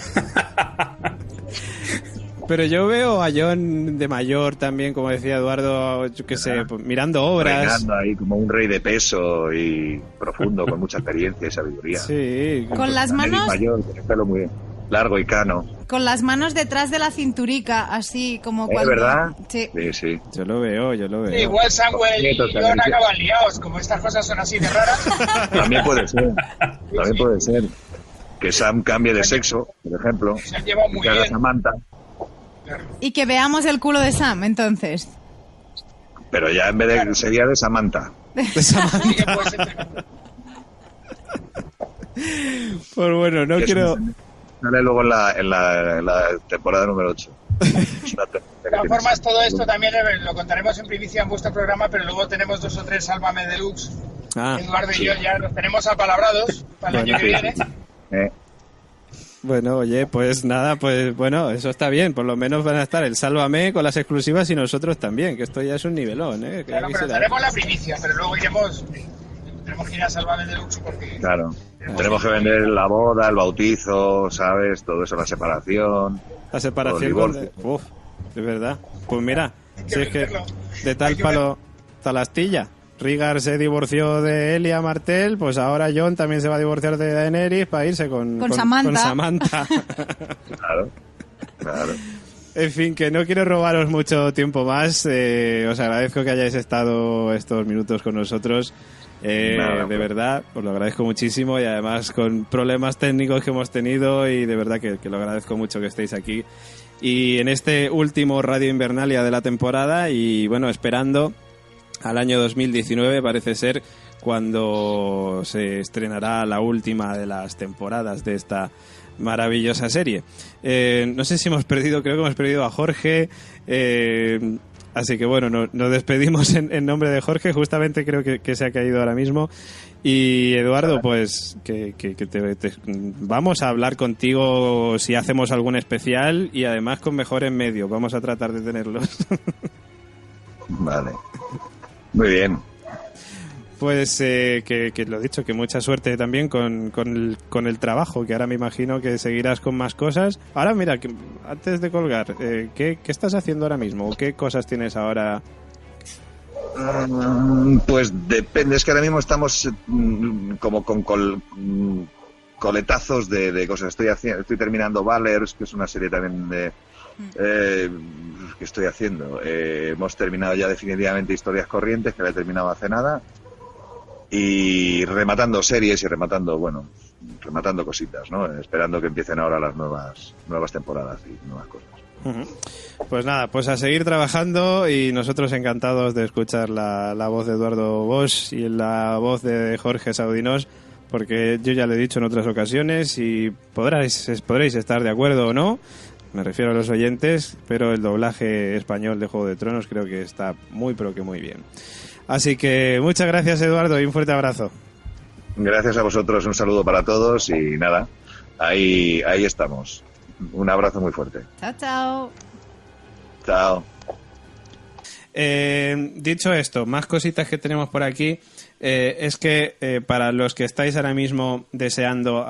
Pero yo veo a Jon de mayor también, como decía Eduardo, yo qué sé, mirando obras. Reinando ahí como un rey de peso y profundo, con mucha experiencia y sabiduría. Sí. Con las manos... mayor, con el pelo muy largo y cano. Con las manos detrás de la cinturica, así como cuando... ¿Verdad? Sí. Sí. Yo lo veo. Sí, igual Samuel y Jon acaban liados, como estas cosas son así de raras. También puede ser. Que Sam cambie de sexo, por ejemplo. Se han llevado muy que haga bien. Samantha. Y que veamos el culo de Sam, entonces. Pero ya en vez de sería de Samantha. De Samantha. Pues bueno, no quiero... Sale luego en la temporada número 8. De todas formas, todo esto también lo contaremos en primicia en vuestro programa, pero luego tenemos 2 o 3 Sálvame Deluxe. Eduardo y yo ya los tenemos apalabrados para el año que viene. Bueno, oye, pues nada, pues bueno, eso está bien. Por lo menos van a estar el Sálvame con las exclusivas y nosotros también, que esto ya es un nivelón, ¿eh? Claro, pero daremos la primicia, pero luego tenemos que ir a Sálvame Deluxe porque... Claro, tenemos que vender la boda, el bautizo, ¿sabes? Todo eso, la separación. La separación Uf, es verdad. Pues mira, si es que de tal palo, tal astilla. Rhaegar se divorció de Elia Martell, pues ahora Jon también se va a divorciar de Daenerys para irse con Samantha. Claro. En fin, que no quiero robaros mucho tiempo más. Os agradezco que hayáis estado estos minutos con nosotros. De verdad, os lo agradezco muchísimo y además con problemas técnicos que hemos tenido y de verdad que lo agradezco mucho que estéis aquí. Y en este último Radio Invernalia de la temporada y bueno, esperando al año 2019 parece ser cuando se estrenará la última de las temporadas de esta maravillosa serie. No sé si creo que hemos perdido a Jorge. Así que bueno, nos despedimos en nombre de Jorge, justamente creo que se ha caído ahora mismo. Y Eduardo, pues que vamos a hablar contigo si hacemos algún especial y además con mejores medios, vamos a tratar de tenerlos. Vale, muy bien. Pues que lo dicho, que mucha suerte también con el trabajo, que ahora me imagino que seguirás con más cosas. Ahora mira, que antes de colgar, ¿qué estás haciendo ahora mismo? ¿O qué cosas tienes ahora? Pues depende, es que ahora mismo estamos como con coletazos de cosas. Estoy terminando Valers, que es una serie también que estoy haciendo. Hemos terminado ya definitivamente Historias Corrientes, que la he terminado hace nada. Y rematando series y rematando cositas, ¿no? Esperando que empiecen ahora las nuevas temporadas y nuevas cosas. Pues nada, pues a seguir trabajando y nosotros encantados de escuchar la voz de Eduardo Bosch y la voz de Jorge Saudinós, porque yo ya lo he dicho en otras ocasiones y podréis estar de acuerdo o no, me refiero a los oyentes, pero el doblaje español de Juego de Tronos creo que está muy pero que muy bien. Así que muchas gracias, Eduardo, y un fuerte abrazo. Gracias a vosotros, un saludo para todos y nada, ahí estamos. Un abrazo muy fuerte. Chao, chao. Chao. Dicho esto, más cositas que tenemos por aquí. Es que para los que estáis ahora mismo deseando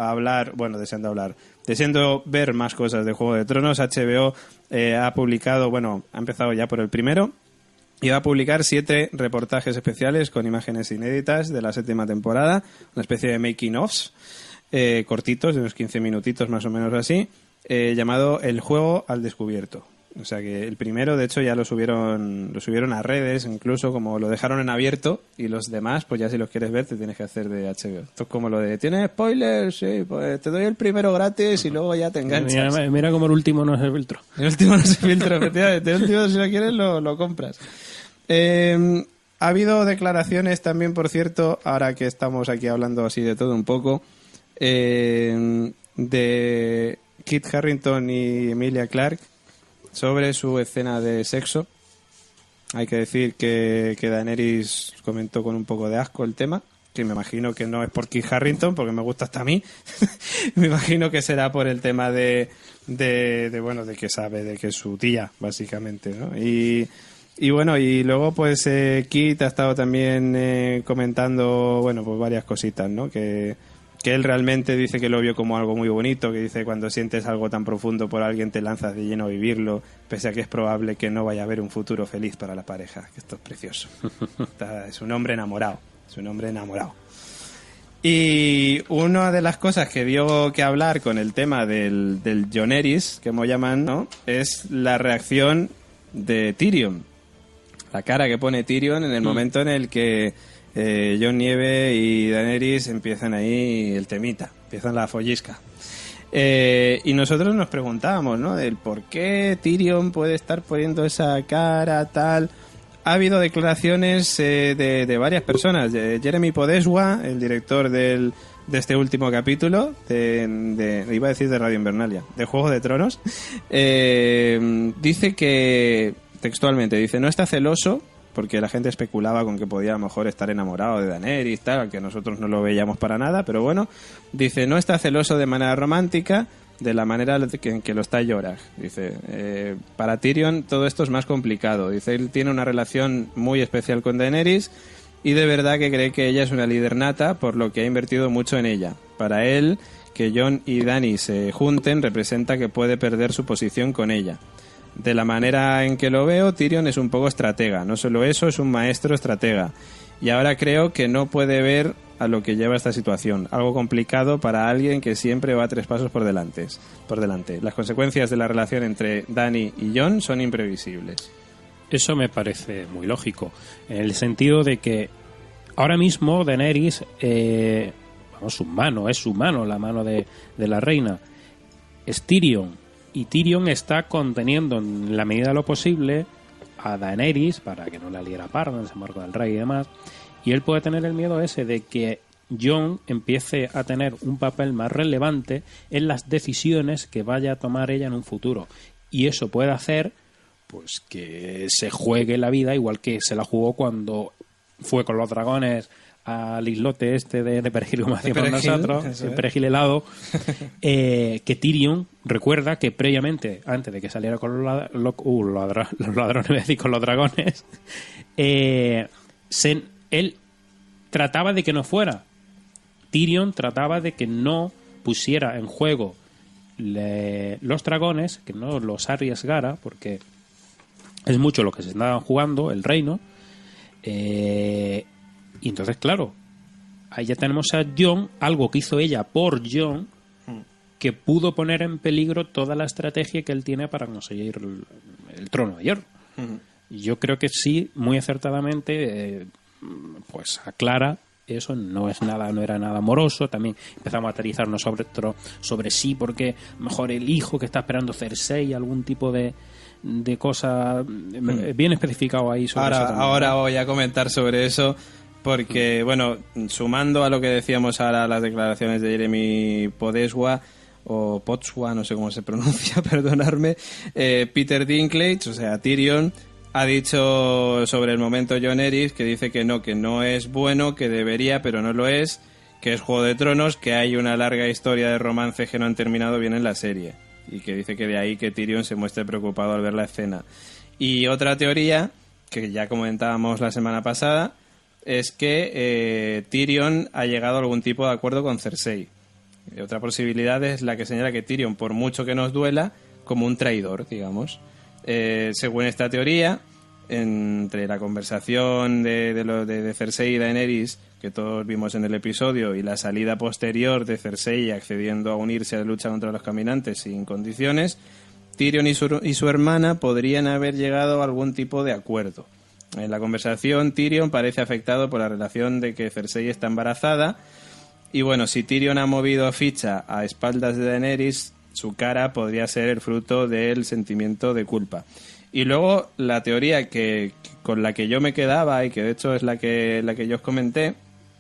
ver más cosas de Juego de Tronos, HBO ha publicado, ha empezado ya por el primero, y va a publicar 7 reportajes especiales con imágenes inéditas de la 7ª temporada, una especie de making-ofs cortitos, de unos 15 minutitos más o menos así, llamado El juego al descubierto. O sea que el primero, de hecho, ya lo subieron a redes, incluso como lo dejaron en abierto, y los demás, pues ya si los quieres ver, te tienes que hacer de HBO. Esto es como lo de, ¿tienes spoilers? Sí, pues te doy el primero gratis y luego ya te enganchas. Mira como el último no se filtró. El último no se filtró, efectivamente. El último, si lo quieres, lo compras. Ha habido declaraciones también, por cierto, ahora que estamos aquí hablando así de todo un poco, de Kit Harington y Emilia Clarke sobre su escena de sexo. Hay que decir que Daenerys comentó con un poco de asco el tema, que me imagino que no es por Kit Harington, porque me gusta hasta a mí. Me imagino que será por el tema de que sabe, de que es su tía, básicamente, ¿no? Y luego pues Kit ha estado también comentando, pues varias cositas, ¿no? Que él realmente dice que lo vio como algo muy bonito, que dice cuando sientes algo tan profundo por alguien te lanzas de lleno a vivirlo, pese a que es probable que no vaya a haber un futuro feliz para la pareja. Que esto es precioso. Es un hombre enamorado. Y una de las cosas que dio que hablar con el tema del Joneris, que me llaman, ¿no? Es la reacción de Tyrion. La cara que pone Tyrion en el momento en el que Jon Nieve y Daenerys empiezan ahí el temita, empiezan la follisca. Y nosotros nos preguntábamos, ¿no? Del por qué Tyrion puede estar poniendo esa cara, tal. Ha habido declaraciones de varias personas. Jeremy Podeswa, el director de este último capítulo, iba a decir de Radio Invernalia, de Juego de Tronos, dice que, textualmente, dice, no está celoso, porque la gente especulaba con que podía a lo mejor estar enamorado de Daenerys, tal, aunque nosotros no lo veíamos para nada, pero bueno, dice, no está celoso de manera romántica, de la manera en que lo está Jorah. Dice, para Tyrion todo esto es más complicado. Dice, él tiene una relación muy especial con Daenerys y de verdad que cree que ella es una líder nata, por lo que ha invertido mucho en ella. Para él, que Jon y Dany se junten representa que puede perder su posición con ella. De la manera en que lo veo, Tyrion es un poco estratega. No solo eso, es un maestro estratega. Y ahora creo que no puede ver a lo que lleva esta situación. Algo complicado para alguien que siempre va 3 pasos por delante. Las consecuencias de la relación entre Dany y Jon son imprevisibles. Eso me parece muy lógico. En el sentido de que ahora mismo Daenerys, su mano, la mano de la reina, es Tyrion. Y Tyrion está conteniendo en la medida de lo posible a Daenerys para que no la liera parda en ese marco del rey y demás. Y él puede tener el miedo ese de que Jon empiece a tener un papel más relevante en las decisiones que vaya a tomar ella en un futuro. Y eso puede hacer pues que se juegue la vida igual que se la jugó cuando fue con los dragones al islote este de perejil, como decíamos nosotros, el perejil helado, que Tyrion recuerda que previamente, antes de que saliera con los ladrones, voy a decir, con los dragones, él trataba de que no fuera. Tyrion trataba de que no pusiera en juego los dragones, que no los arriesgara, porque es mucho lo que se estaban jugando, el reino. Y entonces, claro, ahí ya tenemos a Jon, algo que hizo ella por Jon, que pudo poner en peligro toda la estrategia que él tiene para conseguir el trono de hierro. Y yo creo que sí, muy acertadamente, pues aclara eso, no era nada amoroso. También empezamos a aterrizarnos sobre sí, porque mejor el hijo que está esperando Cersei, algún tipo de cosa bien especificado ahí sobre eso también. Ahora voy a comentar sobre eso, porque, bueno, sumando a lo que decíamos ahora, las declaraciones de Jeremy Podeswa, o Potswa, no sé cómo se pronuncia, perdonadme, Peter Dinklage, o sea, Tyrion, ha dicho sobre el momento Jon Eris que dice que no es bueno, que debería, pero no lo es, que es Juego de Tronos, que hay una larga historia de romance que no han terminado bien en la serie, y que dice que de ahí que Tyrion se muestre preocupado al ver la escena. Y otra teoría, que ya comentábamos la semana pasada, es que Tyrion ha llegado a algún tipo de acuerdo con Cersei. Y otra posibilidad es la que señala que Tyrion, por mucho que nos duela, como un traidor, digamos. Según esta teoría, entre la conversación de Cersei y Daenerys, que todos vimos en el episodio, y la salida posterior de Cersei accediendo a unirse a la lucha contra los caminantes sin condiciones, Tyrion y su hermana podrían haber llegado a algún tipo de acuerdo. En la conversación, Tyrion parece afectado por la relación de que Cersei está embarazada, y bueno, si Tyrion ha movido ficha a espaldas de Daenerys, su cara podría ser el fruto del sentimiento de culpa. Y luego la teoría con la que yo me quedaba, y que de hecho es la que yo os comenté,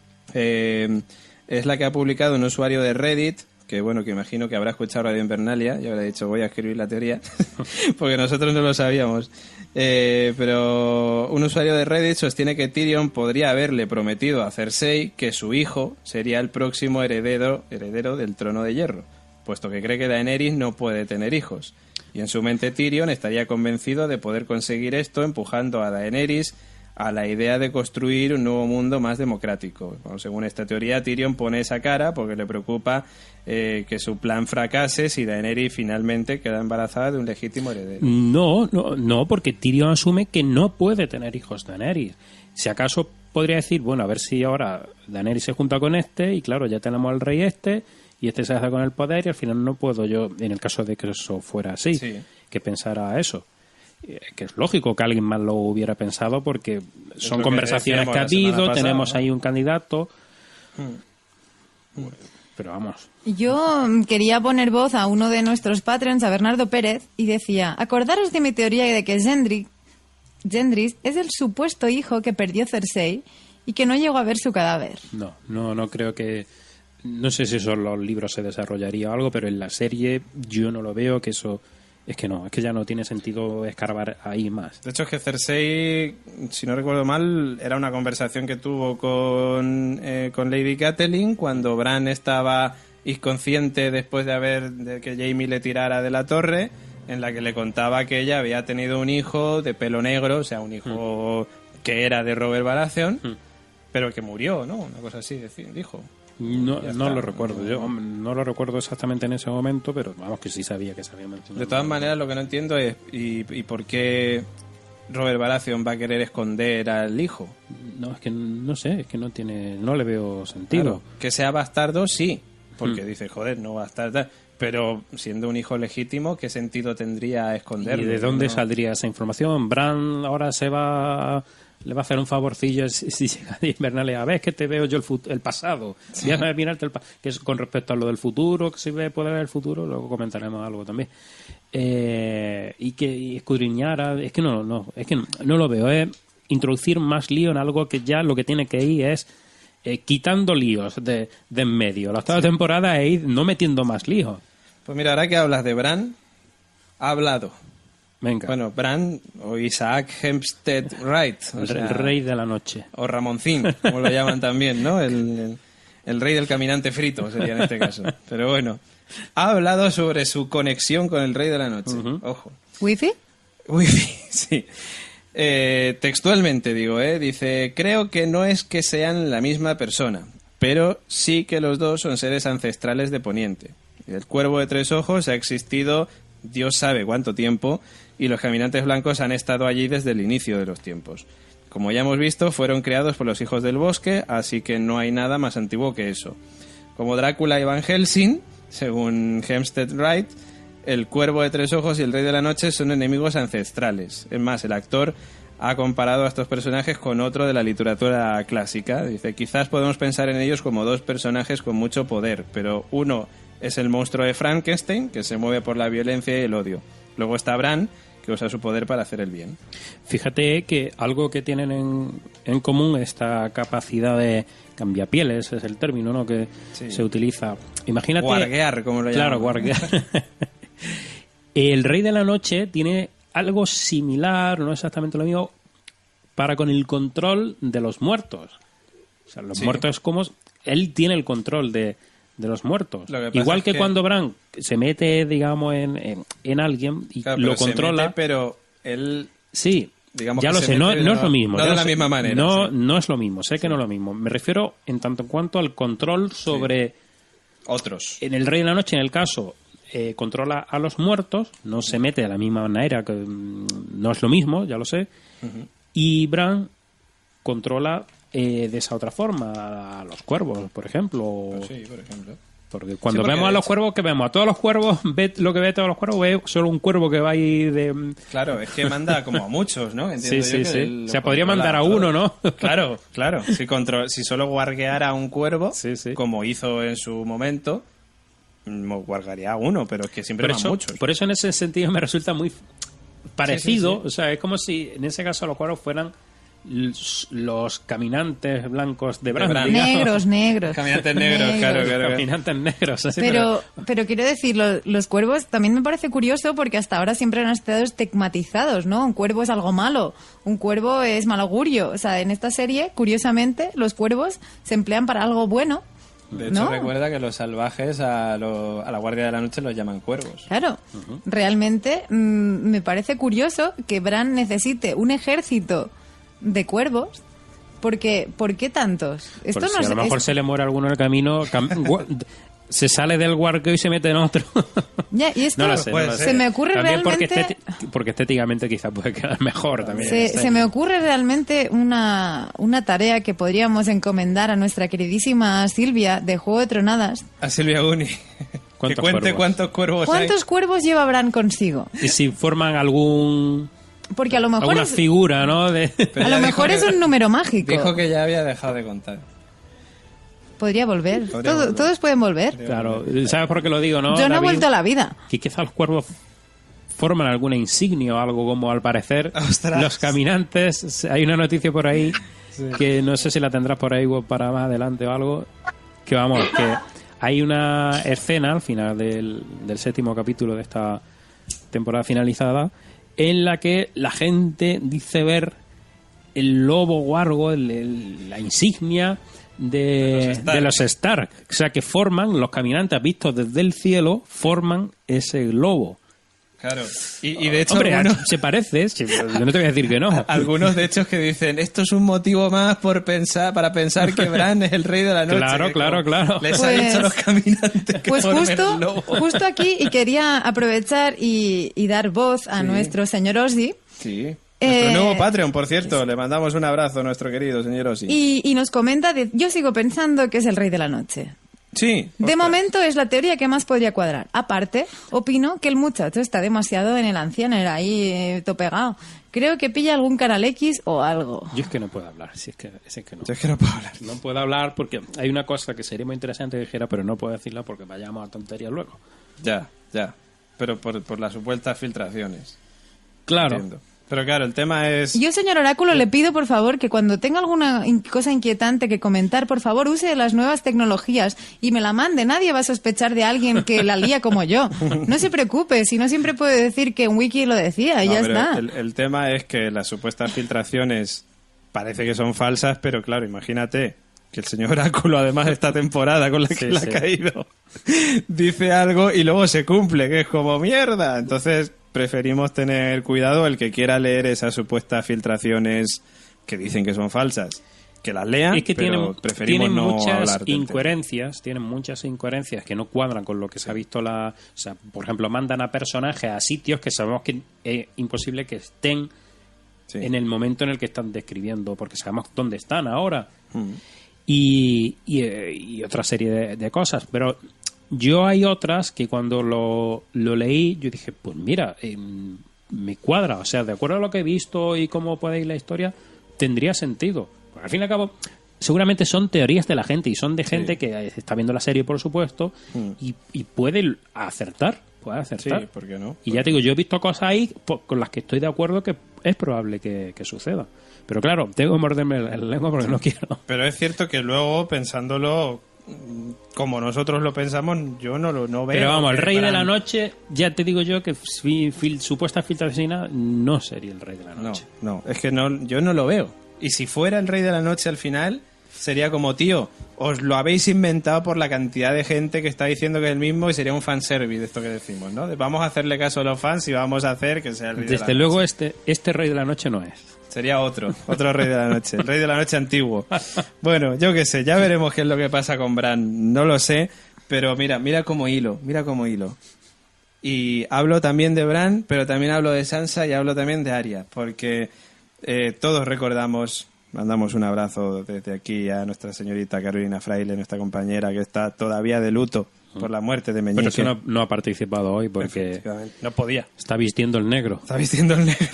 es la que ha publicado un usuario de Reddit, que bueno, que imagino que habrá escuchado Radio Invernalia y habrá dicho voy a escribir la teoría, porque nosotros no lo sabíamos. Pero un usuario de Reddit sostiene que Tyrion podría haberle prometido a Cersei que su hijo sería el próximo heredero del trono de hierro, puesto que cree que Daenerys no puede tener hijos. Y en su mente Tyrion estaría convencido de poder conseguir esto empujando a Daenerys a la idea de construir un nuevo mundo más democrático. Bueno, según esta teoría, Tyrion pone esa cara porque le preocupa que su plan fracase si Daenerys finalmente queda embarazada de un legítimo heredero. No, porque Tyrion asume que no puede tener hijos Daenerys. Si acaso podría decir, bueno, a ver si ahora Daenerys se junta con este y claro, ya tenemos al rey y este se hace con el poder y al final no puedo yo, en el caso de que eso fuera así, sí, que pensara eso. Que es lógico que alguien más lo hubiera pensado porque son conversaciones que ha habido, tenemos ahí un candidato. Pero vamos. Yo quería poner voz a uno de nuestros patrons, a Bernardo Pérez, y decía, acordaros de mi teoría de que Gendry es el supuesto hijo que perdió Cersei y que no llegó a ver su cadáver. No creo que... No sé si eso en los libros se desarrollaría o algo, pero en la serie yo no lo veo, que eso... Es que ya no tiene sentido escarbar ahí más. De hecho, es que Cersei, si no recuerdo mal, era una conversación que tuvo con Lady Catelyn cuando Bran estaba inconsciente después de que Jaime le tirara de la torre, en la que le contaba que ella había tenido un hijo de pelo negro, o sea, un hijo que era de Robert Baratheon, pero que murió, ¿no? Una cosa así, dijo. No lo recuerdo, yo no lo recuerdo exactamente en ese momento, pero vamos que sí sabía que se había mencionado. De todas maneras, lo que no entiendo es y por qué Robert Baratheon va a querer esconder al hijo. No, es que no sé, es que no le veo sentido. Claro, que sea bastardo, sí, porque dice, joder, no bastardo, pero siendo un hijo legítimo, ¿qué sentido tendría esconderlo? ¿Y de dónde saldría esa información? Bran ahora le va a hacer un favorcillo si llega a Invernalia. A ver, que te veo yo el pasado. Sí. Voy a mirarte que es con respecto a lo del futuro, que si puede ver el futuro, luego comentaremos algo también. Y que escudriñara, es que no lo veo. Es introducir más lío en algo que ya lo que tiene que ir es quitando líos de en medio. La octava temporada es ir no metiendo más líos. Pues mira, ahora que hablas de Bran, ha hablado Venga. Bueno, Bran o Isaac Hempstead Wright. El rey de la noche. O Ramoncín, como lo llaman también, ¿no? El rey del caminante frito sería en este caso. Pero bueno, ha hablado sobre su conexión con el rey de la noche. Ojo. ¿Wifi? Wifi, sí. Textualmente digo, dice, creo que no es que sean la misma persona, pero sí que los dos son seres ancestrales de Poniente. El cuervo de 3 ojos ha existido Dios sabe cuánto tiempo y los caminantes blancos han estado allí desde el inicio de los tiempos. Como ya hemos visto, fueron creados por los hijos del bosque, así que no hay nada más antiguo que eso. Como Drácula y Van Helsing, según Hempstead Wright, el cuervo de 3 ojos y el rey de la noche son enemigos ancestrales. Es más, el actor ha comparado a estos personajes con otro de la literatura clásica. Dice, quizás podemos pensar en ellos como 2 personajes con mucho poder, pero uno es el monstruo de Frankenstein, que se mueve por la violencia y el odio. Luego está Bran, que usa su poder para hacer el bien. Fíjate que algo que tienen en común, esta capacidad de cambiapieles, es el término, ¿no?, que se utiliza. Imagínate... Guarguear, como lo llaman. Claro, guarguear. El Rey de la Noche tiene algo similar, no exactamente lo mismo, para con el control de los muertos. O sea, los muertos, como él tiene el control de los muertos. Igual que cuando Bran se mete, digamos, en alguien y lo controla. Se mete, pero él... Sí, digamos ya lo sé, no es lo mismo. No de la misma manera. No es lo mismo, sé que no es lo mismo. Me refiero en tanto en cuanto al control sobre... Otros. En el Rey de la Noche, en el caso, controla a los muertos, no se mete de la misma manera, que no es lo mismo, ya lo sé. Y Bran controla de esa otra forma a los cuervos, por ejemplo. Sí, por ejemplo. Porque cuando vemos a los cuervos, ¿qué vemos? A todos los cuervos, lo que ve a todos los cuervos, ve solo un cuervo que va ahí de... Claro, es que manda como a muchos, ¿no? Entiendo sí. O sea, podría mandar a uno, ¿no? Claro. Si solo guargueara a un cuervo, como hizo en su momento, guardaría a uno, pero es que siempre van muchos. Por eso en ese sentido me resulta muy parecido. O sea, es como si en ese caso los cuervos fueran los caminantes blancos de Bran. Negros. Caminantes negros, claro. Caminantes negros. Así pero quiero decir, los cuervos también me parece curioso porque hasta ahora siempre han estado estigmatizados, ¿no? Un cuervo es algo malo, un cuervo es mal augurio. O sea, en esta serie, curiosamente, los cuervos se emplean para algo bueno. De hecho, recuerda que los salvajes a la Guardia de la Noche los llaman cuervos. Claro. Realmente me parece curioso que Bran necesite un ejército de cuervos, porque ¿por qué tantos? Esto no si a lo mejor se le muere alguno en el camino, se sale del guarco y se mete en otro. Ya, y esto no lo sé. Se me ocurre también realmente... porque estéticamente quizás puede quedar mejor también. Se me ocurre realmente una tarea que podríamos encomendar a nuestra queridísima Silvia de Juego de Tronadas. A Silvia Uni. Que cuente cuántos cuervos hay. ¿Cuántos cuervos lleva Bran consigo? Y si forman algún... Porque a lo mejor alguna figura, ¿no? A lo mejor es un número mágico. Dijo que ya había dejado de contar. Podría volver. Todos pueden volver. Claro. ¿Sabes por qué lo digo, no? Yo no he vuelto a la vida. Que quizás los cuervos forman alguna insignia o algo, como al parecer los caminantes. Hay una noticia por ahí que no sé si la tendrás por ahí para más adelante o algo. Que vamos, que hay una escena al final del 7º capítulo de esta temporada finalizada en la que la gente dice ver el lobo guargo, la insignia de los Stark. O sea, que forman, los caminantes vistos desde el cielo, forman ese lobo. Claro. Y de hecho, hombre, se parece, yo no te voy a decir que no. Algunos de hecho que dicen, esto es un motivo más para pensar que Bran es el rey de la noche. Claro. Les ha dicho a los caminantes que justo aquí, y quería aprovechar y dar voz a nuestro señor Ozzy. Sí. Nuestro nuevo Patreon, por cierto. Le mandamos un abrazo a nuestro querido señor Ozzy. Y nos comenta, yo sigo pensando que es el rey de la noche. Sí. De momento es la teoría que más podría cuadrar. Aparte, opino que el muchacho está demasiado en el anciano, ahí topegado. Creo que pilla algún canal X o algo. Yo es que no puedo hablar, si es que no. Yo es que no puedo hablar. No puedo hablar porque hay una cosa que sería muy interesante que dijera, pero no puedo decirla porque vayamos a tonterías luego. Ya. Pero por las supuestas filtraciones. Claro. Entiendo. Pero claro, el tema es... Yo, señor Oráculo, le pido, por favor, que cuando tenga alguna cosa inquietante que comentar, por favor, use las nuevas tecnologías y me la mande. Nadie va a sospechar de alguien que la lía como yo. No se preocupe, si no siempre puede decir que en Wiki lo decía y No, ya pero está. el tema es que las supuestas filtraciones parece que son falsas, pero claro, imagínate que el señor Oráculo, además de esta temporada con la que le ha caído, dice algo y luego se cumple, que es como mierda. Entonces preferimos tener cuidado. El que quiera leer esas supuestas filtraciones que dicen que son falsas, que las lean, Es que pero preferimos tienen no muchas hablar del incoherencias, tienen muchas incoherencias que no cuadran con lo que se ha visto o sea, por ejemplo, mandan a personajes a sitios que sabemos que es imposible que estén Sí. en el momento en el que están describiendo, porque sabemos dónde están ahora. Mm. Y otra serie de cosas, pero yo hay otras que cuando lo leí yo dije, pues mira, me cuadra, o sea, de acuerdo a lo que he visto y cómo puede ir la historia, tendría sentido. Porque al fin y al cabo, seguramente son teorías de la gente y son de gente que está viendo la serie, por supuesto, y puede acertar. Puede acertar. Sí, ¿por qué no? Y ya te digo, yo he visto cosas ahí con las que estoy de acuerdo que es probable que suceda. Pero claro, tengo que morderme la lengua porque no quiero. Pero es cierto que luego, pensándolo como nosotros lo pensamos, yo no veo. Pero vamos, el que Rey de la Bran- Noche, ya te digo yo que supuesta filtración no sería el Rey de la Noche. No, es que no, yo no lo veo. Y si fuera el Rey de la Noche al final, sería como, tío, os lo habéis inventado por la cantidad de gente que está diciendo que es el mismo y sería un fanservice de esto que decimos, ¿no? De vamos a hacerle caso a los fans y vamos a hacer que sea el Rey de la Desde Noche. luego este Rey de la Noche no es. Sería otro Rey de la Noche, el Rey de la Noche antiguo. Bueno, yo qué sé, ya veremos qué es lo que pasa con Bran, no lo sé, pero mira cómo hilo. Y hablo también de Bran, pero también hablo de Sansa y hablo también de Arya, porque todos recordamos, mandamos un abrazo desde aquí a nuestra señorita Carolina Fraile, nuestra compañera, que está todavía de luto por la muerte de Meñique. Pero eso no ha participado hoy porque Efectivamente, no podía. está vistiendo el negro. Está vistiendo el negro.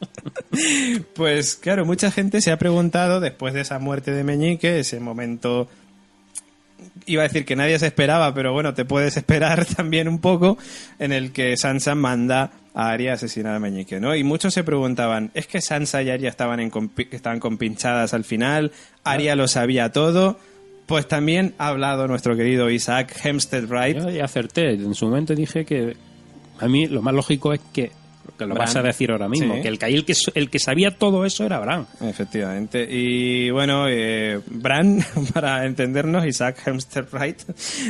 Pues claro, mucha gente se ha preguntado después de esa muerte de Meñique, ese momento, iba a decir que nadie se esperaba, pero bueno, te puedes esperar también un poco, en el que Sansa manda a Arya a asesinar a Meñique, ¿no? Y muchos se preguntaban, ¿es que Sansa y Arya estaban compinchadas al final? ¿Arya lo sabía todo? Pues también ha hablado nuestro querido Isaac Hempstead Wright. Yo ya acerté. En su momento dije que a mí lo más lógico es que lo Bran. vas a decir ahora mismo, Sí. que el que sabía todo eso era Bran. Efectivamente. Y bueno, Bran, para entendernos, Isaac Hempstead Wright,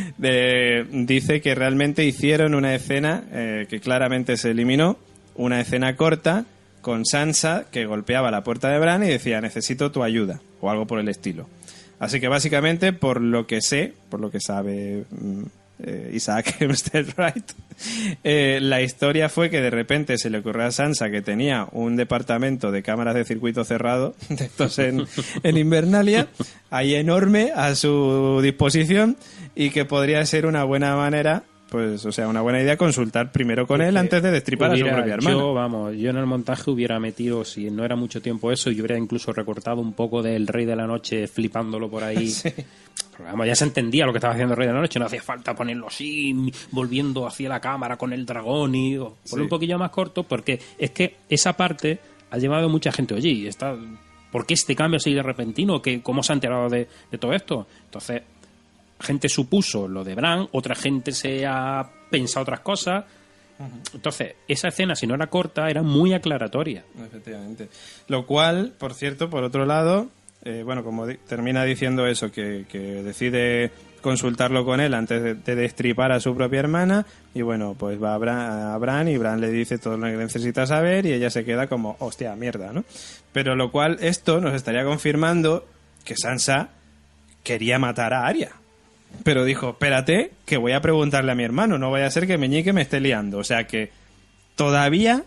dice que realmente hicieron una escena que claramente se eliminó, una escena corta con Sansa que golpeaba la puerta de Bran y decía, necesito tu ayuda, o algo por el estilo. Así que básicamente, por lo que sé, por lo que sabe Isaac Hempstead Wright, la historia fue que de repente se le ocurrió a Sansa que tenía un departamento de cámaras de circuito cerrado, de estos en Invernalia, ahí enorme a su disposición, y que podría ser una buena manera, pues, o sea, una buena idea consultar primero con él antes de destripar a su propia hermana. Yo en el montaje hubiera metido, si no era mucho tiempo eso, y hubiera incluso recortado un poco del Rey de la Noche flipándolo por ahí. Sí. Pero, vamos, ya se entendía lo que estaba haciendo el Rey de la Noche, no hacía falta ponerlo así, volviendo hacia la cámara con el dragón y poner un poquillo más corto, porque es que esa parte ha llevado mucha gente, oye, ¿por qué este cambio así de repentino? ¿Cómo se ha enterado de todo esto? Entonces, gente supuso lo de Bran, otra gente se ha pensado otras cosas. Entonces, esa escena, si no era corta, era muy aclaratoria. Efectivamente. Lo cual, por cierto, por otro lado, bueno, como termina diciendo eso, que decide consultarlo con él antes de destripar a su propia hermana, y bueno, pues va a Bran y Bran le dice todo lo que necesita saber y ella se queda como, hostia, mierda, ¿no? Pero lo cual, esto nos estaría confirmando que Sansa quería matar a Arya. Pero dijo, espérate, que voy a preguntarle a mi hermano, no vaya a ser que Meñique me esté liando. O sea que todavía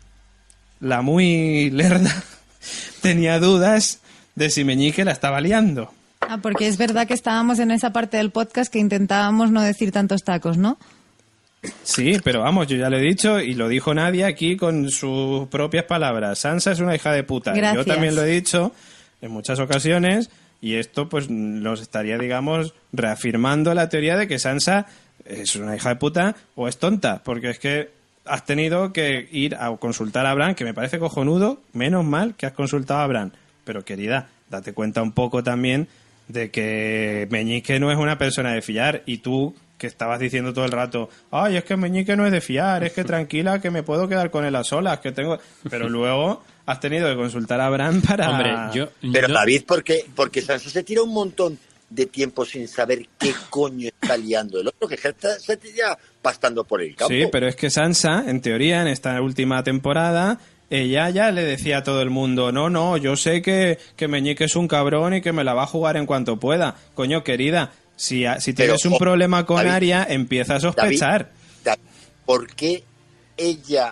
la muy lerda tenía dudas de si Meñique la estaba liando. Ah, porque es verdad que estábamos en esa parte del podcast que intentábamos no decir tantos tacos, ¿no? Sí, pero vamos, yo ya lo he dicho y lo dijo Nadia aquí con sus propias palabras. Sansa es una hija de puta. Gracias. Yo también lo he dicho en muchas ocasiones. Y esto pues nos estaría, digamos, reafirmando la teoría de que Sansa es una hija de puta o es tonta, porque es que has tenido que ir a consultar a Bran, que me parece cojonudo, menos mal que has consultado a Bran. Pero querida, date cuenta un poco también de que Meñique no es una persona de fiar, y tú que estabas diciendo todo el rato, ay, es que Meñique no es de fiar, es que tranquila, que me puedo quedar con él a solas, que tengo... Pero luego has tenido que consultar a Bran para... Hombre, Pero David, porque Sansa se tira un montón de tiempo sin saber qué coño está liando el otro, que se tira pastando por el campo. Sí, pero es que Sansa, en teoría, en esta última temporada, ella ya le decía a todo el mundo, no, yo sé que Meñique es un cabrón y que me la va a jugar en cuanto pueda. Coño, querida, si tienes un problema con David, Arya, empieza a sospechar. David, ¿por qué ella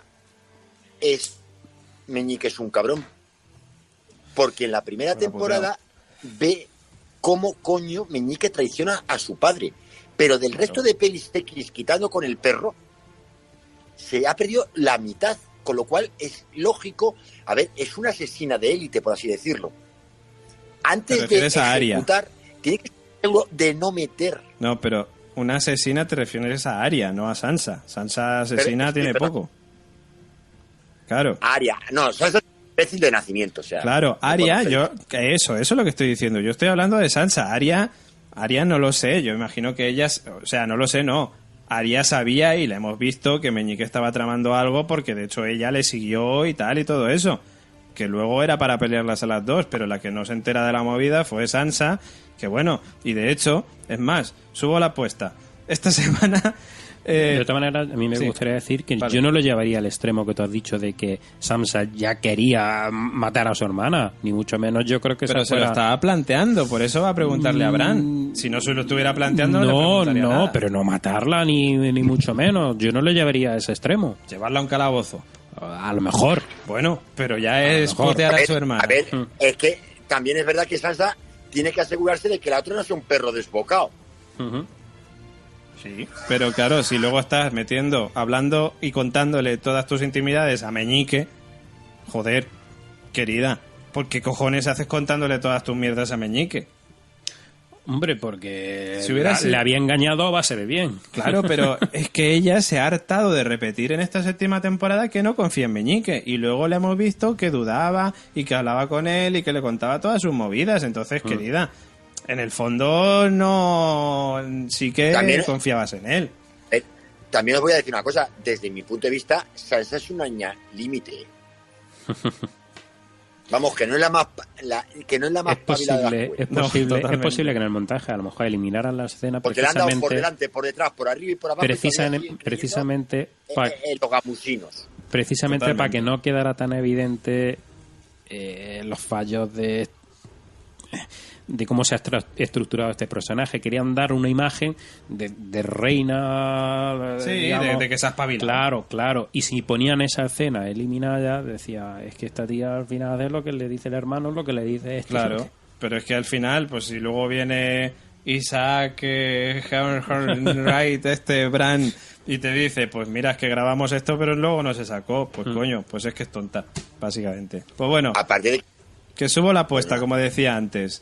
Meñique es un cabrón? Porque en la primera temporada ve cómo coño Meñique traiciona a su padre. Pero del resto de pelis X, quitando con el perro, se ha perdido la mitad. Con lo cual es lógico, a ver, es una asesina de élite, por así decirlo. Antes de ejecutar, tiene que ser algo de no meter. No, pero una asesina te refieres a Arya, no a Sansa. Sansa asesina tiene poco. Claro. Arya, no, Sansa es un imbécil de nacimiento, o sea. Claro, Arya, eso es lo que estoy diciendo. Yo estoy hablando de Sansa. Arya no lo sé, yo imagino que ellas, o sea, no lo sé, no. Arya sabía y le hemos visto que Meñique estaba tramando algo, porque de hecho ella le siguió y tal y todo eso. Que luego era para pelearlas a las dos, pero la que no se entera de la movida fue Sansa, que bueno, y de hecho, es más, subo la apuesta. Esta semana... de otra manera, a mí me gustaría decir que yo no lo llevaría al extremo que tú has dicho de que Sansa ya quería matar a su hermana, ni mucho menos. Yo creo que pero se lo estaba planteando, por eso va a preguntarle a Bran. Si no se lo estuviera planteando, no le preguntaría nada. Pero no matarla ni mucho menos. Yo no le llevaría a ese extremo. Llevarla a un calabozo. A lo mejor. Bueno, pero ya es putear a su hermana. A ver, es que también es verdad que Sansa tiene que asegurarse de que la otra no sea un perro desbocado. Sí, pero claro, si luego estás hablando y contándole todas tus intimidades a Meñique, joder, querida, ¿por qué cojones haces contándole todas tus mierdas a Meñique? Hombre, porque si le había engañado a base de bien. Claro, pero es que ella se ha hartado de repetir en esta séptima temporada que no confía en Meñique, y luego le hemos visto que dudaba y que hablaba con él y que le contaba todas sus movidas. Entonces, querida, en el fondo no, sí que también confiabas en él. También os voy a decir una cosa, desde mi punto de vista, Sansa es una niña límite. Vamos, que no es la más pávida de las jueces. Es posible que en el montaje a lo mejor eliminaran la escena porque le han dado por delante, por detrás, por arriba y por abajo. Precisamente los gamusinos. Precisamente para que no quedara tan evidente los fallos de cómo se ha estructurado este personaje. Querían dar una imagen de reina, sí, digamos, de que se ha espabilado. Claro, y si ponían esa escena eliminada, decía, es que esta tía al final es lo que le dice el hermano, lo que le dice este. Claro, pero es que al final, pues si luego viene Isaac Wright, Bran, y te dice, pues mira, es que grabamos esto pero luego no se sacó, pues coño, pues es que es tonta, básicamente. Pues bueno, aparte de que subo la apuesta, como decía antes.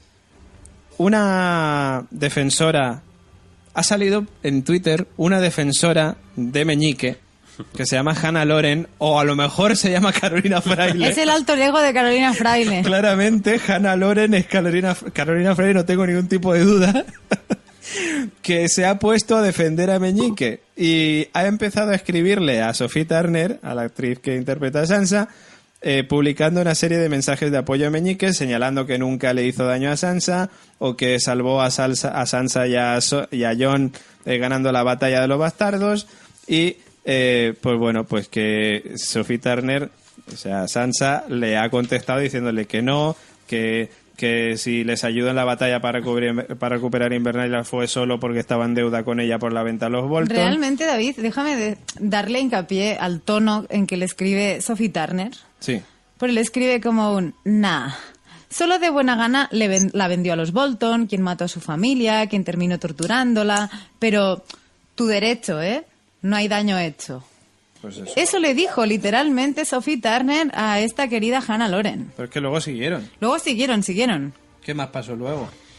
Una defensora, ha salido en Twitter una defensora de Meñique que se llama Hannah Loren, o a lo mejor se llama Carolina Fraile. Es el alter ego de Carolina Fraile. Claramente Hannah Loren es Carolina Fraile, no tengo ningún tipo de duda. Que se ha puesto a defender a Meñique y ha empezado a escribirle a Sophie Turner, a la actriz que interpreta a Sansa, publicando una serie de mensajes de apoyo a Meñique, señalando que nunca le hizo daño a Sansa, o que salvó a Sansa y a Jon ganando la batalla de los bastardos, y pues bueno, pues que Sophie Turner, o sea, Sansa, le ha contestado diciéndole que no, que si les ayuda en la batalla para recuperar Invernalia fue solo porque estaba en deuda con ella por la venta de los Bolton. Realmente, David, déjame darle hincapié al tono en que le escribe Sophie Turner. Sí. Porque le escribe como un nah. Solo de buena gana la vendió a los Bolton, quien mató a su familia, quien terminó torturándola, pero tu derecho, no hay daño hecho. Pues eso le dijo literalmente Sophie Turner a esta querida Hannah Loren. Pero es que luego siguieron. Luego siguieron. ¿Qué más pasó luego?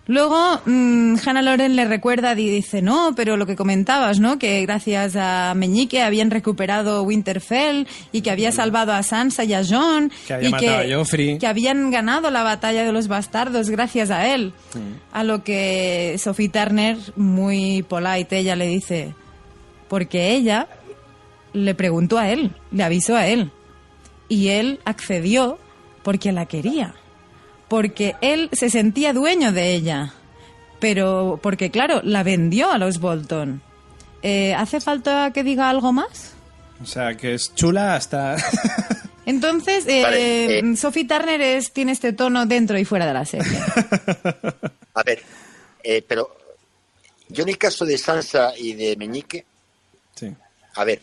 Luego, Hannah Loren le recuerda y dice, no, pero lo que comentabas, ¿no? Que gracias a Meñique habían recuperado Winterfell y que había salvado a Sansa y a Jon. Que había y matado a Joffrey. que habían ganado la batalla de los bastardos gracias a él. A lo que Sophie Turner, muy polite, ella le dice, porque ella le preguntó a él, le avisó a él. Y él accedió porque la quería. Porque él se sentía dueño de ella, pero porque, claro, la vendió a los Bolton. ¿Hace falta que diga algo más? O sea, que es chula hasta... Entonces, Vale, Sophie Turner tiene este tono dentro y fuera de la serie. A ver, pero yo en el caso de Sansa y de Meñique, Sí. a ver,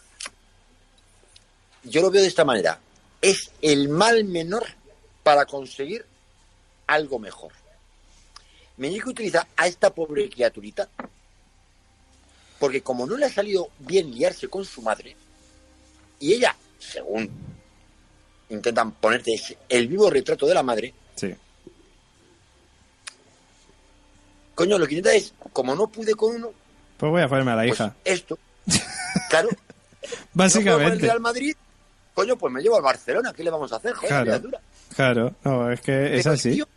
yo lo veo de esta manera. Es el mal menor para conseguir algo mejor. Meñique utiliza a esta pobre criaturita porque como no le ha salido bien liarse con su madre, y ella, según intentan ponerte el vivo retrato de la madre, Sí. coño, lo que intenta es, como no pude con uno, Pues voy a ponerme a la pues hija. esto, claro, no puedo con el Básicamente. Real Madrid, coño, pues me llevo al Barcelona, ¿qué le vamos a hacer? Joder, Claro. criatura. Claro, no, es que es Pero el así. tío,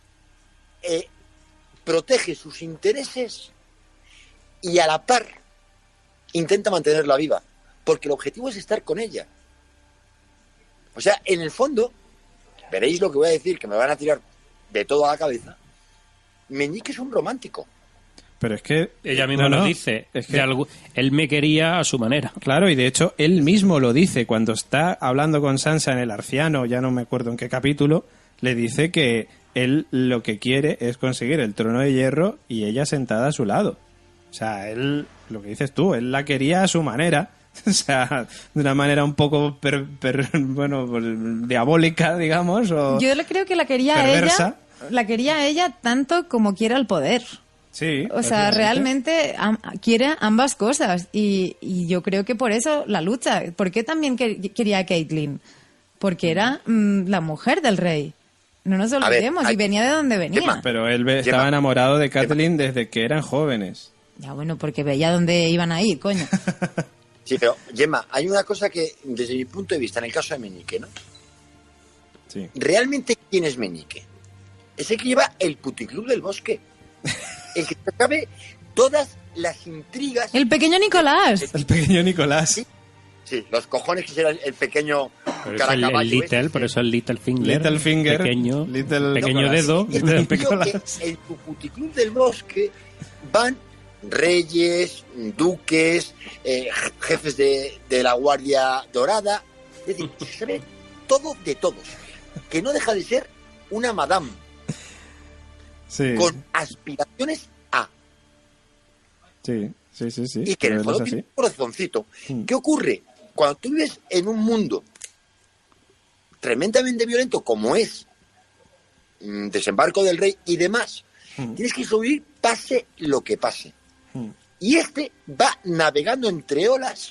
protege sus intereses y a la par intenta mantenerla viva, porque el objetivo es estar con ella. O sea, en el fondo, veréis lo que voy a decir, que me van a tirar de todo a la cabeza. Meñique es un romántico. Pero es que... Ella misma no, nos no, dice, es que... él me quería a su manera. Claro, y de hecho él mismo lo dice cuando está hablando con Sansa en el Arciano, ya no me acuerdo en qué capítulo, le dice que él lo que quiere es conseguir el trono de hierro y ella sentada a su lado. O sea, él, lo que dices tú, él la quería a su manera, o sea, de una manera un poco, bueno, pues, diabólica, digamos, o Yo creo que la quería perversa. la quería a ella tanto como quiere el poder. Sí. O sea, básicamente. realmente quiere ambas cosas y yo creo que por eso la lucha. ¿Por qué también quería a Caitlyn? Porque era la mujer del rey. No nos olvidemos, hay- y venía de donde venía. Gemma, Pero él estaba enamorado de Catelyn desde que eran jóvenes. Ya bueno, porque veía dónde iban a ir, coño. Sí, pero, Gemma, hay una cosa que, desde mi punto de vista, en el caso de Meñique, ¿no? Sí. ¿Realmente quién es Meñique? Es el que lleva el puticlub del bosque. El que sabe todas las intrigas. El pequeño Nicolás. El pequeño Nicolás. Sí, los cojones que será el pequeño Por eso el caracaballo Little, ese, por sí. eso el Little Finger. Little Finger, Pequeño, Little pequeño Nicholas. dedo. Y Little el tío Nicolás. que en su puticlub del bosque van reyes, duques, jefes de la Guardia Dorada. Es decir, se sabe todo de todos. Que no deja de ser una madame Sí, con aspiraciones a. sí, sí, sí, sí. Y que en el pero fondo es tiene así. un corazoncito. Mm. ¿Qué ocurre? Cuando tú vives en un mundo tremendamente violento como es Desembarco del Rey y demás, tienes que sobrevivir pase lo que pase. Mm. Y este va navegando entre olas.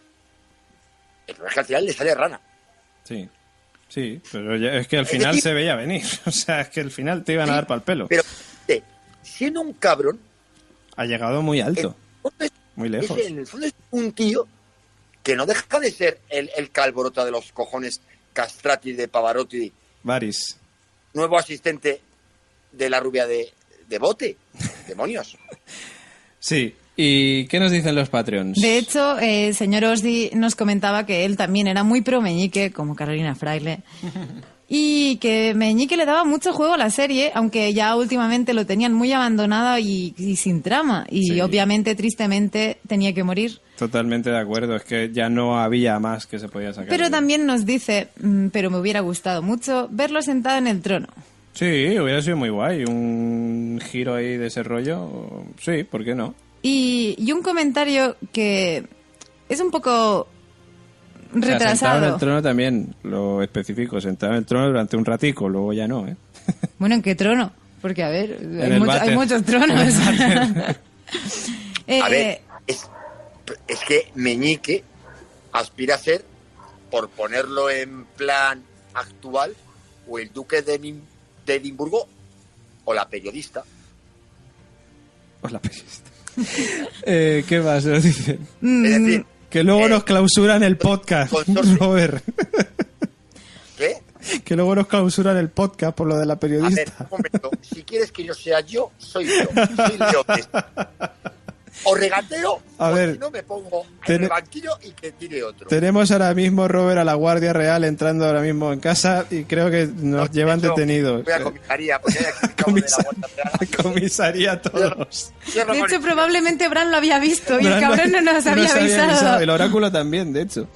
El problema es que al final le sale rana. Sí, sí, pero es que al final decir- se veía venir. O sea, es que al final te iban a dar pa'l pelo. Pero siendo un cabrón, Ha llegado muy alto, muy lejos. en el fondo es un tío que no deja de ser el calborota de los cojones Castrati de Pavarotti, Varys. nuevo asistente de la rubia de Bote. Demonios. Sí, ¿y qué nos dicen los Patreons? De hecho, el señor Osdi nos comentaba que él también era muy pro Meñique, como Carolina Fraile, y que Meñique le daba mucho juego a la serie, aunque ya últimamente lo tenían muy abandonado y sin trama, y Sí. obviamente, tristemente, tenía que morir. Totalmente de acuerdo, es que ya no había más que se podía sacar. Pero también nos dice, pero me hubiera gustado mucho verlo sentado en el trono. Sí, hubiera sido muy guay, un giro ahí de ese rollo. Sí, ¿por qué no? Y un comentario que es un poco O sea, sentado en retrasado. el trono también, lo especifico, sentado en el trono durante un ratico, luego ya no, ¿eh? Bueno, ¿en qué trono? Porque, a ver, el hay váter. muchos tronos. A ver, es que Meñique aspira a ser, por ponerlo en plan actual, o el duque de Edimburgo o la periodista. O la periodista. ¿Qué más nos dicen? Es decir, Que luego nos clausuran el podcast, Robert. ¿qué? Que luego nos clausuran el podcast por lo de la A ver, periodista. un momento. Si quieres que yo sea yo, soy yo. Soy Leones. O regateo, A o ver, si no me pongo en ten- el banquillo y que tire otro. Tenemos ahora mismo, Robert, a la Guardia Real entrando ahora mismo en casa y creo que nos llevan Yo detenidos. Voy a comisaría, porque hay aquí un cabo de la Guardia Real. Comisaría a todos. Cierro De con hecho, el- probablemente Bran lo había visto y el Bran cabrón no nos había avisado. El oráculo también, de hecho.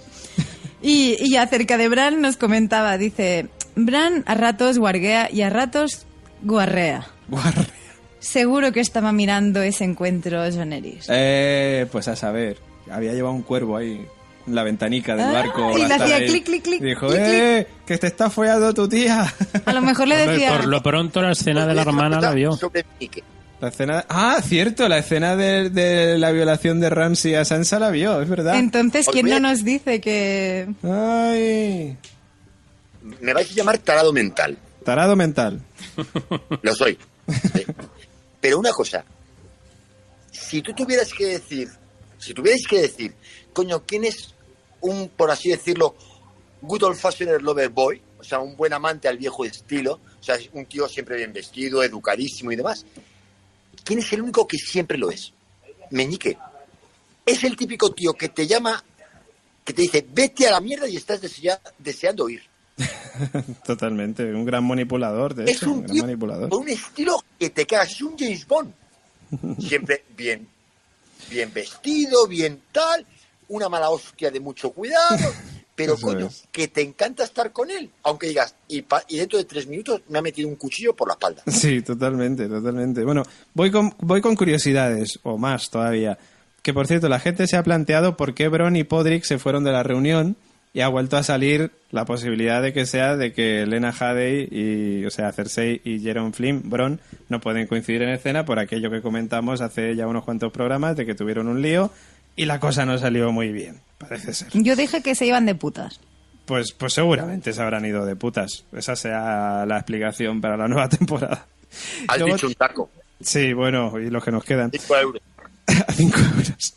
Y acerca de Bran nos comentaba, dice, Bran a ratos guarguea y a ratos guarrea. Guardia. Seguro que estaba mirando ese encuentro Joneris. Pues a saber, había llevado un cuervo ahí en la ventanica del barco. y le hasta hacía ahí. clic, clic, clic, Y dijo, clic, clic. que te está follando tu tía. A lo mejor le Hombre, decía... por lo pronto la escena de la hermana la vio. Sobre Quique. La escena... Ah, cierto, la escena de la violación de Ramsay a Sansa la vio, es verdad. Entonces, ¿quién no Olvida- nos dice que...? Ay, Me vais a llamar tarado mental. tarado mental. Lo soy. Sí. Pero una cosa. Si tuvierais que decir, coño, ¿quién es un, por así decirlo, good old fashioned lover boy? O sea, un buen amante al viejo estilo. O sea, un tío siempre bien vestido, educadísimo y demás. ¿Quién es el único que siempre lo es? Meñique. Es el típico tío que te llama, que te dice, vete a la mierda y estás deseando ir. Totalmente, un gran manipulador, de Es hecho, un un gran tío manipulador. con un estilo que te cagas. Es un James Bond. Siempre bien vestido, bien tal, una mala hostia de mucho cuidado, pero Eso coño, es. que te encanta estar con él, aunque digas, y dentro de 3 minutos me ha metido un cuchillo por la espalda. Sí, totalmente, totalmente. Bueno, voy con curiosidades, o más todavía. Que por cierto, la gente se ha planteado por qué Bron y Podrick se fueron de la reunión y ha vuelto a salir la posibilidad de que sea de que Lena Headey, o sea, Cersei y Jerome Flynn, Bron, no pueden coincidir en escena por aquello que comentamos hace ya unos cuantos programas de que tuvieron un lío y la cosa no salió muy bien, parece ser. Yo dije que se iban de putas. Pues seguramente se habrán ido de putas. Esa sea la explicación para la nueva temporada. Has Luego- dicho un taco, Sí, bueno, y los que nos quedan. 5 euros. A 5 euros.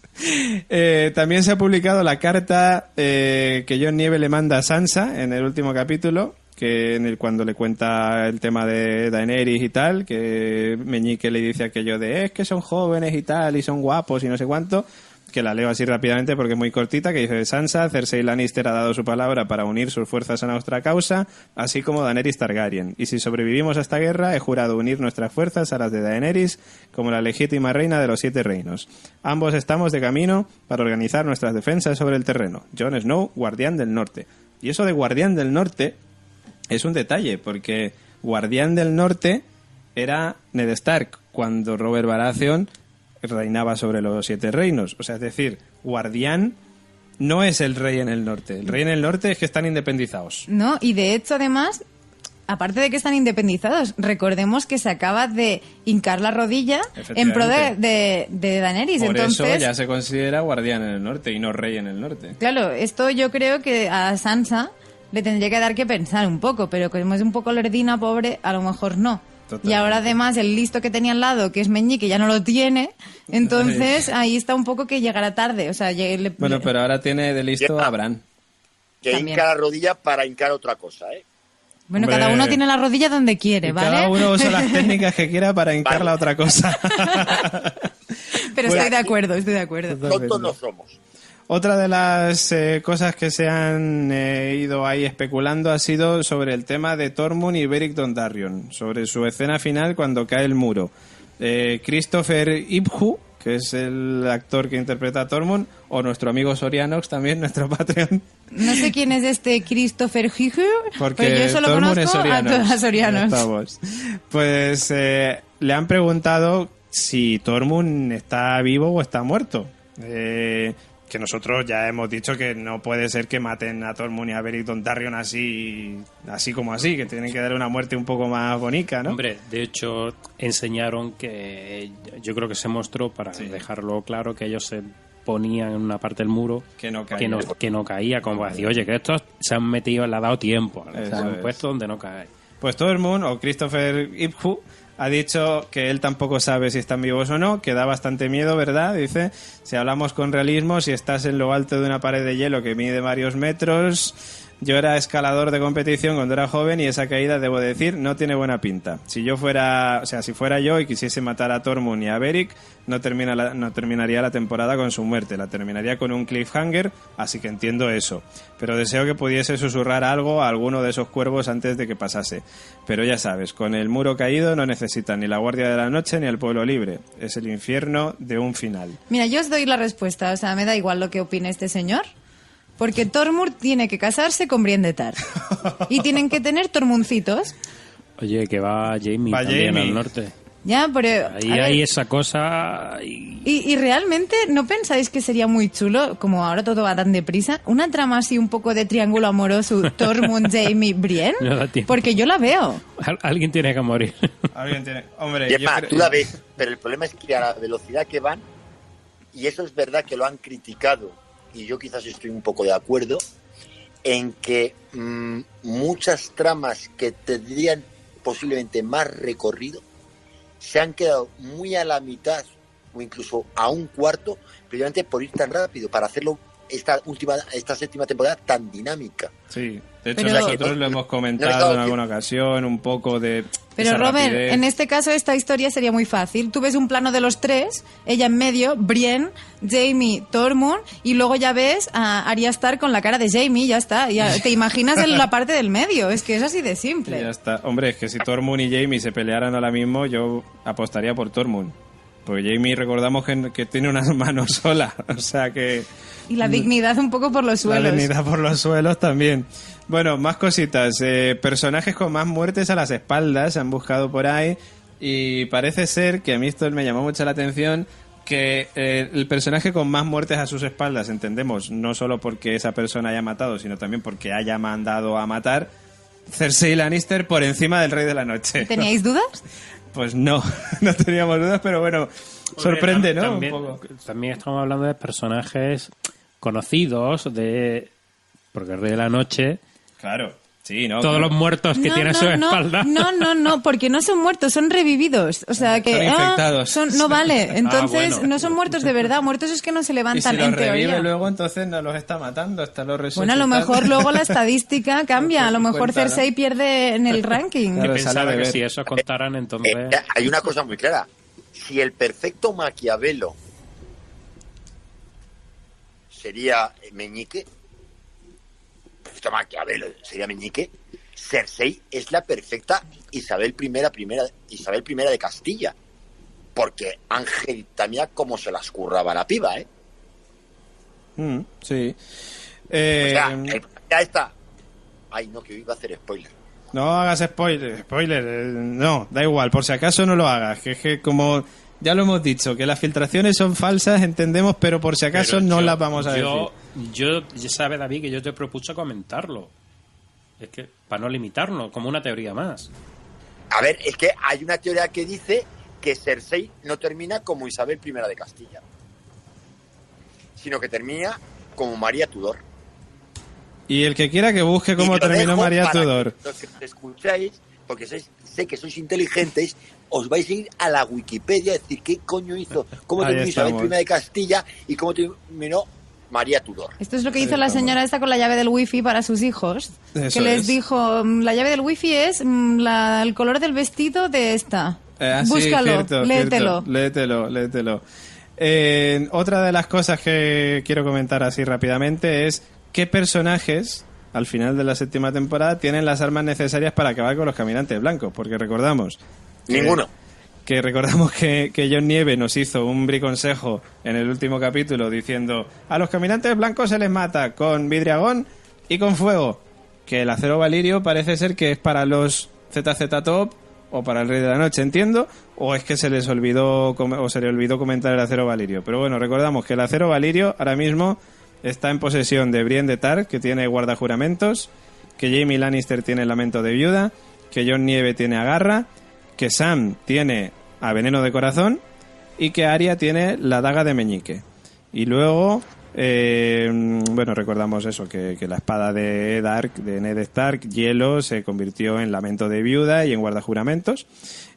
También se ha publicado la carta que Jon Nieve le manda a Sansa en el último capítulo, que cuando le cuenta el tema de Daenerys y tal, que Meñique le dice aquello de es que son jóvenes y tal, y son guapos y no sé cuánto, que la leo así rápidamente porque es muy cortita, que dice Sansa, Cersei Lannister ha dado su palabra para unir sus fuerzas a nuestra causa, así como Daenerys Targaryen. Y si sobrevivimos a esta guerra, he jurado unir nuestras fuerzas a las de Daenerys como la legítima reina de los 7 reinos. Ambos estamos de camino para organizar nuestras defensas sobre el terreno. Jon Snow, Guardián del Norte. Y eso de Guardián del Norte es un detalle, porque Guardián del Norte era Ned Stark, cuando Robert Baratheon reinaba sobre los 7 reinos. O sea, es decir, Guardián no es el rey en el norte. El rey en el norte es que están independizados. ¿No? Y de hecho, además, aparte de que están independizados, recordemos que se acaba de hincar la rodilla en pro de Daenerys. Por Entonces, eso ya se considera guardián en el norte y no rey en el norte. claro, esto yo creo que a Sansa le tendría que dar que pensar un poco, pero como es un poco lerdina, pobre, a lo mejor no. Totalmente. Y ahora además el listo que tenía al lado, que es Meñique, ya no lo tiene, entonces ahí está un poco que llegará tarde. O sea, Bueno, pero ahora tiene de listo a Bran. Que También. hinca la rodilla para hincar otra cosa, ¿eh? Bueno, Hombre. cada uno tiene la rodilla donde quiere, Y ¿vale? cada uno usa las técnicas que quiera para hincar la otra cosa. Pero estoy de acuerdo, estoy de acuerdo. Tontos no somos. Otra de las cosas que se han ido ahí especulando ha sido sobre el tema de Tormund y Beric Dondarrion, sobre su escena final cuando cae el muro. Christopher Ibhu, que es el actor que interpreta a Tormund, o nuestro amigo Sorianox, también nuestro Patreon, No sé quién es este Christopher Higu, porque pero yo solo Tormund es conozco a Sorianos. Estamos. Pues le han preguntado si Tormund está vivo o está muerto. Que nosotros ya hemos dicho que no puede ser que maten a Tormund y a Beric Dondarrion así como así, que tienen que darle una muerte un poco más bonita, ¿no? Hombre, de hecho, enseñaron que yo creo que se mostró para dejarlo claro que ellos se ponían en una parte del muro Que no caía. que no caía, como para decir, oye, que estos se han metido, le ha dado tiempo, se Eso han es. puesto donde no cae. Pues Tormund o Christopher Ibhu ha dicho que él tampoco sabe si están vivos o no, que da bastante miedo, ¿verdad? Dice, si hablamos con realismo, si estás en lo alto de una pared de hielo que mide varios metros... Yo era escalador de competición cuando era joven y esa caída, debo decir, no tiene buena pinta. Si fuera yo y quisiese matar a Tormund y a Beric, no terminaría la temporada con su muerte, la terminaría con un cliffhanger, así que entiendo eso. Pero deseo que pudiese susurrar algo a alguno de esos cuervos antes de que pasase. Pero ya sabes, con el muro caído no necesitan ni la Guardia de la Noche ni el Pueblo Libre. Es el infierno de un final. Mira, yo os doy la respuesta, o sea, me da igual lo que opine este señor. Porque Tormund tiene que casarse con Brienne de Tarth. Y tienen que tener tormuncitos. Oye, que va Jaime también al norte. Ya, pero... Ahí hay esa cosa... Y realmente, ¿no pensáis que sería muy chulo, como ahora todo va tan deprisa, una trama así un poco de triángulo amoroso Tormund, Jaime, Brienne? No da tiempo. Porque yo la veo. Alguien tiene que morir. Alguien tiene... Hombre, tú la ves, pero el problema es que a la velocidad que van, y eso es verdad que lo han criticado, y yo quizás estoy un poco de acuerdo, en que muchas tramas que tendrían posiblemente más recorrido se han quedado muy a la mitad o incluso a un cuarto, precisamente por ir tan rápido, para hacerlo esta séptima temporada tan dinámica. Sí, de hecho nosotros lo hemos comentado en alguna ocasión, un poco de... Pero Robert, en este caso esta historia sería muy fácil. Tú ves un plano de los tres, ella en medio, Brienne, Jaime, Tormund, y luego ya ves a Arya Stark con la cara de Jaime, ya está. Ya te imaginas en la parte del medio, es que es así de simple. Ya está. Hombre, es que si Tormund y Jaime se pelearan ahora mismo, yo apostaría por Tormund. Porque Jaime, recordamos que tiene unas manos solas, o sea que... Y la dignidad un poco por los suelos. La dignidad por los suelos también. Bueno, más cositas. Personajes con más muertes a las espaldas se han buscado por ahí y parece ser, que a mí esto me llamó mucho la atención, que el personaje con más muertes a sus espaldas, entendemos, no solo porque esa persona haya matado, sino también porque haya mandado a matar, Cersei Lannister por encima del Rey de la Noche. ¿Teníais dudas? Pues no teníamos dudas, pero bueno, sorprende, ¿no? También, un poco. También estamos hablando de personajes conocidos, porque el Rey de la Noche... Claro, sí, ¿no? Todos los muertos que tiene a su espalda. No, porque no son muertos, son revividos. O sea que... Son infectados. No vale, entonces bueno. no son muertos de verdad, muertos es que no se Y levantan si los en teoría. revive luego, entonces no los está matando, hasta los resucita. Bueno, a lo mejor luego la estadística cambia, a lo mejor Cuenta, ¿no? Cersei pierde en el ranking. Claro, Pensaba sale de que ver. si eso contaran, entonces... Hay una cosa muy clara. Si el perfecto Maquiavelo sería Meñique, perfecto Maquiavelo sería Meñique, Cersei es la perfecta Isabel I de Castilla. Porque Angelita mía cómo se las curraba la piba, ¿eh? Sí. O sea, ya está. Ay, no, que hoy iba a hacer spoiler. No hagas spoiler, no, da igual, por si acaso no lo hagas, que es que como ya lo hemos dicho, que las filtraciones son falsas, entendemos, pero por si acaso no las vamos a decir. Ya sabe, David, que yo te propuse comentarlo. Es que, para no limitarnos, como una teoría más. A ver, es que hay una teoría que dice que Cersei no termina como Isabel I de Castilla, sino que termina como María Tudor. Y el que quiera que busque cómo terminó María Tudor. Los que escucháis, porque sé que sois inteligentes, os vais a ir a la Wikipedia a decir qué coño hizo, cómo Ahí terminó Isabel estamos. I de Castilla y cómo terminó María Tudor. Esto es lo que hizo la señora esta con la llave del wifi para sus hijos. Eso que les es. dijo, la llave del wifi es el color del vestido de esta. Sí, Búscalo, cierto, léetelo. Léetelo. Otra de las cosas que quiero comentar así rápidamente es qué personajes al final de la séptima temporada tienen las armas necesarias para acabar con los caminantes blancos, porque recordamos Ninguno. que Jon Nieve nos hizo un briconsejo en el último capítulo diciendo a los caminantes blancos se les mata con vidriagón y con fuego, que el acero valirio parece ser que es para los ZZ Top o para el Rey de la Noche, entiendo, o es que se les olvidó o se le olvidó comentar el acero valirio. Pero bueno, recordamos que el acero valirio ahora mismo está en posesión de Brienne de Tarth, que tiene guardajuramentos, que Jaime Lannister tiene lamento de viuda, que Jon Nieve tiene agarra, que Sam tiene a veneno de corazón y que Arya tiene la daga de meñique. Y luego, bueno, recordamos eso, que la espada de Ned Stark, hielo, se convirtió en lamento de viuda y en guardajuramentos.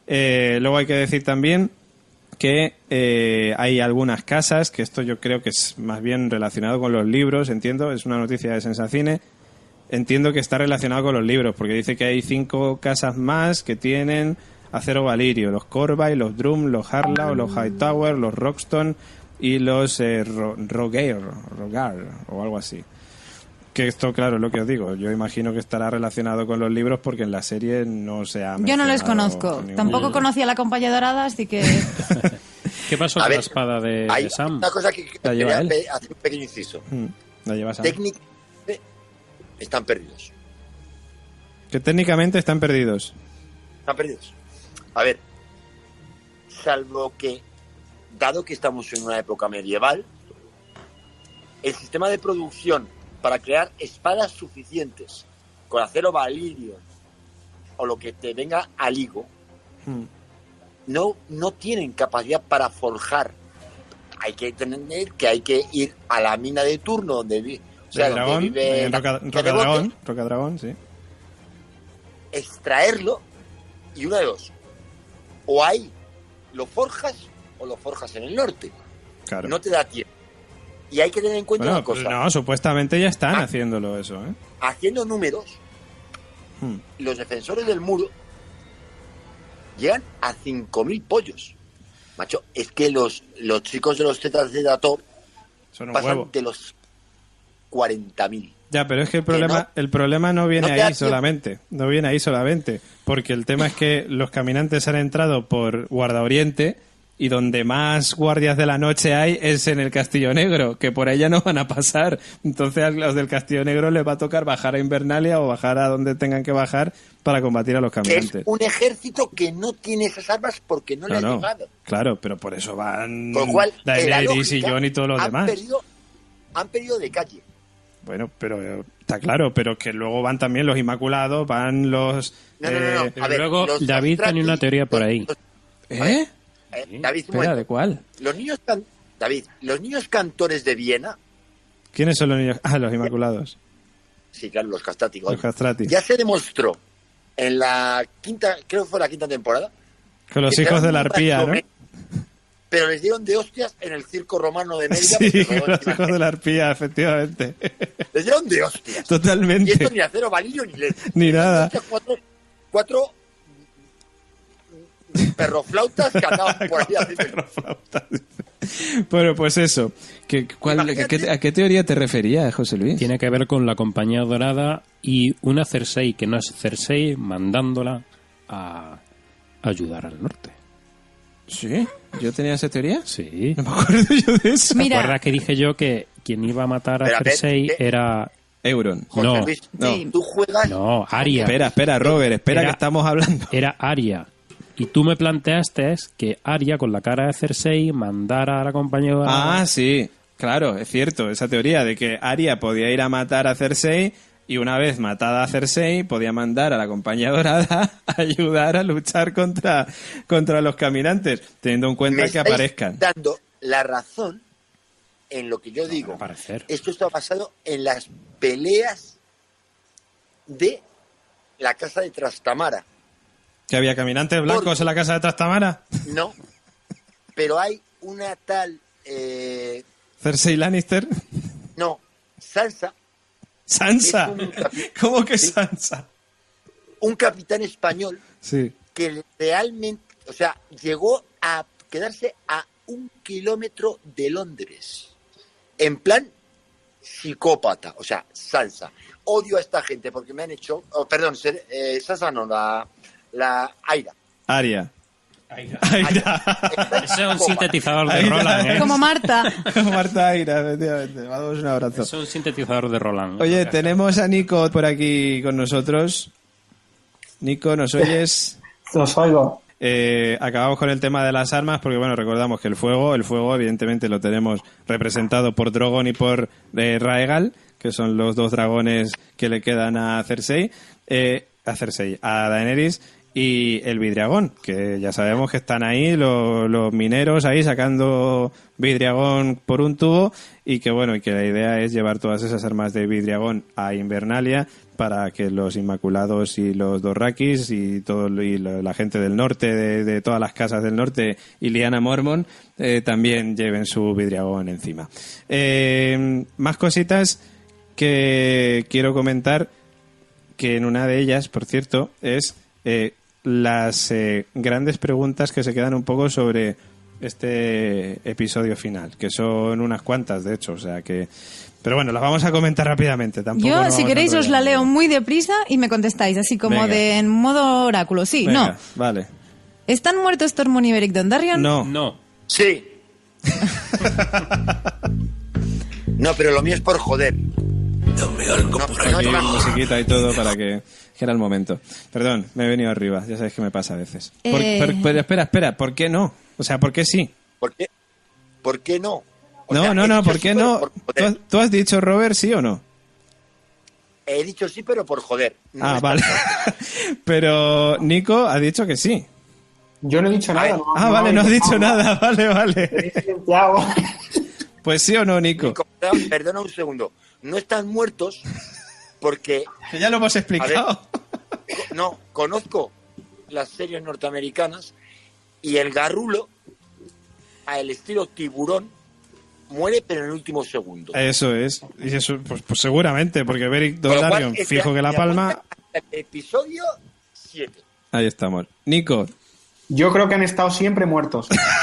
Luego hay que decir también que hay algunas casas, que esto yo creo que es más bien relacionado con los libros, entiendo, es una noticia de Sensacine, entiendo que está relacionado con los libros, porque dice que hay 5 casas más que tienen acero valirio, los Corby, los Drum, los Harlow, los Hightower, los Roxton y los Rogar o algo así. Que esto, claro, es lo que os digo. Yo imagino que estará relacionado con los libros porque en la serie no se ha Yo no les mencionado conozco. ningún Tampoco libro. conocía la compañía dorada, así que... ¿Qué pasó A con ver, la espada de Hay Sam? una cosa que La lleva quería él. hacer un pequeño inciso. La llevas a... Técnicamente están perdidos. Que técnicamente están perdidos. Están perdidos. A ver, salvo que, dado que estamos en una época medieval, el sistema de producción para crear espadas suficientes con acero valirio o lo que te venga al higo, no tienen capacidad para forjar. Hay que entender que hay que ir a la mina de turno donde vive. O sea, Del donde dragón, vive en la- Rocadragón, sí. extraerlo y una de dos. O ahí lo forjas o lo forjas en el norte. Claro. No te da tiempo. Y hay que tener en cuenta Bueno, una cosa. pues no, supuestamente ya están Ah. haciéndolo eso, ¿eh? Haciendo números, los defensores del muro llegan a 5.000 pollos. Macho, es que los chicos de los ZZ Top Son un pasan huevo. de los 40.000. Ya, pero es que no. el problema no viene No te da ahí solamente. No viene ahí solamente. Porque el tema es que los caminantes han entrado por Guarda Oriente y donde más guardias de la noche hay es en el Castillo Negro, que por allá no van a pasar. Entonces a los del Castillo Negro les va a tocar bajar a Invernalia o bajar a donde tengan que bajar para combatir a los Que es caminantes. un ejército que no tiene esas armas porque no le han Claro, llegado. claro, pero por eso van Con lo cual, en la Daenerys y lógica, Jon y todos los demás. Han perdido de calle. Bueno, pero está claro, pero que luego van también los Inmaculados, van los... No. Pero A ver, luego los David Dothraki, tenía una teoría por ahí. ¿Eh? David, un Espera, momento. ¿de cuál? David, los niños cantores de Viena, ¿Quiénes son los niños? Ah, los Inmaculados. sí, claro, los castrati. Los castrati. Ya se demostró en la quinta, creo que fue la quinta temporada, Con los que hijos eran de la un arpía, ¿no? macho, pero les dieron de hostias en el circo romano de Mérida. Sí, porque con no, los hijos de la arpía, efectivamente. les dieron de hostias. Y esto Totalmente. ni acero valirio ni LED. Ni nada. Cuatro perroflautas que andaban por ahí haciendo. Bueno, pues eso. Imagínate. ¿A qué teoría te referías, José Luis? Tiene que ver con la compañía dorada y una Cersei que no es Cersei mandándola a ayudar al norte. ¿Sí? ¿Yo tenía esa teoría? Sí. No me acuerdo yo de eso. ¿Te Mira. acuerdas que dije yo que quien iba a matar a Pero, a ver, Cersei ¿qué? era... Euron. José No. Luis, No. tú juegas. No, Arya. Espera, Robert, espera Era- que estamos hablando. Era Arya. Y tú me planteaste que Arya, con la cara de Cersei, mandara a la compañía dorada. Ah, sí. Claro, es cierto, esa teoría de que Arya podía ir a matar a Cersei y una vez matada a Cersei podía mandar a la compañía dorada a ayudar a luchar contra los caminantes, teniendo en cuenta Me que estáis aparezcan. dando la razón en lo que yo digo. va a parecer. Esto está basado en las peleas de la casa de Trastamara. ¿Que había caminantes blancos Porque- en la casa de Trastamara? No, pero hay una tal... Cersei Lannister. no, Sansa, Sansa. Es un capi- ¿Cómo que Sí. Sansa? un capitán español Sí. que realmente, o sea, llegó a quedarse a 1 kilómetro de Londres. En plan psicópata, o sea, Sansa. Odio a esta gente porque me han hecho... Sansa no, la Aira. Arya. Aira. Ese es un sintetizador de Ahí Roland, ¿eh? Como Marta. Marta Aira, efectivamente. Vamos, un abrazo. Es un sintetizador de Roland. Oye, tenemos a Nico por aquí con nosotros. Nico, ¿nos oyes? Los oigo. Acabamos con el tema de las armas porque, bueno, recordamos que el fuego evidentemente lo tenemos representado por Drogon y por Raegal, que son los dos dragones que le quedan a Cersei, a Daenerys, y el vidriagón, que ya sabemos que están ahí los mineros ahí sacando vidriagón por un tubo y que bueno, y que la idea es llevar todas esas armas de vidriagón a Invernalia para que los Inmaculados y los Dothraki y la gente del norte, de todas las casas del norte y Lyanna Mormont también lleven su vidriagón encima. Más cositas que quiero comentar, que en una de ellas, por cierto, es las grandes preguntas que se quedan un poco sobre este episodio final, que son unas cuantas, de hecho, o sea que... Pero bueno, las vamos a comentar rápidamente. Tampoco yo, si queréis, os la leo muy deprisa y me contestáis, así como en modo oráculo. Sí, venga, no. Vale. ¿Están muertos Tormund y Beric Dondarrion? No. Sí. No, pero lo mío es por joder. Aquí musiquita y todo para que era el momento. Perdón, me he venido arriba. Ya sabéis que me pasa a veces. Pero espera. ¿Por qué no? O sea, ¿por qué sí? ¿Por qué? ¿Por qué no? No, ¿por qué no? ¿Tú has dicho, Robert, sí o no? He dicho sí, pero por joder. No vale. Pero Nico ha dicho que sí. Yo no he dicho nada. Vale, no has dicho nada. Vale. Pues sí o no, Nico. Perdona un segundo. No están muertos porque... Que ya lo hemos explicado. No, conozco las series norteamericanas y el garrulo, al estilo tiburón, muere pero en el último segundo. Eso es. Y eso, pues seguramente, porque Beric Dondarrion, fijo que la palma... Episodio 7. Ahí estamos. Nico. Yo creo que han estado siempre muertos.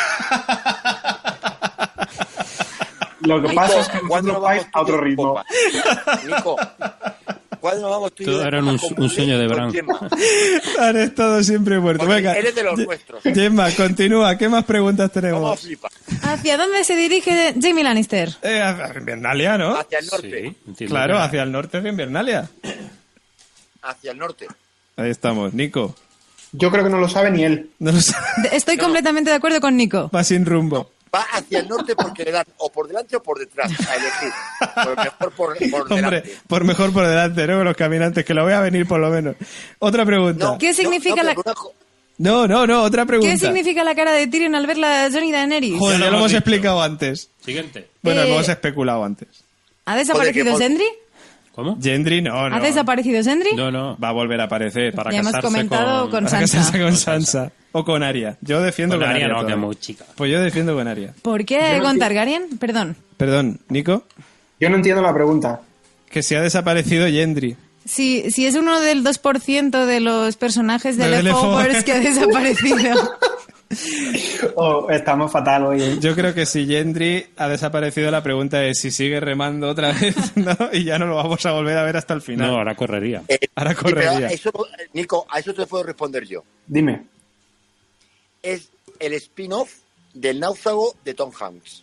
Lo que pasa es que nosotros vais a otro ritmo. Nico, ¿cuándo vamos tú y yo? Todo era un sueño de Bran. Han estado siempre muertos. Venga, eres de los nuestros. Gemma, continúa. ¿Qué más preguntas tenemos? ¿Hacia dónde se dirige Jaime Lannister? Hacia Invernalia, ¿no? Hacia el norte. Sí, claro, hacia el norte de Invernalia. Hacia el norte. Ahí estamos. Nico. Yo creo que no lo sabe ni él. No lo sabe. Estoy completamente de acuerdo con Nico. Va sin rumbo. Va hacia el norte porque le dan o por delante o por detrás a elegir. Por mejor por delante. Hombre, por mejor por delante, ¿no? Los caminantes, que lo voy a venir por lo menos. Otra pregunta. ¿Qué significa No, otra pregunta. ¿Qué significa la cara de Tyrion al ver la Jon y Daenerys? Joder, ya lo hemos explicado antes. Siguiente. Bueno, lo hemos especulado antes. ¿Ha desaparecido Gendry? ¿Cómo? Gendry no. ¿Ha desaparecido Gendry? No. Va a volver a aparecer. Para ya hemos casarse comentado con para Sansa. casarse con Sansa. O con Arya. Yo defiendo con Arya. No, todavía. que muy chica. Pues yo defiendo con Arya. ¿Por qué con Targaryen? Perdón, Nico. Yo no entiendo la pregunta. Que si ha desaparecido Gendry. Si es uno del 2% de los personajes de Leftovers que ha desaparecido. Estamos fatal hoy. Yo creo que si Gendry ha desaparecido, la pregunta es si sigue remando otra vez, ¿no? Y ya no lo vamos a volver a ver hasta el final. No, ahora correría. Ahora correría. Nico, a eso te puedo responder yo. Dime. Es el spin-off del náufrago de Tom Hanks.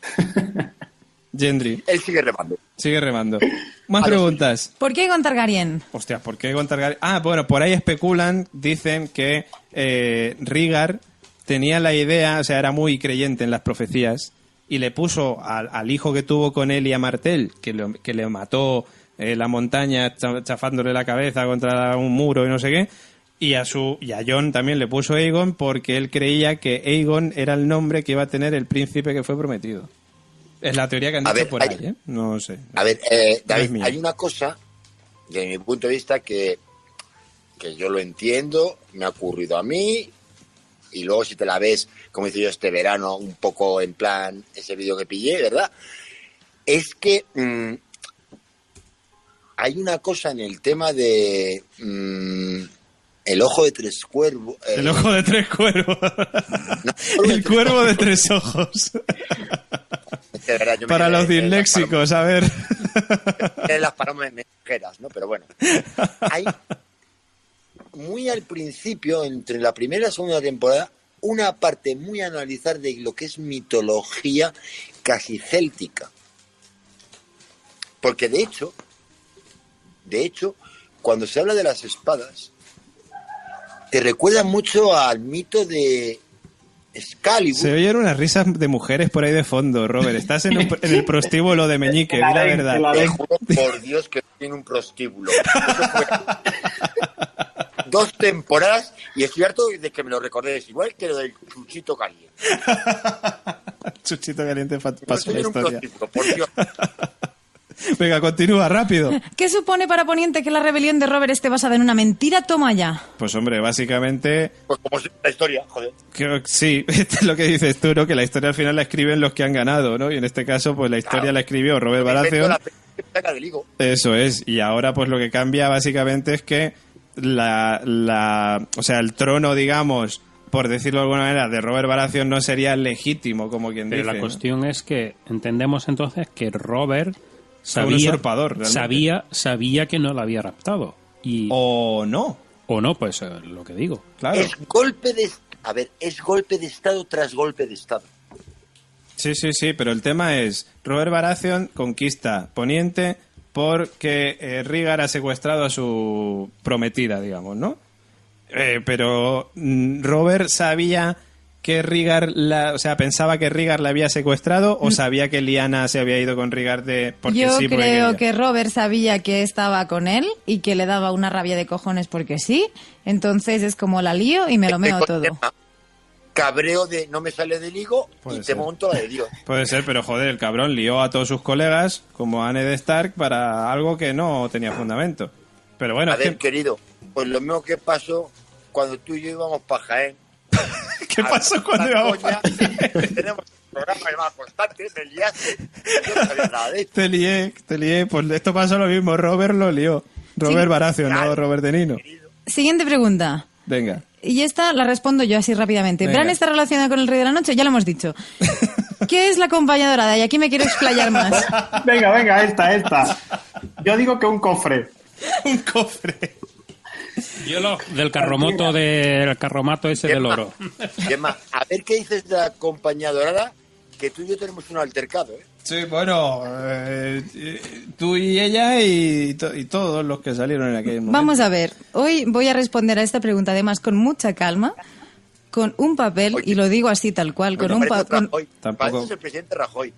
Gendry. Él sigue remando. Sigue remando. Más preguntas. ¿Por qué con Targaryen? Hostia, ¿por qué con Targaryen? Bueno, por ahí especulan, dicen que Rhaegar tenía la idea, o sea, era muy creyente en las profecías y le puso al hijo que tuvo con él y a Martell, que le mató en la montaña chafándole la cabeza contra un muro y no sé qué, y a Jon también le puso Aegon porque él creía que Aegon era el nombre que iba a tener el príncipe que fue prometido. Es la teoría que han dicho por ahí, ¿eh? No sé. A ver, David, hay una cosa, desde mi punto de vista, que yo lo entiendo, me ha ocurrido a mí, y luego si te la ves, como hice yo este verano, un poco en plan, ese vídeo que pillé, ¿verdad? Es que hay una cosa en el tema de el ojo de tres cuervos. El ojo de tres cuervos. No, el cuervo de tres ojos. De verdad, para los disléxicos, a ver. Las palomeras, ¿no? Pero bueno. Hay muy al principio, entre la primera y la segunda temporada, una parte muy a analizar de lo que es mitología casi céltica. Porque de hecho, cuando se habla de las espadas, te recuerda mucho al mito de Excalibur. Se oyen unas risas de mujeres por ahí de fondo, Robert. Estás en el prostíbulo de Meñique, di la verdad. Te juro por Dios que tiene un prostíbulo. 2 temporadas y estoy harto de que me lo recordéis, igual que lo del Chuchito Caliente. Chuchito Caliente pasó la Un historia. clásico, por Dios. Venga, continúa, rápido. ¿Qué supone para Poniente que la rebelión de Robert esté basada en una mentira? Toma ya. Pues hombre, básicamente, Pues como es la historia, joder. creo que sí, esto es lo que dices tú, ¿no? Que la historia al final la escriben los que han ganado, ¿no? Y en este caso, pues la historia la escribió Robert Baratheon. La película del higo. Eso es, y ahora pues lo que cambia básicamente es que o sea, el trono, digamos, por decirlo de alguna manera, de Robert Baratheon no sería legítimo, como quien Pero dice. la ¿no? cuestión es que entendemos entonces que Robert Fue un usurpador, realmente. sabía que no la había raptado. Y, O no, o no, pues lo que digo. claro. Es golpe de... A ver, es golpe de Estado tras golpe de Estado. Sí, pero el tema es, Robert Baratheon conquista Poniente porque Rhaegar ha secuestrado a su prometida, digamos, ¿no? Pero Robert sabía que Rhaegar pensaba que Rhaegar la había secuestrado o sabía que Lyanna se había ido con Rhaegar porque Yo sí, porque creo quería. que Robert sabía que estaba con él y que le daba una rabia de cojones porque sí. Entonces es como la lío y me lo meo todo. Cabreo de no me sale del higo Puede y ser. te monto la de Dios. Puede ser, pero joder, el cabrón lió a todos sus colegas como a Ned Stark para algo que no tenía fundamento. Pero bueno, A es ver, que- querido, pues lo mismo que pasó cuando tú y yo íbamos para Jaén. ¿qué pasó cuando íbamos Coña, tenemos un programa llamado Constante, me liaste. Yo no sabía nada de esto. Te lié, pues esto pasó lo mismo, Robert lo lió. Robert Sí. Baratheon, no Claro. Robert De Nino. Siguiente pregunta. Venga. Y esta la respondo yo así rápidamente. Venga. ¿Bran está relacionado con el Rey de la Noche? Ya lo hemos dicho. ¿Qué es la compañía dorada? Y aquí me quiero explayar más. Venga, esta. Yo digo que un cofre. Un cofre. Yo del carromato ese del oro. Gemma, a ver qué dices de la compañía dorada, que tú y yo tenemos un altercado, ¿eh? Sí, bueno, tú y ella y todos los que salieron en aquel momento. Vamos a ver. Hoy voy a responder a esta pregunta además con mucha calma, con un papel, y lo digo así tal cual, con un, Rajoy. Tampoco- Pareces el presidente Rajoy.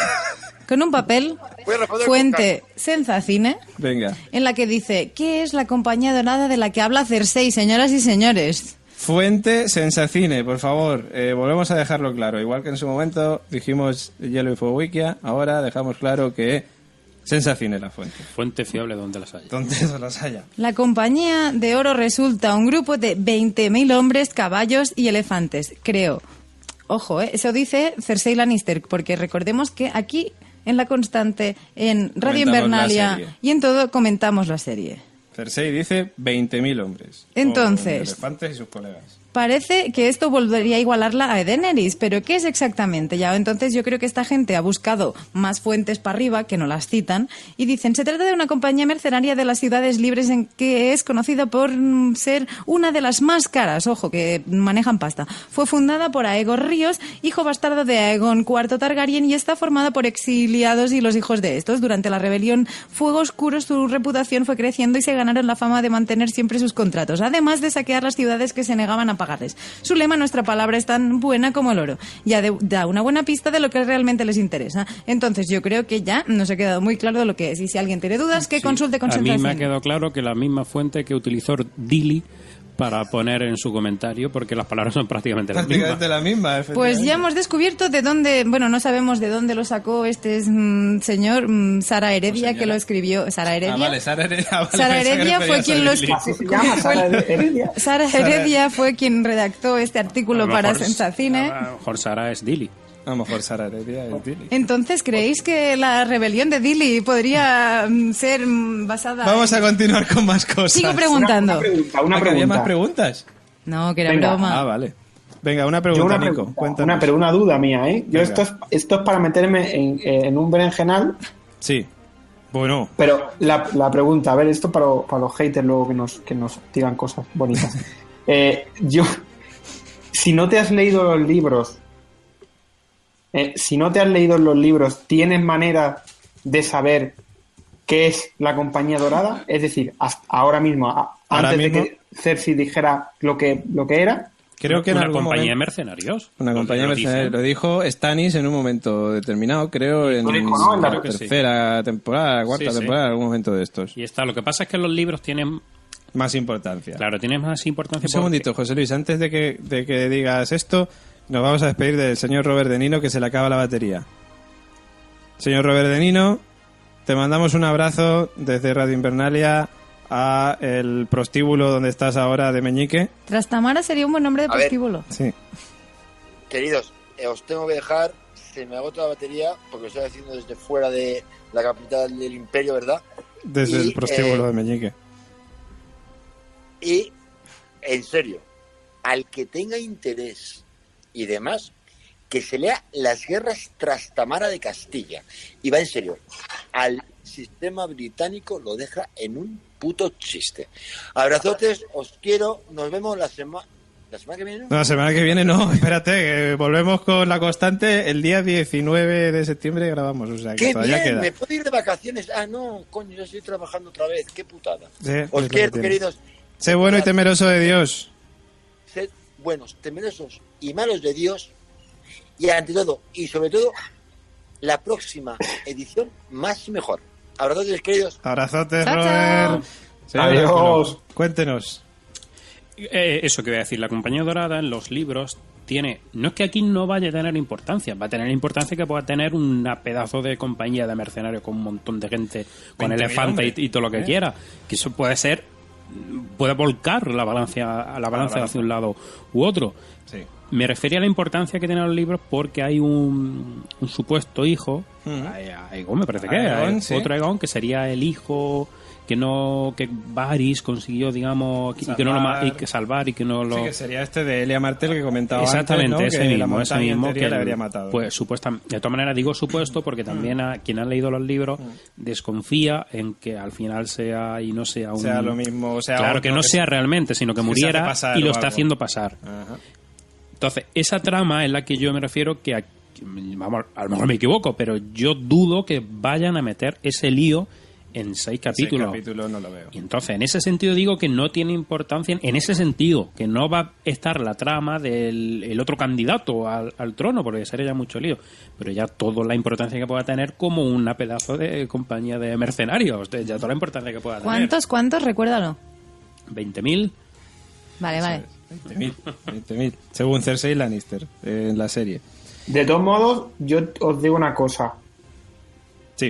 con un papel, Voy a responder fuente Sensacine, Venga. en la que dice, ¿qué es la compañía dorada de la que habla Cersei, señoras y señores? Fuente Sensacine, por favor. Volvemos a dejarlo claro. Igual que en su momento dijimos Hielo y Fuego Wikia, ahora dejamos claro que Sensacine es la fuente. Fuente fiable donde las hay. Donde se las haya. La compañía de oro resulta un grupo de 20.000 hombres, caballos y elefantes, creo. Ojo, eso dice Cersei Lannister, porque recordemos que aquí en La Constante, en Radio Comentamos la Invernalia serie. y en todo comentamos la serie. Cersei dice 20.000 hombres. Entonces- Con elefantes y sus colegas. Parece que esto volvería a igualarla a Daenerys, pero ¿qué es exactamente? Ya, entonces yo creo que esta gente ha buscado más fuentes para arriba, que no las citan, y dicen, se trata de una compañía mercenaria de las ciudades libres en que es conocida por ser una de las más caras, ojo, que manejan pasta. Fue fundada por Aegon Ríos, hijo bastardo de Aegon IV Targaryen, y está formada por exiliados y los hijos de estos. Durante la rebelión Fuego Oscuro su reputación fue creciendo y se ganaron la fama de mantener siempre sus contratos, además de saquear las ciudades que se negaban a pagarles. Su lema, nuestra palabra es tan buena como el oro. Ya da una buena pista de lo que realmente les interesa. Entonces yo creo que ya nos ha quedado muy claro de lo que es. Y si alguien tiene dudas, que Sí. consulte con A mí me ha Sensacine. quedado claro que la misma fuente que utilizó Dilly para poner en su comentario, porque las palabras son prácticamente las mismas. Prácticamente la misma, Pues efectivamente. ya hemos descubierto de dónde, bueno, no sabemos de dónde lo sacó este señor, Sara Heredia, que lo escribió. Sara Heredia. Ah, vale, Sara Heredia. Vale, Sara pensaba que Heredia fue referías quien a lo Lily. Así se llama, Sara Heredia. Sara Heredia fue quien redactó este A artículo lo para mejor- Sensacine. A lo mejor Sara es Dilly. A lo mejor Sara Heredia es Dilly. Entonces, ¿creéis que la rebelión de Dilly podría ser basada Vamos a en... continuar con más cosas. Sigo preguntando. Una Ah, que ¿Había más pregunta. preguntas? No, que era Venga. broma. Ah, vale. Venga, una Yo pregunta, una Nico. pregunta, Cuéntanos. pero una duda mía, ¿eh? Yo Venga. esto es para meterme en un berenjenal, Sí. Bueno, pero la pregunta, a ver, esto para los haters luego que nos digan cosas bonitas. Si no te has leído los libros, ¿tienes manera de saber qué es la compañía dorada? Es decir, hasta ahora mismo, Ahora antes mismo- de que Cersei dijera lo que era. creo que en una algún compañía de momento... mercenarios. Una compañía Lo dicen. mercenaria. Lo dijo Stannis en un momento determinado, creo, en lo dijo, ¿no? En la la que sí. tercera temporada, cuarta Sí, sí. temporada, en algún momento de estos. Y está. Lo que pasa es que los libros tienen Más importancia. Claro, tiene más importancia. Un segundito, José Luis, antes de que digas esto, nos vamos a despedir del señor Robert De Nino, que se le acaba la batería. Señor Robert De Nino, te mandamos un abrazo desde Radio Invernalia a el prostíbulo donde estás ahora de Meñique. Trastamara sería un buen nombre de A ver. prostíbulo. Sí. Queridos, os tengo que dejar, se me agota la batería porque lo estoy haciendo desde fuera de la capital del imperio, ¿verdad? Desde Y, el prostíbulo de Meñique. Y, en serio, al que tenga interés y demás, que se lea Las guerras Trastamara de Castilla. Y va en serio, al sistema británico lo deja en un puto chiste. Abrazotes, os quiero, nos vemos la semana que viene. No, la semana que viene no, espérate, que volvemos con La Constante el día 19 de septiembre grabamos, o sea que ¡Qué todavía bien! queda. ¿Me puedo ir de vacaciones? Ah, no, coño, yo estoy trabajando otra vez. ¡Qué putada! Sí, es Os lo quiero, que tiene. queridos. Sé bueno y temeroso de Dios. Sed buenos, temerosos y malos de Dios. Y ante todo, y sobre todo, la próxima edición más y mejor. Abrazotes, queridos. Abrazotes, Chao, Robert. Señor Adiós. Oráculo, cuéntenos. Eso que voy a decir, la Compañía Dorada en los libros tiene... No es que aquí no vaya a tener importancia, va a tener importancia que pueda tener una pedazo de compañía de mercenarios con un montón de gente, con 20.000 elefantes hombres. y todo lo que quiera. Que eso puede ser... Puede volcar la balanza hacia un lado u otro. Sí. Me refería a la importancia que tienen los libros porque hay un supuesto hijo, Ujú. Aegon me parece que Aegon, es, sí. otro Aegon que sería el hijo que Varys consiguió, digamos, y que no lo Salvar. y que salvar y que no lo Sí, que sería este de Elia Martel que comentaba exactamente antes, ¿no? ese Que la mismo montaña que entera le habría matado. pues supuestamente, de todas maneras digo supuesto porque también a quien ha leído los libros desconfía en que al final sea y no sea un sea lo mismo, o sea, claro, otro que no sea realmente, sino que que se muriera hace pasar y lo o está algo. haciendo pasar. Ajá. Entonces, esa trama es la que yo me refiero que, vamos, a lo mejor me equivoco, pero yo dudo que vayan a meter ese lío en 6 capítulos. 6 capítulos no lo veo. Y entonces, en ese sentido digo que no tiene importancia, en ese sentido, que no va a estar la trama del el otro candidato al trono, porque sería ya mucho lío, pero ya toda la importancia que pueda tener como una pedazo de compañía de mercenarios, ya toda la importancia que pueda tener. ¿Cuántos? Recuérdalo. 20.000. Vale, vale. 20.000. Según Cersei Lannister en la serie. De todos modos, yo os digo una cosa. Sí.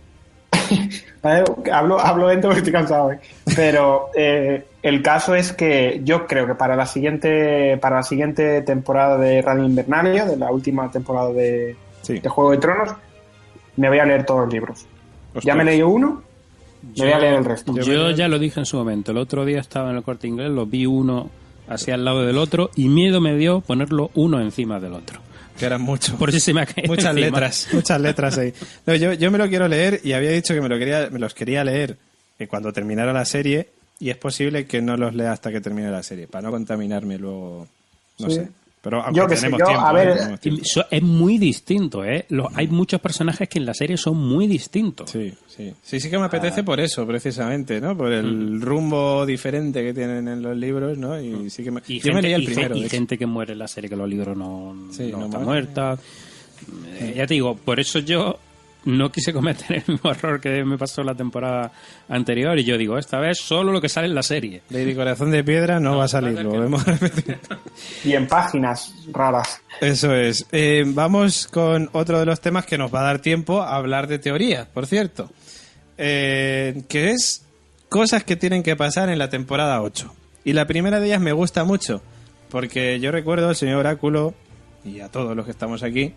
Hablo lento porque estoy cansado, ¿eh? Pero el caso es que yo creo que para la siguiente temporada de Radio Invernalia, de la última temporada de Juego de Tronos, me voy a leer todos los libros. Ostras. Ya me he leído uno, me voy a leer el resto. Yo ya lo dije en su momento. El otro día estaba en el Corte Inglés, lo vi uno así al lado del otro y miedo me dio ponerlo uno encima del otro. Que eran mucho. Por eso se me ha caído Muchas encima. muchas letras ahí. No, yo me lo quiero leer y había dicho que me los quería leer cuando terminara la serie y es posible que no los lea hasta que termine la serie, para no contaminarme luego, no Sí. sé. Pero aunque Yo que sé, tenemos yo, tiempo, a ver, tenemos tiempo. Es muy distinto, ¿eh? Hay muchos personajes que en la serie son muy distintos. Sí que me apetece por eso, precisamente, ¿no? Por el rumbo diferente que tienen en los libros, ¿no? Y sí que me... Y yo me leí el y primero. y de hecho. gente que muere en la serie, que los libros no Sí, no está muere. muerta. Ya te digo, por eso yo no quise cometer el mismo error que me pasó la temporada anterior y yo digo, esta vez solo lo que sale en la serie. Lady Corazón de Piedra no va a salir, lo hemos repetido. Y en páginas raras. Eso es. Vamos con otro de los temas que nos va a dar tiempo a hablar de teoría, por cierto. Que es cosas que tienen que pasar en la temporada 8. Y la primera de ellas me gusta mucho, porque yo recuerdo al señor Oráculo y a todos los que estamos aquí,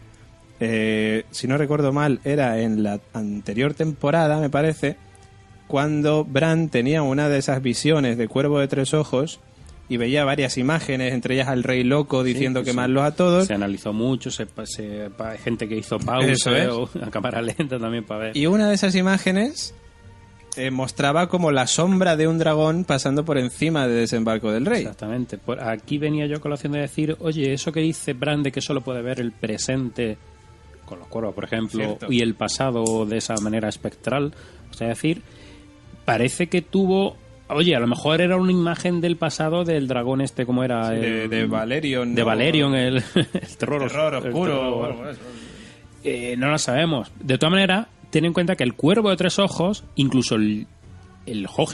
si no recuerdo mal, era en la anterior temporada, me parece, cuando Bran tenía una de esas visiones de Cuervo de Tres Ojos y veía varias imágenes, entre ellas al Rey Loco diciendo quemarlos a todos. Se analizó mucho, gente que hizo pausa Eso es. o a cámara lenta también para ver. Y una de esas imágenes mostraba como la sombra de un dragón pasando por encima del desembarco del rey. Exactamente. Aquí venía yo a colación de decir, oye, eso que dice Bran de que solo puede ver el presente con los cuervos, por ejemplo, Cierto. y el pasado de esa manera espectral, o sea, decir, parece que tuvo... Oye, a lo mejor era una imagen del pasado del dragón este, como era... Sí, de Valerion. De ¿no? Valerion, el terror Terror oscuro. terror- o algo de eso. no lo sabemos. De todas maneras, ten en cuenta que el Cuervo de Tres Ojos, incluso el Hogen,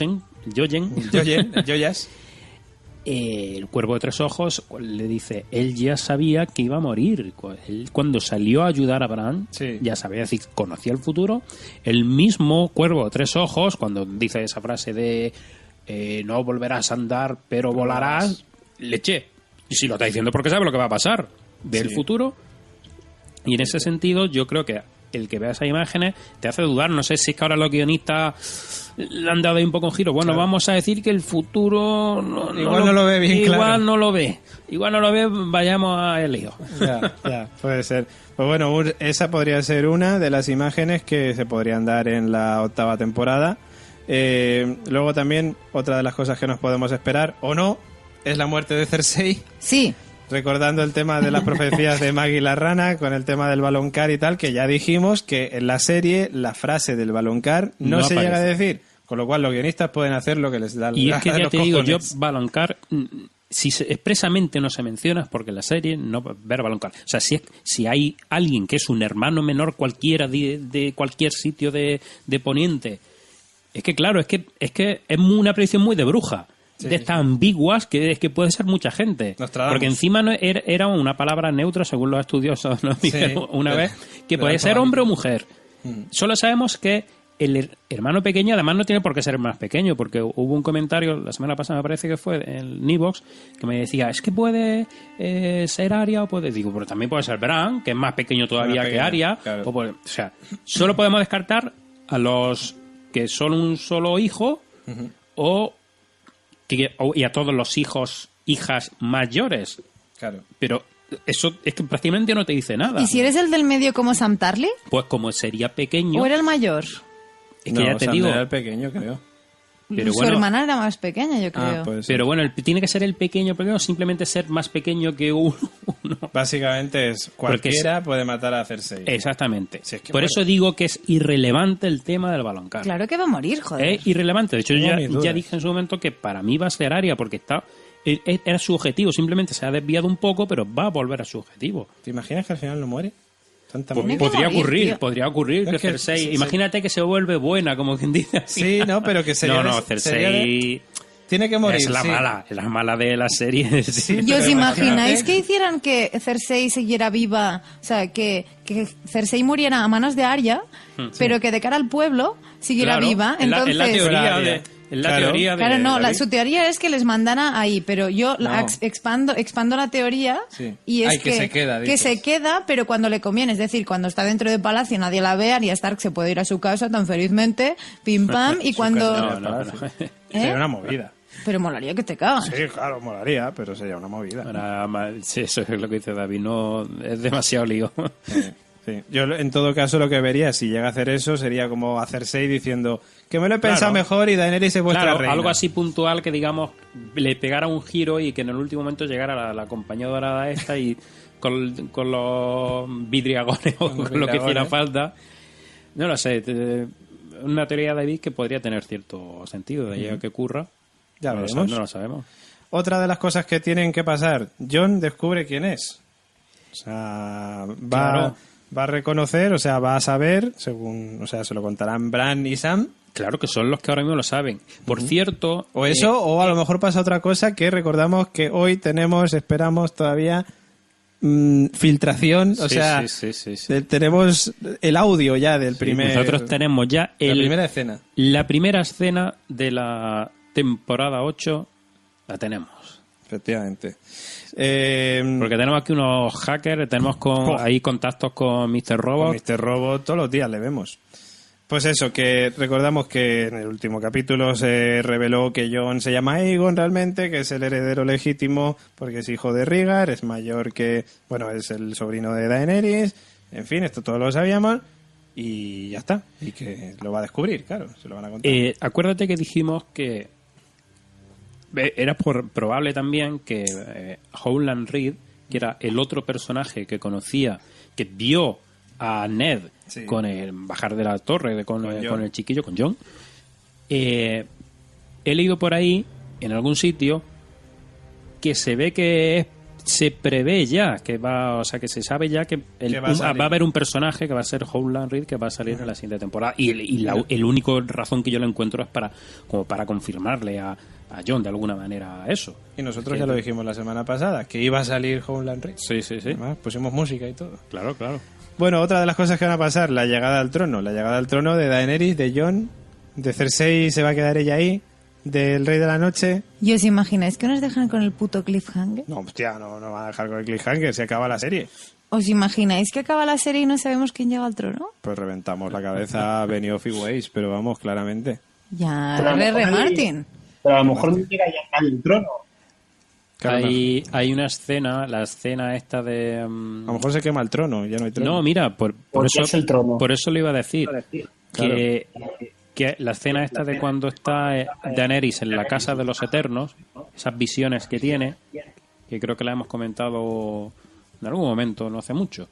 Joyas. El cuervo de 3 ojos le dice, él ya sabía que iba a morir. Él, cuando salió a ayudar a Bran, ya sabía, es decir, conocía el futuro. El mismo cuervo de 3 ojos, cuando dice esa frase de no volverás a andar, pero volarás, leche. Y si lo está diciendo porque sabe lo que va a pasar del futuro. Y en ese sentido, yo creo que el que vea esas imágenes te hace dudar. No sé si es que ahora los guionistas le han dado ahí un poco un giro. Bueno, vamos a decir que el futuro igual no lo ve bien, igual no lo ve, vayamos a el lío. Ya, puede ser. Pues bueno, esa podría ser una de las imágenes que se podrían dar en la 8ª temporada. Luego también, otra de las cosas que nos podemos esperar, o no, es la muerte de Cersei. Sí. Recordando el tema de las profecías de Maggie la rana con el tema del baloncar y tal, que ya dijimos que en la serie la frase del baloncar no se llega a decir, con lo cual los guionistas pueden hacer lo que les da la gana. Y es que ya te digo, yo baloncar, si expresamente no se menciona es porque en la serie no ver baloncar. O sea, si hay alguien que es un hermano menor cualquiera de cualquier sitio de Poniente, es que claro, es que es una predicción muy de bruja. De estas ambiguas que es que puede ser mucha gente. Porque encima no era una palabra neutra, según los estudiosos nos dijeron una vez, que puede ser hombre o mujer. Solo sabemos que el hermano pequeño además no tiene por qué ser más pequeño, porque hubo un comentario la semana pasada, me parece que fue en Nivox, que me decía, es que puede ser Arya o puede... Digo, pero también puede ser Bran, que es más pequeño todavía que Arya. Claro. O sea, solo podemos descartar a los que son un solo hijo y a todos los hijas mayores. Claro. Pero eso es que prácticamente no te dice nada. ¿Y si eres el del medio como Sam Tarly? Pues como sería pequeño... ¿O era el mayor? Es que ya te digo... era el pequeño, creo. Pero su hermana era más pequeña, yo creo. Pero bueno, tiene que ser el pequeño, o simplemente ser más pequeño que uno. Básicamente es cualquiera puede matar a Cersei. Exactamente. Si es que por eso digo que es irrelevante el tema del baloncar. Claro que va a morir, joder. Es irrelevante. De hecho, yo ya dije en su momento que para mí va a ser Arya, porque era su objetivo. Simplemente se ha desviado un poco, pero va a volver a su objetivo. ¿Te imaginas que al final no muere? Podría ocurrir que Cersei... Imagínate que se vuelve buena, como quien dice. Sí, no, pero que sería... No, Cersei... Tiene que morir. Es la mala de la serie. ¿Y os imagináis que hicieran que Cersei siguiera viva? O sea, que Cersei muriera a manos de Arya, pero que de cara al pueblo siguiera viva. Entonces, en la teoría teoría de... Claro, no, su teoría es que les mandara ahí, pero yo expando la teoría y es que se queda, pero cuando le conviene, es decir, cuando está dentro del palacio nadie la ve, Arya Stark se puede ir a su casa tan felizmente, pim pam, y cuando... Sería una movida. Pero molaría que te cagas. Sí, claro, molaría, pero sería una movida. Sí, eso es lo que dice David, no es demasiado lío. Sí. Yo en todo caso lo que vería si llega a hacer eso sería como hacerse diciendo que me lo he pensado mejor y Daenerys es vuestra reina. Algo así puntual que digamos le pegara un giro y que en el último momento llegara la compañía dorada esta y con los vidriagones o con lo que hiciera falta. No lo sé, una teoría de David que podría tener cierto sentido, de ahí a que ocurra. Ya lo veremos. No lo sabemos. Otra de las cosas que tienen que pasar, Jon descubre quién es. O sea, va a reconocer, o sea, va a saber, según, o sea, se lo contarán Bran y Sam. Claro que son los que ahora mismo lo saben. Por cierto... O eso, o a lo mejor pasa otra cosa, que recordamos que hoy esperamos todavía filtración, o sea, tenemos el audio ya del primer... Nosotros tenemos ya la primera escena. La primera escena de la temporada 8 la tenemos. Efectivamente. Porque tenemos aquí unos hackers, tenemos ahí contactos con Mr. Robot. Con Mr. Robot todos los días le vemos. Pues eso, que recordamos que en el último capítulo se reveló que Jon se llama Aegon realmente, que es el heredero legítimo porque es hijo de Rhaegar, es mayor que... Bueno, es el sobrino de Daenerys. En fin, esto todos lo sabíamos. Y ya está. Y que lo va a descubrir, claro. Se lo van a contar. Acuérdate que dijimos que era probable también que Howland Reed, que era el otro personaje que conocía, que vio a Ned con el bajar de la torre con el chiquillo, con Jon, he leído por ahí en algún sitio que se ve que se prevé ya que va, o sea, que se sabe ya que va a haber un personaje que va a ser Howland Reed, que va a salir en la siguiente temporada, y el único razón que yo lo encuentro es para confirmarle a John de alguna manera eso. Y nosotros ya lo dijimos la semana pasada, que iba a salir Howland Reed. Sí. Además, pusimos música y todo. Claro. Bueno, otra de las cosas que van a pasar, la llegada al trono de Daenerys, de Jon, de Cersei, se va a quedar ella ahí, del Rey de la Noche. ¿Y os imagináis que nos dejan con el puto cliffhanger? No, hostia, no va a dejar con el cliffhanger, se acaba la serie. ¿Os imagináis que acaba la serie y no sabemos quién llega al trono? Pues reventamos la cabeza a Benioff y Weiss, pero vamos, claramente. Ya, R.R. Martin. Pero a lo mejor no llega ya al trono. Claro, hay una escena, la escena esta de... a lo mejor se quema el trono, ya no hay trono. No, mira, por eso es el trono. Por eso lo iba a decir. Claro. Que la escena esta de cuando está Daenerys en la Casa de los Eternos, esas visiones que tiene, que creo que la hemos comentado en algún momento, no hace mucho,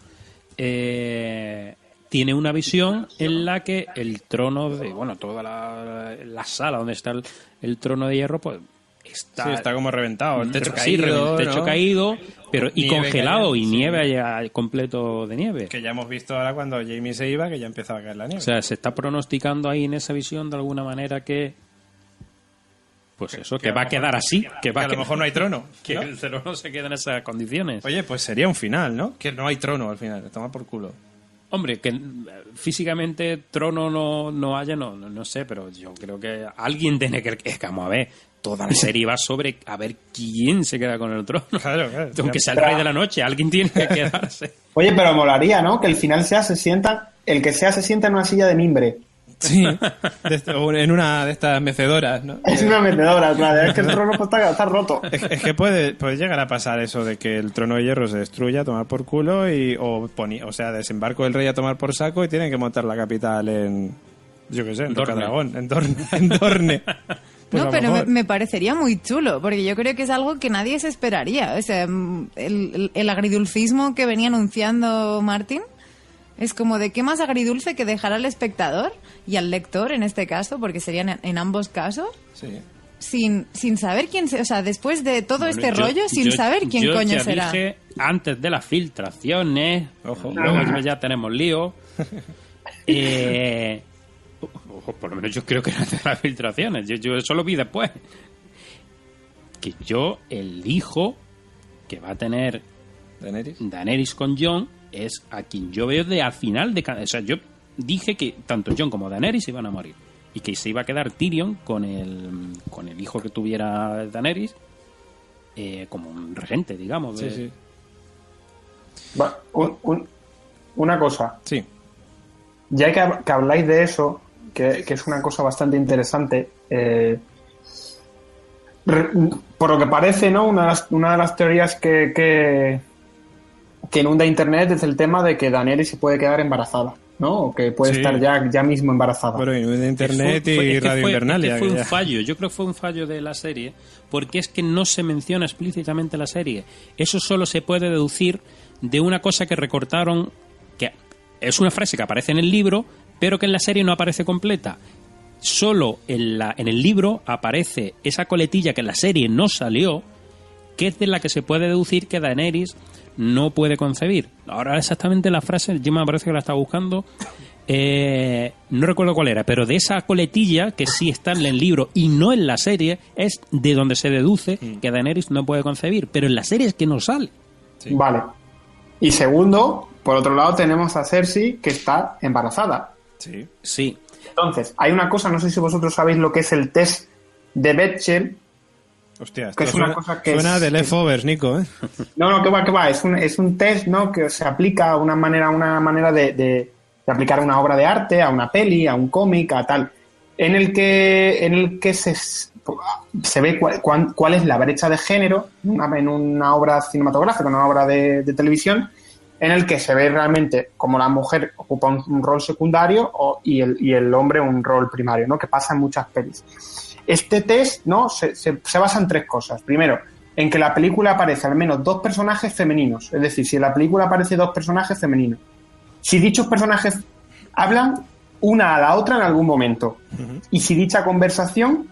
tiene una visión en la que el trono de, toda la sala donde está el trono de hierro, pues está como reventado, el techo caído, pero y nieve congelado, cayendo, y nieve ya completo de nieve. Que ya hemos visto ahora cuando Jaime se iba, que ya empezaba a caer la nieve. O sea, se está pronosticando ahí en esa visión de alguna manera que que va a quedar así, que a lo mejor no hay trono, que ¿no? el trono se queda en esas condiciones. Oye, pues sería un final, ¿no? Que no hay trono al final, toma por culo. Hombre, que físicamente trono no haya, no sé, pero yo creo que alguien tiene que... Es que vamos a ver, toda la serie va sobre a ver quién se queda con el trono. Claro. Aunque sea el Rey de la Noche, alguien tiene que quedarse. Oye, pero molaría, ¿no? Que el final se sienta en una silla de mimbre. Sí, en una de estas mecedoras, ¿no? Es una mecedora, claro. Es que el trono está roto. Es que puede llegar a pasar eso de que el trono de hierro se destruya, tomar por culo, o sea, desembarco el rey a tomar por saco y tienen que montar la capital en, yo qué sé, en Rocadragón, en Dorne. Pues no, pero me parecería muy chulo, porque yo creo que es algo que nadie se esperaría. O sea, el agridulcismo que venía anunciando Martin es como de qué más agridulce que dejar al espectador y al lector, en este caso, porque serían en ambos casos, sin saber quién o sea, después de todo rollo, sin saber quién coño será. Dije antes de las filtraciones, luego ya tenemos lío. Por lo menos yo creo que antes de las filtraciones. Yo eso lo vi después. Que yo elijo que va a tener Daenerys con Jon es a quien yo veo al final de cada... O sea, yo dije que tanto Jon como Daenerys iban a morir y que se iba a quedar Tyrion con el hijo que tuviera Daenerys como un regente, digamos. Sí. Una cosa. Sí. Ya que habláis de eso, que es una cosa bastante interesante, por lo que parece, ¿no? Una de las teorías que inunda Internet es el tema de que Daenerys se puede quedar embarazada, ¿no? O que puede estar ya mismo embarazada. Bueno, inunda Internet y Radio Invernalia. Fue un fallo, yo creo que fue un fallo de la serie, porque es que no se menciona explícitamente la serie. Eso solo se puede deducir de una cosa que recortaron, que es una frase que aparece en el libro, pero que en la serie no aparece completa. Solo en el libro aparece esa coletilla que en la serie no salió, que es de la que se puede deducir que Daenerys no puede concebir. Ahora exactamente la frase, yo me parece que la estaba buscando, no recuerdo cuál era, pero de esa coletilla que sí está en el libro y no en la serie, es de donde se deduce que Daenerys no puede concebir, pero en la serie es que no sale. Sí. Vale. Y segundo, por otro lado tenemos a Cersei, que está embarazada. Sí. Entonces, hay una cosa, no sé si vosotros sabéis lo que es el test de Bechdel. Hostia, que es una cosa que suena de Leftovers, Nico, ¿eh? No, que va. Es un test, ¿no? Que se aplica a una manera de aplicar a una obra de arte, a una peli, a un cómic, a tal, en el que se ve cuál es la brecha de género en una obra cinematográfica, en una obra de televisión, en el que se ve realmente como la mujer ocupa un rol secundario y el hombre un rol primario, ¿no? Que pasa en muchas pelis. Este test, ¿no? Se basa en tres cosas. Primero, en que la película aparece al menos 2 personajes femeninos. Es decir, si en la película aparece 2 personajes femeninos, si dichos personajes hablan una a la otra en algún momento, y si dicha conversación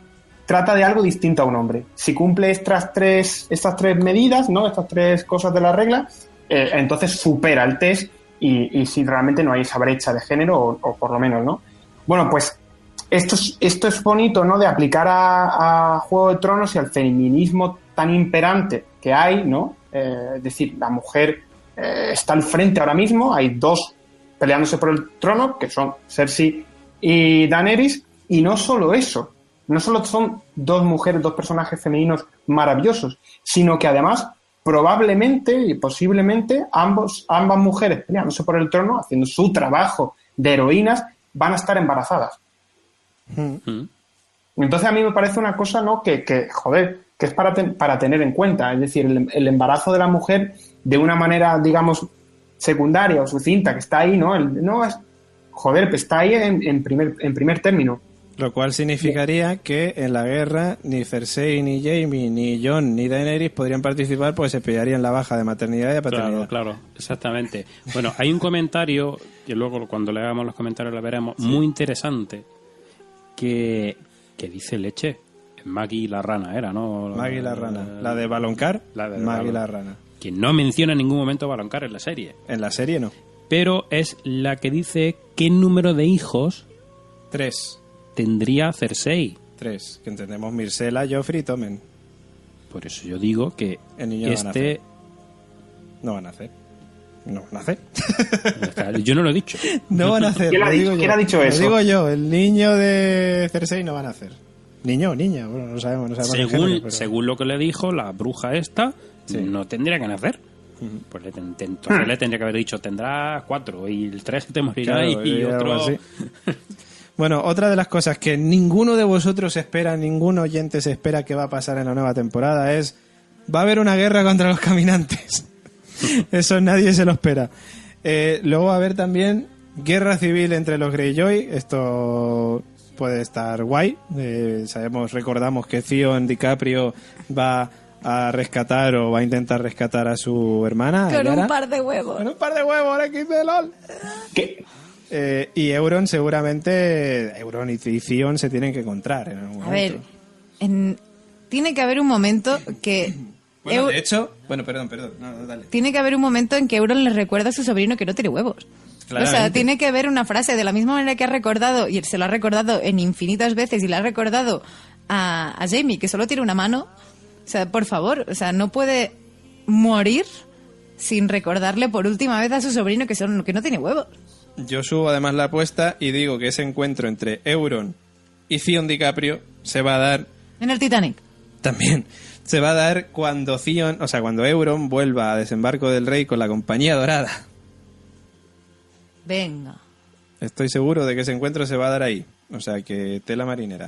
trata de algo distinto a un hombre. Si cumple estas tres medidas, ¿no? Estas 3 cosas de la regla, entonces supera el test y si realmente no hay esa brecha de género, o por lo menos, ¿no? Bueno, pues esto es bonito, ¿no? De aplicar a Juego de Tronos y al feminismo tan imperante que hay, ¿no? Es decir, la mujer está al frente ahora mismo, hay 2 peleándose por el trono, que son Cersei y Daenerys, y no solo eso, no solo son 2 mujeres, 2 personajes femeninos maravillosos, sino que además probablemente y posiblemente ambas mujeres peleándose por el trono, haciendo su trabajo de heroínas, van a estar embarazadas. Entonces a mí me parece una cosa, ¿no? que es para tener en cuenta. Es decir, el embarazo de la mujer de una manera, digamos, secundaria o sucinta, que está ahí, ¿no? Está ahí en primer término. Lo cual significaría que en la guerra ni Cersei, ni Jaime, ni Jon, ni Daenerys podrían participar porque se pillarían la baja de maternidad y de paternidad. Claro, exactamente. Bueno, hay un comentario, que luego cuando leamos los comentarios lo veremos, muy interesante, que dice leche. Maggie la rana era, ¿no? Maggie la rana. La de Valonqar, Maggie la rana. Que no menciona en ningún momento Valonqar en la serie. En la serie no. Pero es la que dice qué número de hijos 3 tendría Cersei. 3, que entendemos Myrcella, Joffrey y Tommen. Por eso yo digo que el niño no va a nacer. Yo no lo he dicho. No van a nacer. ¿Quién ha dicho eso? Lo digo yo, el niño de Cersei no va a nacer. Niño o niña, bueno, no sabemos según lo que le dijo la bruja esta, no tendría que nacer. Pues entonces le tendría que haber dicho, tendrás 4 y el 3 te morirá, claro, y otro... Bueno, otra de las cosas que ninguno de vosotros espera, ningún oyente se espera que va a pasar en la nueva temporada es, va a haber una guerra contra los caminantes. Eso nadie se lo espera. Luego va a haber también guerra civil entre los Greyjoy. Esto puede estar guay. Recordamos que Theon DiCaprio va a rescatar o va a intentar rescatar a su hermana. Con un par de huevos. Con un par de huevos, ahora que dice LOL. ¿Qué? Y Euron seguramente, Euron y Theon se tienen que encontrar en algún momento. A ver, tiene que haber un momento que... Bueno, de hecho... Bueno, perdón. No, dale. Tiene que haber un momento en que Euron le recuerda a su sobrino que no tiene huevos. O sea, tiene que haber una frase de la misma manera que ha recordado, y se lo ha recordado en infinitas veces, y le ha recordado a Jaime que solo tiene una mano. O sea, por favor, o sea, no puede morir sin recordarle por última vez a su sobrino que no tiene huevos. Yo subo además la apuesta y digo que ese encuentro entre Euron y Theon DiCaprio se va a dar... En el Titanic. También. Se va a dar cuando cuando Euron vuelva a Desembarco del Rey con la Compañía Dorada. Venga. Estoy seguro de que ese encuentro se va a dar ahí. O sea que tela marinera.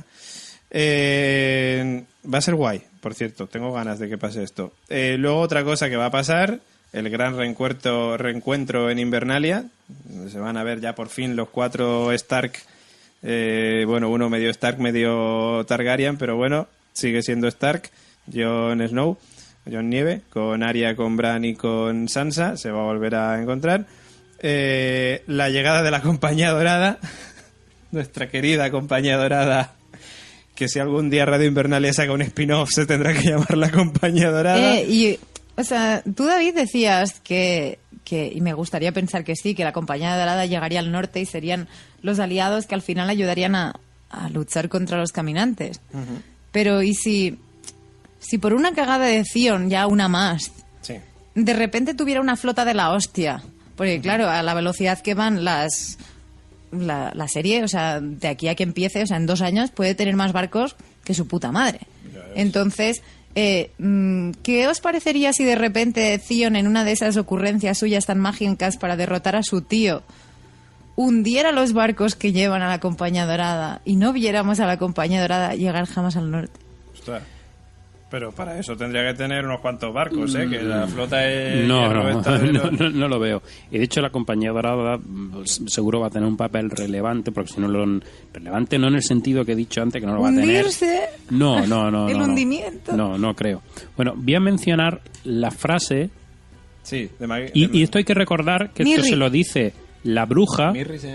Va a ser guay, por cierto. Tengo ganas de que pase esto. Luego otra cosa que va a pasar, el gran reencuentro en Invernalia. Se van a ver ya por fin los 4 Stark. Uno medio Stark, medio Targaryen, pero bueno, sigue siendo Stark. Jon Snow, Jon Nieve, con Arya, con Bran y con Sansa. Se va a volver a encontrar. La llegada de la Compañía Dorada, nuestra querida Compañía Dorada, que si algún día Radio Invernalia saca un spin-off se tendrá que llamar la Compañía Dorada. O sea, tú, David, decías que y me gustaría pensar que sí, que la Compañía Dorada llegaría al norte y serían los aliados que al final ayudarían a luchar contra los caminantes. Uh-huh. Pero ¿y si por una cagada de Theon, ya una más, de repente tuviera una flota de la hostia? Porque claro, a la velocidad que van la serie, o sea, de aquí a que empiece, o sea, en 2 años puede tener más barcos que su puta madre. Entonces, ¿qué os parecería si de repente Theon, en una de esas ocurrencias suyas tan mágicas para derrotar a su tío, hundiera los barcos que llevan a la Compañía Dorada y no viéramos a la Compañía Dorada llegar jamás al norte? Ostras. Pero para eso tendría que tener unos cuantos barcos, que la flota es... No lo veo. Y de hecho la Compañía Dorada seguro va a tener un papel relevante, porque si no relevante no en el sentido que he dicho antes, que no lo va a tener. ¿Hundirse? No. ¿El hundimiento? No creo. Bueno, voy a mencionar la frase... Sí, y esto hay que recordar que esto se lo dice la bruja... ¿Mirri se llama?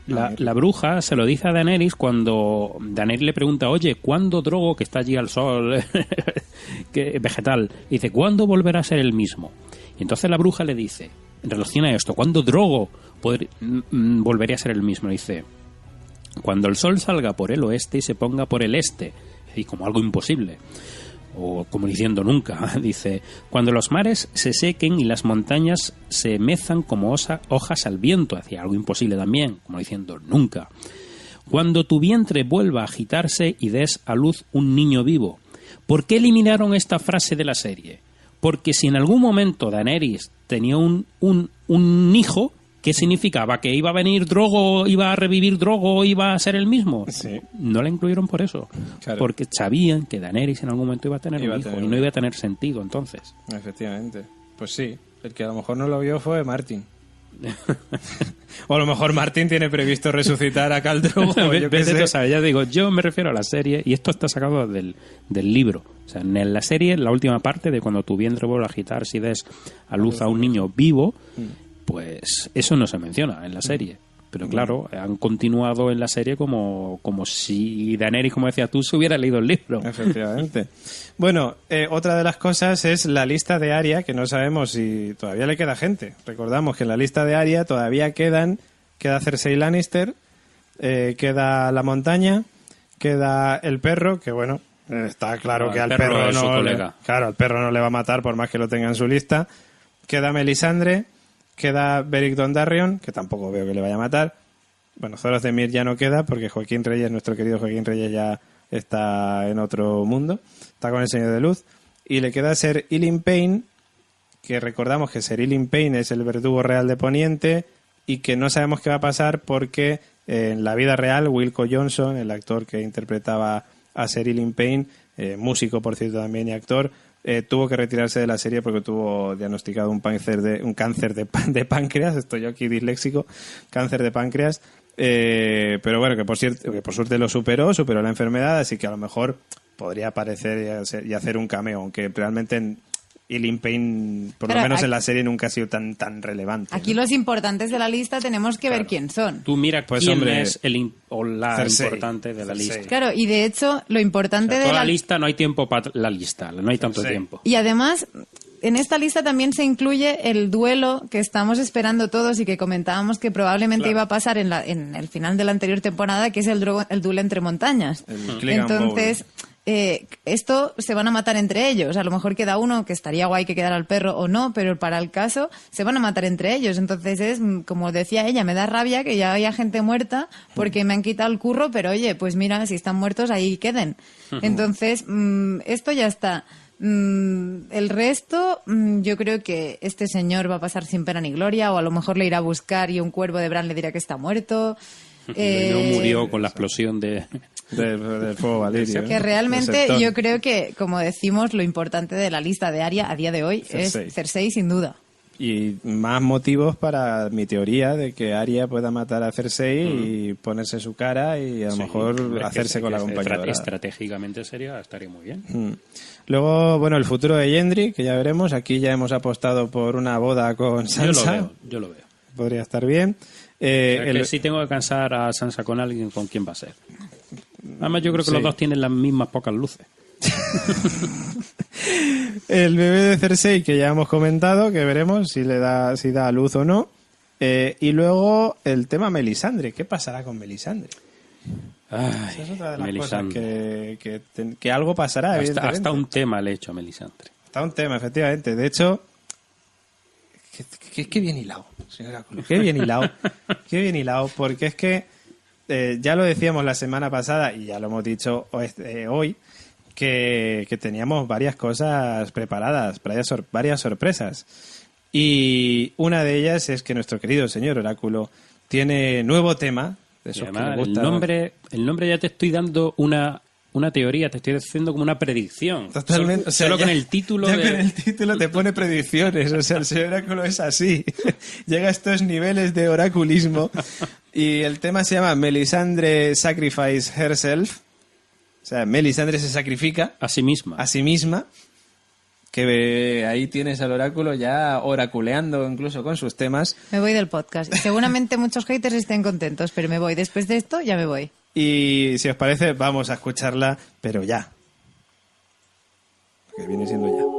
La bruja se lo dice a Daenerys cuando Daenerys le pregunta, oye, ¿cuándo Drogo, que está allí al sol, que vegetal, dice, ¿cuándo volverá a ser el mismo? Y entonces la bruja le dice, en relación a esto, ¿cuándo Drogo volvería a ser el mismo? Dice, cuando el sol salga por el oeste y se ponga por el este, y como algo imposible. O como diciendo nunca, dice, cuando los mares se sequen y las montañas se mezan como hojas al viento, hacia algo imposible también, como diciendo nunca. Cuando tu vientre vuelva a agitarse y des a luz un niño vivo. ¿Por qué eliminaron esta frase de la serie? Porque si en algún momento Daenerys tenía un hijo, ¿qué significaba? ¿Que iba a venir Drogo, iba a revivir Drogo, iba a ser el mismo? Sí. No la incluyeron por eso. Claro. Porque sabían que Daenerys en algún momento iba a tener un hijo y no iba a tener sentido entonces. Efectivamente. Pues sí. El que a lo mejor no lo vio fue Martin. O a lo mejor Martin tiene previsto resucitar a Khal Drogo. Ya digo, yo me refiero a la serie y esto está sacado del libro. O sea, en la serie, la última parte de cuando tu vientre vuelve a agitar si des a luz a un niño vivo, pues eso no se menciona en la serie. Pero claro, han continuado en la serie como si Daenerys, como decías tú, se hubiera leído el libro. Efectivamente. Bueno, otra de las cosas es la lista de Arya, que no sabemos si todavía le queda gente. Recordamos que en la lista de Arya todavía queda Cersei Lannister, queda la montaña, queda el perro, que bueno, está claro que al perro al perro no le va a matar por más que lo tenga en su lista. Queda Melisandre, queda Beric Dondarrion, que tampoco veo que le vaya a matar. Bueno, Zoros de Mir ya no queda porque Joaquín Reyes, nuestro querido Joaquín Reyes, ya está en otro mundo. Está con el Señor de Luz. Y le queda Ser Ilyn Payne, que recordamos que Ser Ilyn Payne es el verdugo real de Poniente y que no sabemos qué va a pasar porque en la vida real Wilco Johnson, el actor que interpretaba a Ser Ilyn Payne, músico por cierto también y actor, tuvo que retirarse de la serie porque tuvo diagnosticado un cáncer de páncreas. Estoy yo aquí disléxico. Cáncer de páncreas. Pero bueno, que por suerte lo superó la enfermedad, así que a lo mejor podría aparecer y hacer un cameo, aunque realmente Ilyn Payne, por lo menos en la serie, nunca ha sido tan relevante. Aquí los importantes de la lista tenemos que ver quién son. Tú mira quién es la Cersei, importante de la lista. Claro, y de hecho, lo importante de la lista no hay tiempo para la lista, no hay tanto tiempo. Y además, en esta lista también se incluye el duelo que estamos esperando todos y que comentábamos que probablemente iba a pasar en el final de la anterior temporada, que es el duelo entre montañas. Entonces, esto se van a matar entre ellos. A lo mejor queda uno, que estaría guay que quedara el perro o no, pero para el caso se van a matar entre ellos. Entonces es, como decía ella, me da rabia que ya haya gente muerta porque me han quitado el curro, pero oye, pues mira, si están muertos ahí queden. Entonces, esto ya está. El resto, yo creo que este señor va a pasar sin pena ni gloria, o a lo mejor le irá a buscar y un cuervo de Bran le dirá que está muerto. No murió con la explosión del fuego Valirio. Que realmente yo creo que, como decimos, lo importante de la lista de Arya a día de hoy es Cersei, sin duda. Y más motivos para mi teoría de que Arya pueda matar a Cersei y ponerse su cara y a lo mejor hacerse con la compañera. Estratégicamente estaría muy bien. Luego, bueno, el futuro de Gendry, que ya veremos. Aquí ya hemos apostado por una boda con Sansa. Yo lo veo. Podría estar bien. Que sí tengo que cansar a Sansa con alguien, ¿con quién va a ser? Además, yo creo que los dos tienen las mismas pocas luces. El bebé de Cersei, que ya hemos comentado, que veremos si da luz o no. Y luego el tema Melisandre. ¿Qué pasará con Melisandre? Esa es otra de las Melisandre. Cosas que algo pasará, hasta un tema le he hecho a Melisandre. Hasta un tema, efectivamente. De hecho, qué bien hilado, señor Oráculo. Qué bien hilado. Qué bien hilado, porque es que ya lo decíamos la semana pasada y ya lo hemos dicho hoy, que teníamos varias cosas preparadas, varias sorpresas. Y una de ellas es que nuestro querido señor Oráculo tiene nuevo tema. De esos además, que le gusta. El nombre ya te estoy dando una teoría, te estoy haciendo como una predicción. Totalmente. Solo con el título. Con el título te pone predicciones. O sea, el señor Oráculo es así. Llega a estos niveles de oraculismo. Y el tema se llama Melisandre Sacrifice Herself. O sea, Melisandre se sacrifica a sí misma. que ahí tienes al oráculo ya oraculeando incluso con sus temas. Me voy del podcast. Y seguramente muchos haters estén contentos, pero me voy. Después de esto ya me voy. Y si os parece, vamos a escucharla, pero ya. Que viene siendo ya.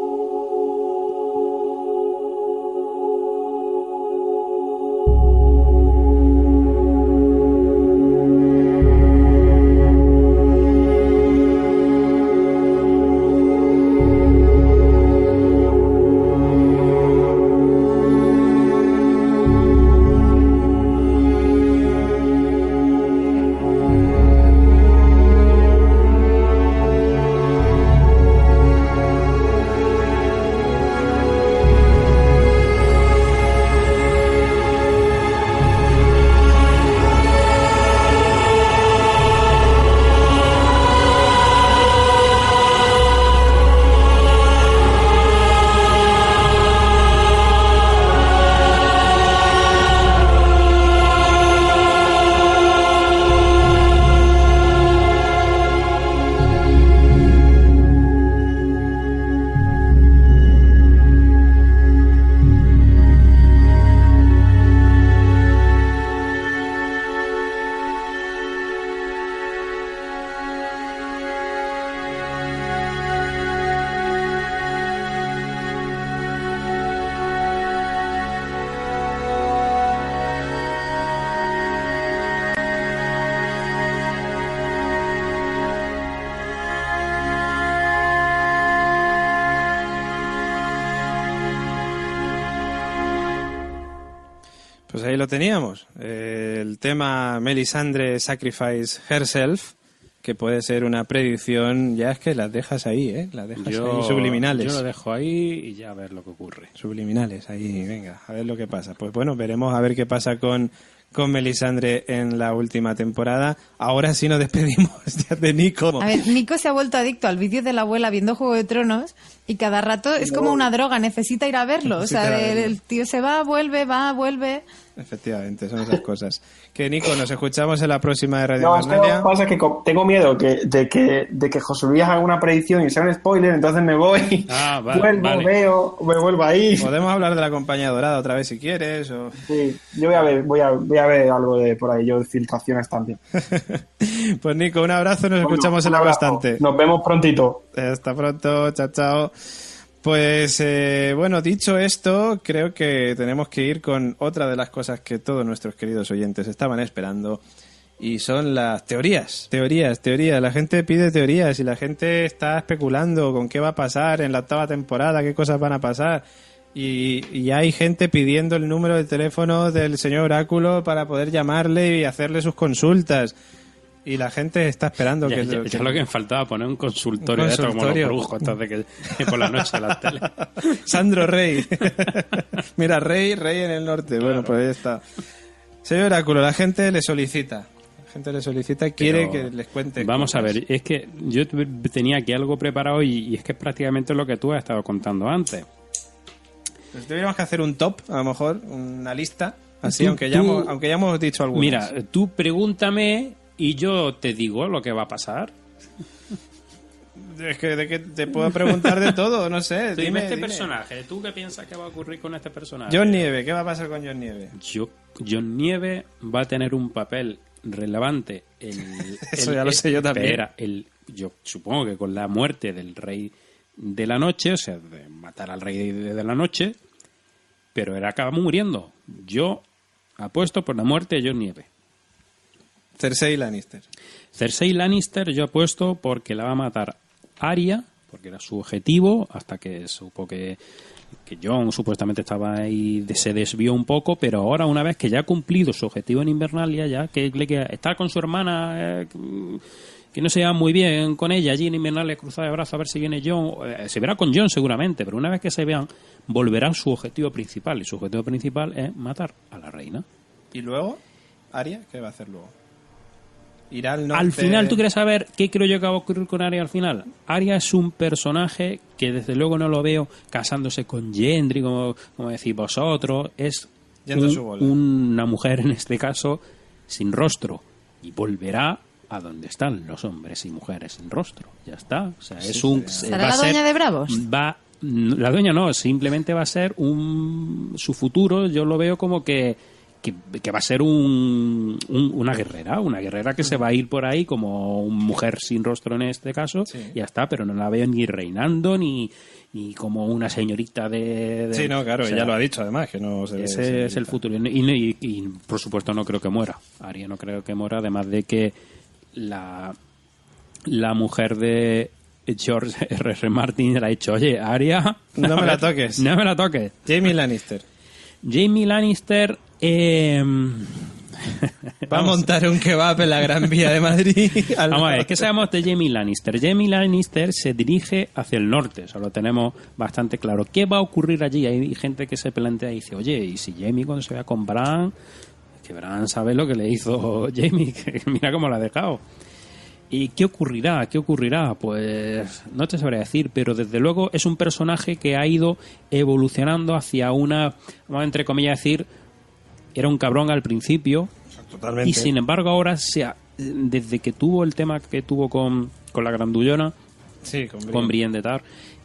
Pues ahí lo teníamos, el tema Melisandre Sacrifice Herself, que puede ser una predicción, ya es que las dejas ahí, las dejas ahí, subliminales. Yo lo dejo ahí y ya a ver lo que ocurre. Subliminales, ahí, venga, a ver lo que pasa. Pues bueno, veremos a ver qué pasa con Melisandre en la última temporada. Ahora sí nos despedimos ya de Nico. A ver, Nico se ha vuelto adicto al vídeo de la abuela viendo Juego de Tronos y cada rato es como una droga, necesita ir a verlo. O sea, el tío se va, vuelve. Efectivamente, son esas cosas. Que Nico, nos escuchamos en la próxima de Radio No, Invernalia. lo que pasa es que tengo miedo de que José Luis haga una predicción y sea un spoiler, entonces me voy, vuelvo, me vuelvo ahí. Podemos hablar de la compañía dorada otra vez si quieres. O... Sí, yo voy a ver algo de por ahí, yo de filtraciones también. Pues Nico, un abrazo, nos escuchamos en la constante. Nos vemos prontito. Hasta pronto, chao, chao. Pues bueno, dicho esto, creo que tenemos que ir con otra de las cosas que todos nuestros queridos oyentes estaban esperando, y son las teorías. Teorías. La gente pide teorías y la gente está especulando con qué va a pasar en la 8ª temporada, qué cosas van a pasar. Y hay gente pidiendo el número de teléfono del señor Oráculo para poder llamarle y hacerle sus consultas. Y la gente está esperando ya lo que me faltaba, poner un consultorio de esto como los brujos, entonces que por la noche en la tele. Sandro Rey. Mira, Rey en el norte. Claro. Bueno, pues ahí está. Señor Oráculo, la gente le solicita. Quiere que les cuente. Vamos cosas. A ver, es que yo tenía aquí algo preparado y es que es prácticamente lo que tú has estado contando antes. Pues deberíamos que hacer un top, a lo mejor, una lista, así, aunque ya hemos dicho algunas. Mira, tú pregúntame y yo te digo lo que va a pasar. Es que de que te puedo preguntar de todo, no sé. Dime personaje. ¿Tú qué piensas que va a ocurrir con este personaje? John Nieve, ¿qué va a pasar con John Nieve? John Nieve va a tener un papel relevante. Eso ya lo sé yo también. Yo supongo que con la muerte del Rey de la Noche, o sea, de matar al Rey de la Noche, pero él acaba muriendo. Yo apuesto por la muerte de John Nieve. Cersei Lannister yo apuesto porque la va a matar Arya, porque era su objetivo, hasta que supo que Jon supuestamente estaba ahí, se desvió un poco, pero ahora, una vez que ya ha cumplido su objetivo en Invernalia, ya que le queda estar con su hermana, que no se lleva muy bien con ella, allí en Invernalia, cruzada de brazos a ver si viene Jon, se verá con Jon seguramente, pero una vez que se vean, volverá a su objetivo principal, y su objetivo principal es matar a la reina. ¿Y luego? ¿Arya? ¿Qué va a hacer luego? Irá al norte. Al final, ¿tú quieres saber qué creo yo que va a ocurrir con Arya al final? Arya es un personaje que desde luego no lo veo casándose con Gendry, como decís vosotros. Es una mujer, en este caso, sin rostro. Y volverá a donde están los hombres y mujeres sin rostro. Ya está. O sea, ¿Será la doña de Bravos? La dueña no, simplemente va a ser su futuro, yo lo veo como que va a ser una guerrera que se va a ir por ahí como una mujer sin rostro en este caso, y ya está, pero no la veo ni reinando ni como una señorita de sí, no, claro, ella lo ha dicho además, que no se ese es el futuro, y por supuesto no creo que muera. Arya no creo que muera, además de que la mujer de George R.R. Martin le ha dicho, oye, Arya, no me la toques. No me la toques. Jamie Lannister va a montar un kebab en la Gran Vía de Madrid. Vamos a ver, ¿qué sabemos de Jamie Lannister? Jamie Lannister se dirige hacia el norte, eso lo tenemos bastante claro. ¿Qué va a ocurrir allí? Hay gente que se plantea y dice, oye, ¿y si Jamie cuando se vea con Bran? Que Bran sabe lo que le hizo Jamie, que mira cómo la ha dejado. ¿Y qué ocurrirá? ¿Qué ocurrirá? Pues no te sabría decir, pero desde luego es un personaje que ha ido evolucionando hacia una, vamos a entre comillas decir, era un cabrón al principio. Totalmente. Y sin embargo ahora, desde que tuvo el tema que tuvo con la grandullona, sí, con Brienne de Tar,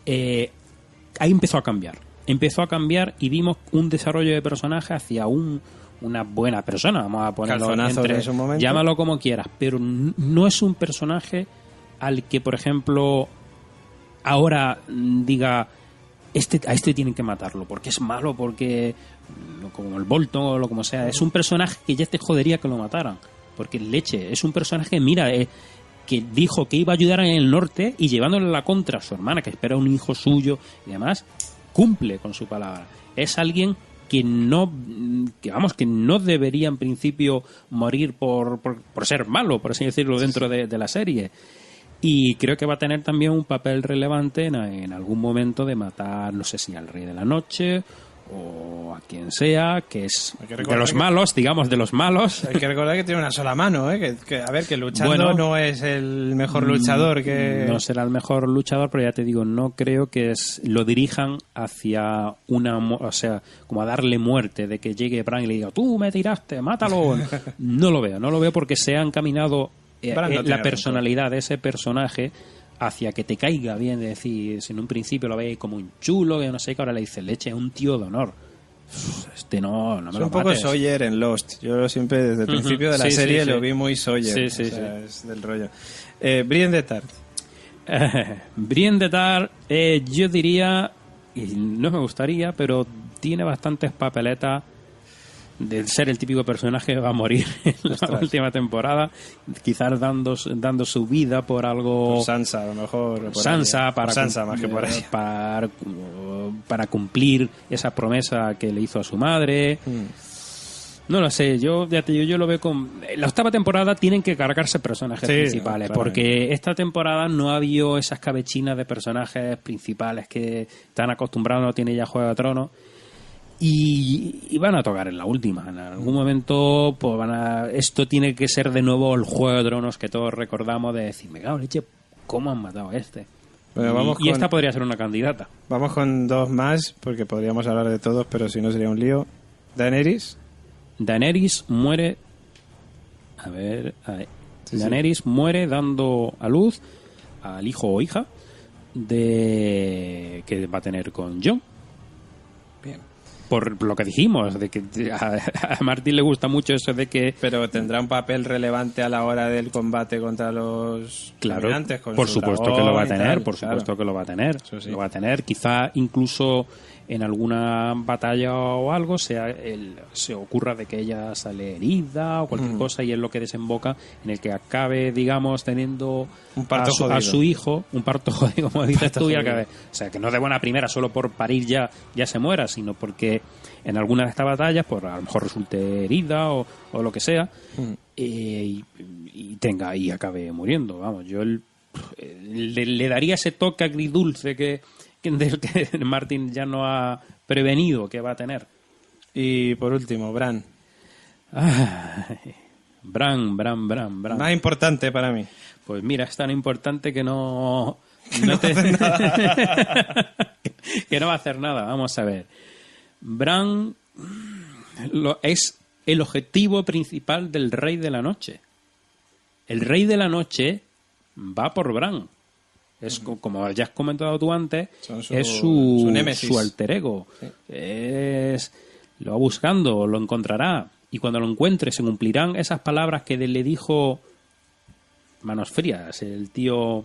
ahí empezó a cambiar. Empezó a cambiar y vimos un desarrollo de personaje hacia una buena persona, vamos a ponerlo en su momento. Llámalo como quieras, pero no es un personaje al que, por ejemplo, ahora diga a este tienen que matarlo porque es malo, porque como el Bolton o lo como sea, es un personaje que ya te jodería que lo mataran, porque leche, es un personaje, mira, que dijo que iba a ayudar en el norte y llevándole la contra a su hermana, que espera un hijo suyo y demás, cumple con su palabra. Es alguien que no debería en principio morir por ser malo, por así decirlo, dentro de la serie. Y creo que va a tener también un papel relevante en algún momento de matar, no sé si al Rey de la Noche o a quien sea, que es de los malos, digamos, de los malos. Hay que recordar que tiene una sola mano, que luchando luchando no es el mejor luchador. No será el mejor luchador, pero ya te digo, no creo que lo dirijan hacia o sea, como a darle muerte, de que llegue Bran y le diga, tú me tiraste, mátalo. No lo veo porque se ha encaminado la personalidad de ese personaje hacia que te caiga bien, de decir, si en un principio lo veis como un chulo, que no sé, que ahora le dice leche, es un tío de honor. No me lo mates. Es un poco Sawyer en Lost. Yo siempre desde el principio de la serie lo vi muy Sawyer. Sí. Es del rollo. Brienne de Tar. Brienne de Tar, yo diría, y no me gustaría, pero tiene bastantes papeletas de ser el típico personaje que va a morir en la última temporada, quizás dando su vida por algo. Por Sansa, a lo mejor. Sansa, más que por ella. Para cumplir esa promesa que le hizo a su madre. No lo sé, yo lo veo con... La octava temporada tienen que cargarse personajes principales, porque esta temporada no ha habido esas cabechinas de personajes principales que están acostumbrados, no tiene ya Juego de Tronos. Y van a tocar en la última. En algún momento pues esto tiene que ser de nuevo el Juego de Tronos que todos recordamos, de decir, me cago en leche, ¿cómo han matado a este? Bueno, y esta podría ser una candidata. Vamos con dos más, porque podríamos hablar de todos, pero si no sería un lío. Daenerys muere... A ver... Daenerys muere dando a luz al hijo o hija que va a tener con Jon. Bien. Por lo que dijimos, de que a Martín le gusta mucho eso de que... Pero tendrá un papel relevante a la hora del combate contra los caminantes. Por supuesto que lo va a tener, que lo va a tener. Lo va a tener, quizá incluso en alguna batalla o algo se ocurra de que ella sale herida o cualquier cosa, y es lo que desemboca en el que acabe, digamos, teniendo un parto a su hijo, un parto jodido, como dices tú, y acabe, o sea, que no de buena primera, solo por parir ya se muera, sino porque en alguna de estas batallas, pues a lo mejor resulte herida o lo que sea, y acabe muriendo. Vamos, yo le daría ese toque agridulce del que Martin ya no ha prevenido que va a tener. Y por último, Bran. Bran. Más importante para mí. Pues mira, es tan importante que no que no va a hacer nada. Vamos a ver. Bran es el objetivo principal del Rey de la Noche. El Rey de la Noche va por Bran. Es como ya has comentado tú antes, es némesis. su alter ego. Sí. Lo va buscando, lo encontrará. Y cuando lo encuentre se cumplirán esas palabras que le dijo Manos Frías, el tío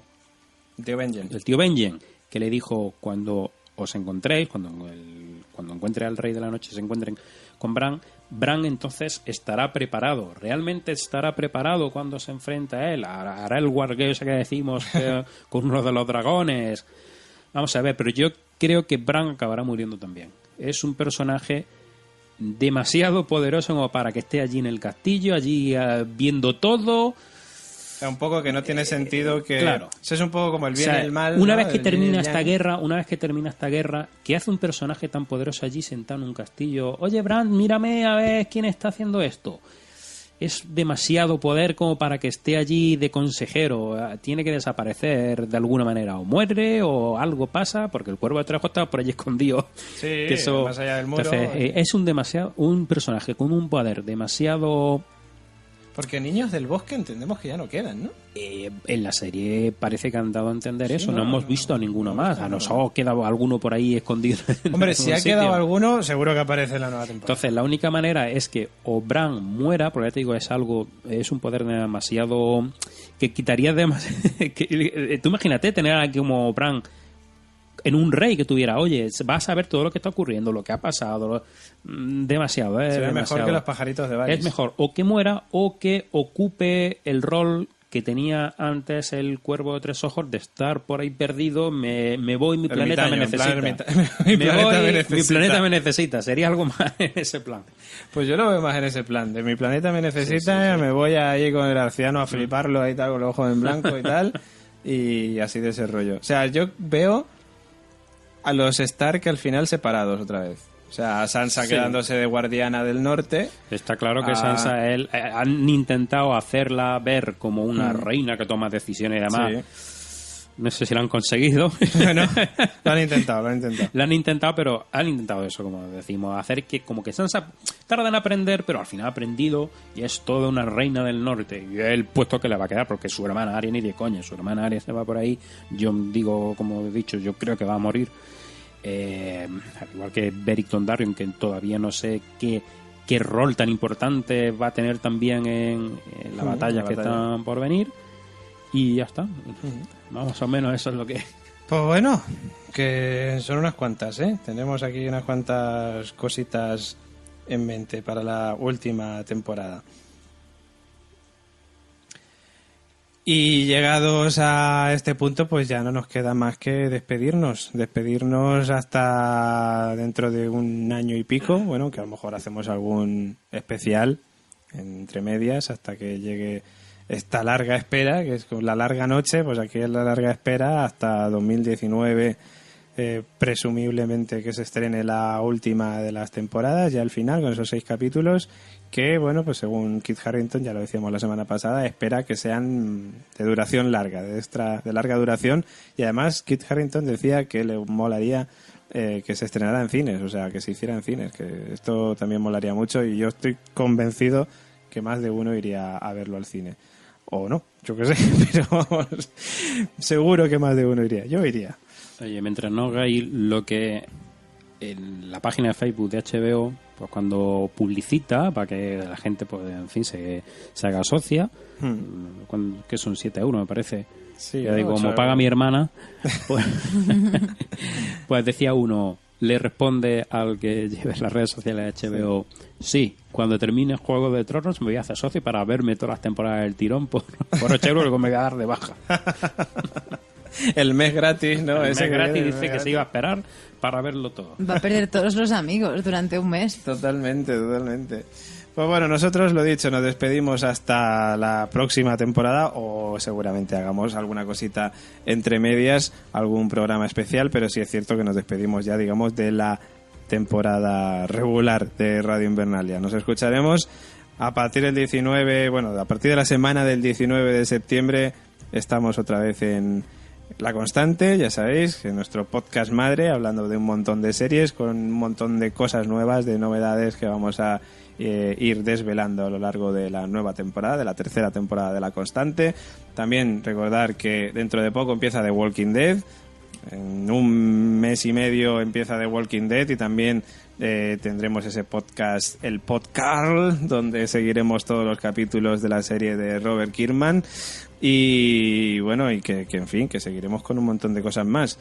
Benjen, que le dijo: cuando os encontréis, cuando encuentre al Rey de la Noche, se encuentren con Bran entonces estará preparado. ¿Realmente estará preparado cuando se enfrenta a él? ¿Hará el wargame ese que decimos con uno de los dragones? Vamos a ver, pero yo creo que Bran acabará muriendo también. Es un personaje demasiado poderoso como para que esté allí en el castillo, allí viendo todo. Un poco que no tiene sentido que... Claro. Eso es un poco como el bien y el mal. Una vez que termina esta guerra, ¿qué hace un personaje tan poderoso allí sentado en un castillo? Oye, Bran, mírame a ver quién está haciendo esto. Es demasiado poder como para que esté allí de consejero. Tiene que desaparecer de alguna manera. O muere o algo pasa, porque el Cuervo de Trejo está por allí escondido. Sí, que eso, más allá del muro. Entonces, es un personaje con un poder demasiado... Porque niños del bosque entendemos que ya no quedan, ¿no? En la serie parece que han dado a entender eso. No hemos visto a ninguno más. A nosotros ha quedado alguno por ahí escondido. Hombre, si ha quedado alguno, seguro que aparece en la nueva temporada. Entonces, la única manera es que o Bran muera, porque ya te digo, es un poder demasiado... que quitaría demasiado... Tú imagínate tener aquí como Bran en un rey que tuviera, oye, vas a ver todo lo que está ocurriendo, lo que ha pasado, demasiado. Sería demasiado. mejor que los pajaritos de Varys. Es mejor o que muera o que ocupe el rol que tenía antes el Cuervo de Tres Ojos de estar por ahí perdido, me voy, mi planeta me necesita. Mi planeta me necesita. Sería algo más en ese plan. Pues yo lo veo más en ese plan. De mi planeta me necesita, sí. Me voy ahí con el arciano a fliparlo ahí tal, con los ojos en blanco y tal, y así de ese rollo. O sea, yo veo a los Stark al final separados otra vez. O sea, a Sansa quedándose de guardiana del norte. Está claro que Sansa han intentado hacerla ver como una reina que toma decisiones y demás. Sí. No sé si lo han conseguido. Bueno, lo han intentado. Lo han intentado, pero han intentado eso, como decimos, hacer que como que Sansa tarda en aprender, pero al final ha aprendido y es toda una reina del norte. Y el puesto que le va a quedar, porque su hermana Arya ni de coña, su hermana Arya se va por ahí. Yo digo, como he dicho, yo creo que va a morir. Al igual que Beric Dondarrion, que todavía no sé qué rol tan importante va a tener también en la batalla que están por venir. Y ya está. Más o menos eso es lo que... Pues bueno, que son unas cuantas, ¿eh? Tenemos aquí unas cuantas cositas en mente para la última temporada. Y llegados a este punto, pues ya no nos queda más que despedirnos hasta dentro de un año y pico, bueno, que a lo mejor hacemos algún especial entre medias hasta que llegue esta larga espera, que es la larga noche, pues aquí es la larga espera hasta 2019, presumiblemente que se estrene la última de las temporadas, ya al final, con esos 6 capítulos, que, bueno, pues según Kit Harington, ya lo decíamos la semana pasada, espera que sean de duración larga, de larga duración, y además Kit Harington decía que le molaría que se estrenara en cines, o sea, que se hiciera en cines, que esto también molaría mucho, y yo estoy convencido que más de uno iría a verlo al cine. O no, yo qué sé, pero vamos, seguro que más de uno iría. Yo iría. Oye, mientras no hagáis lo que en la página de Facebook de HBO, pues cuando publicita, para que la gente, pues en fin, se haga socia, que son 7 euros, me parece. Sí, ya digo, como paga mi hermana, pues decía uno, le responde al que lleve las redes sociales de HBO, sí, cuando termine Juego de Tronos me voy a hacer socio para verme todas las temporadas del tirón por 8 euros que me voy a dar de baja. El mes gratis, ¿no? El mes gratis dice que se iba a esperar para verlo todo. Va a perder todos los amigos durante un mes. Totalmente. Pues bueno, nosotros, lo dicho, nos despedimos hasta la próxima temporada, o seguramente hagamos alguna cosita entre medias, algún programa especial, pero sí es cierto que nos despedimos ya, digamos, de la temporada regular de Radio Invernalia. Nos escucharemos a partir del 19, bueno, a partir de la semana del 19 de septiembre estamos otra vez en La Constante, ya sabéis, que nuestro podcast madre, hablando de un montón de series, con un montón de cosas nuevas, de novedades que vamos a ir desvelando a lo largo de la nueva temporada, de la tercera temporada de La Constante. También recordar que dentro de poco empieza The Walking Dead. En un mes y medio empieza The Walking Dead y también tendremos ese podcast, el Podcarl, donde seguiremos todos los capítulos de la serie de Robert Kirkman. Y bueno, y que en fin, que seguiremos con un montón de cosas más.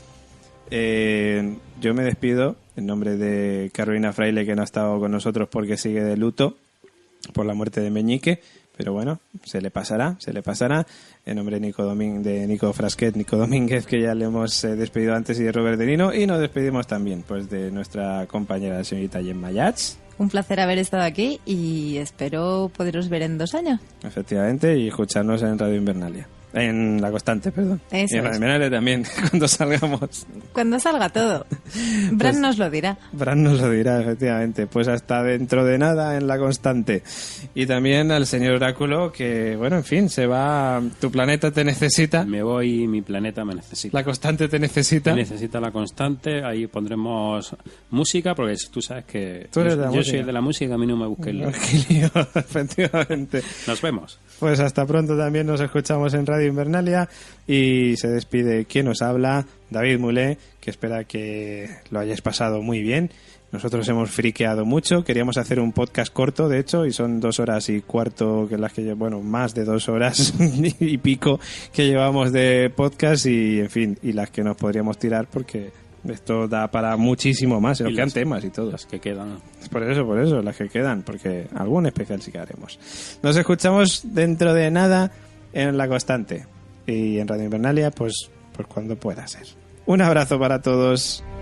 Yo me despido en nombre de Carolina Fraile, que no ha estado con nosotros porque sigue de luto por la muerte de Meñique, pero bueno, se le pasará. En nombre de Nico Frasquet, Nico Domínguez, que ya le hemos despedido antes, y de Robert De Nino, y nos despedimos también pues de nuestra compañera, la señorita Gemma Yats. Un placer haber estado aquí y espero poderos ver en 2 años. Efectivamente, y escucharnos en Radio Invernalia. En La Constante, perdón. Eso y en Radio Invernalia también, cuando salgamos. Cuando salga todo. Bran nos lo dirá. Bran nos lo dirá, efectivamente. Pues hasta dentro de nada en La Constante. Y también al señor Oráculo, que, bueno, en fin, se va. Tu planeta te necesita. Me voy, mi planeta me necesita. La Constante te necesita. Me necesita La Constante. Ahí pondremos música, porque tú sabes que tú eres yo soy de la música, a mí no me busques lío. Efectivamente. Nos vemos. Pues hasta pronto. También nos escuchamos en Radio Invernalia, y se despide quien nos habla, David Mulé, que espera que lo hayáis pasado muy bien. Nosotros hemos friqueado mucho, queríamos hacer un podcast corto, de hecho, y son 2 horas y cuarto, que las que bueno, más de 2 horas y pico que llevamos de podcast, y en fin, y las que nos podríamos tirar, porque esto da para muchísimo más, se nos quedan temas y todo. Las que quedan. Por eso, las que quedan, porque algún especial sí que haremos. Nos escuchamos dentro de nada en La Constante, y en Radio Invernalia, pues cuando pueda ser. Un abrazo para todos.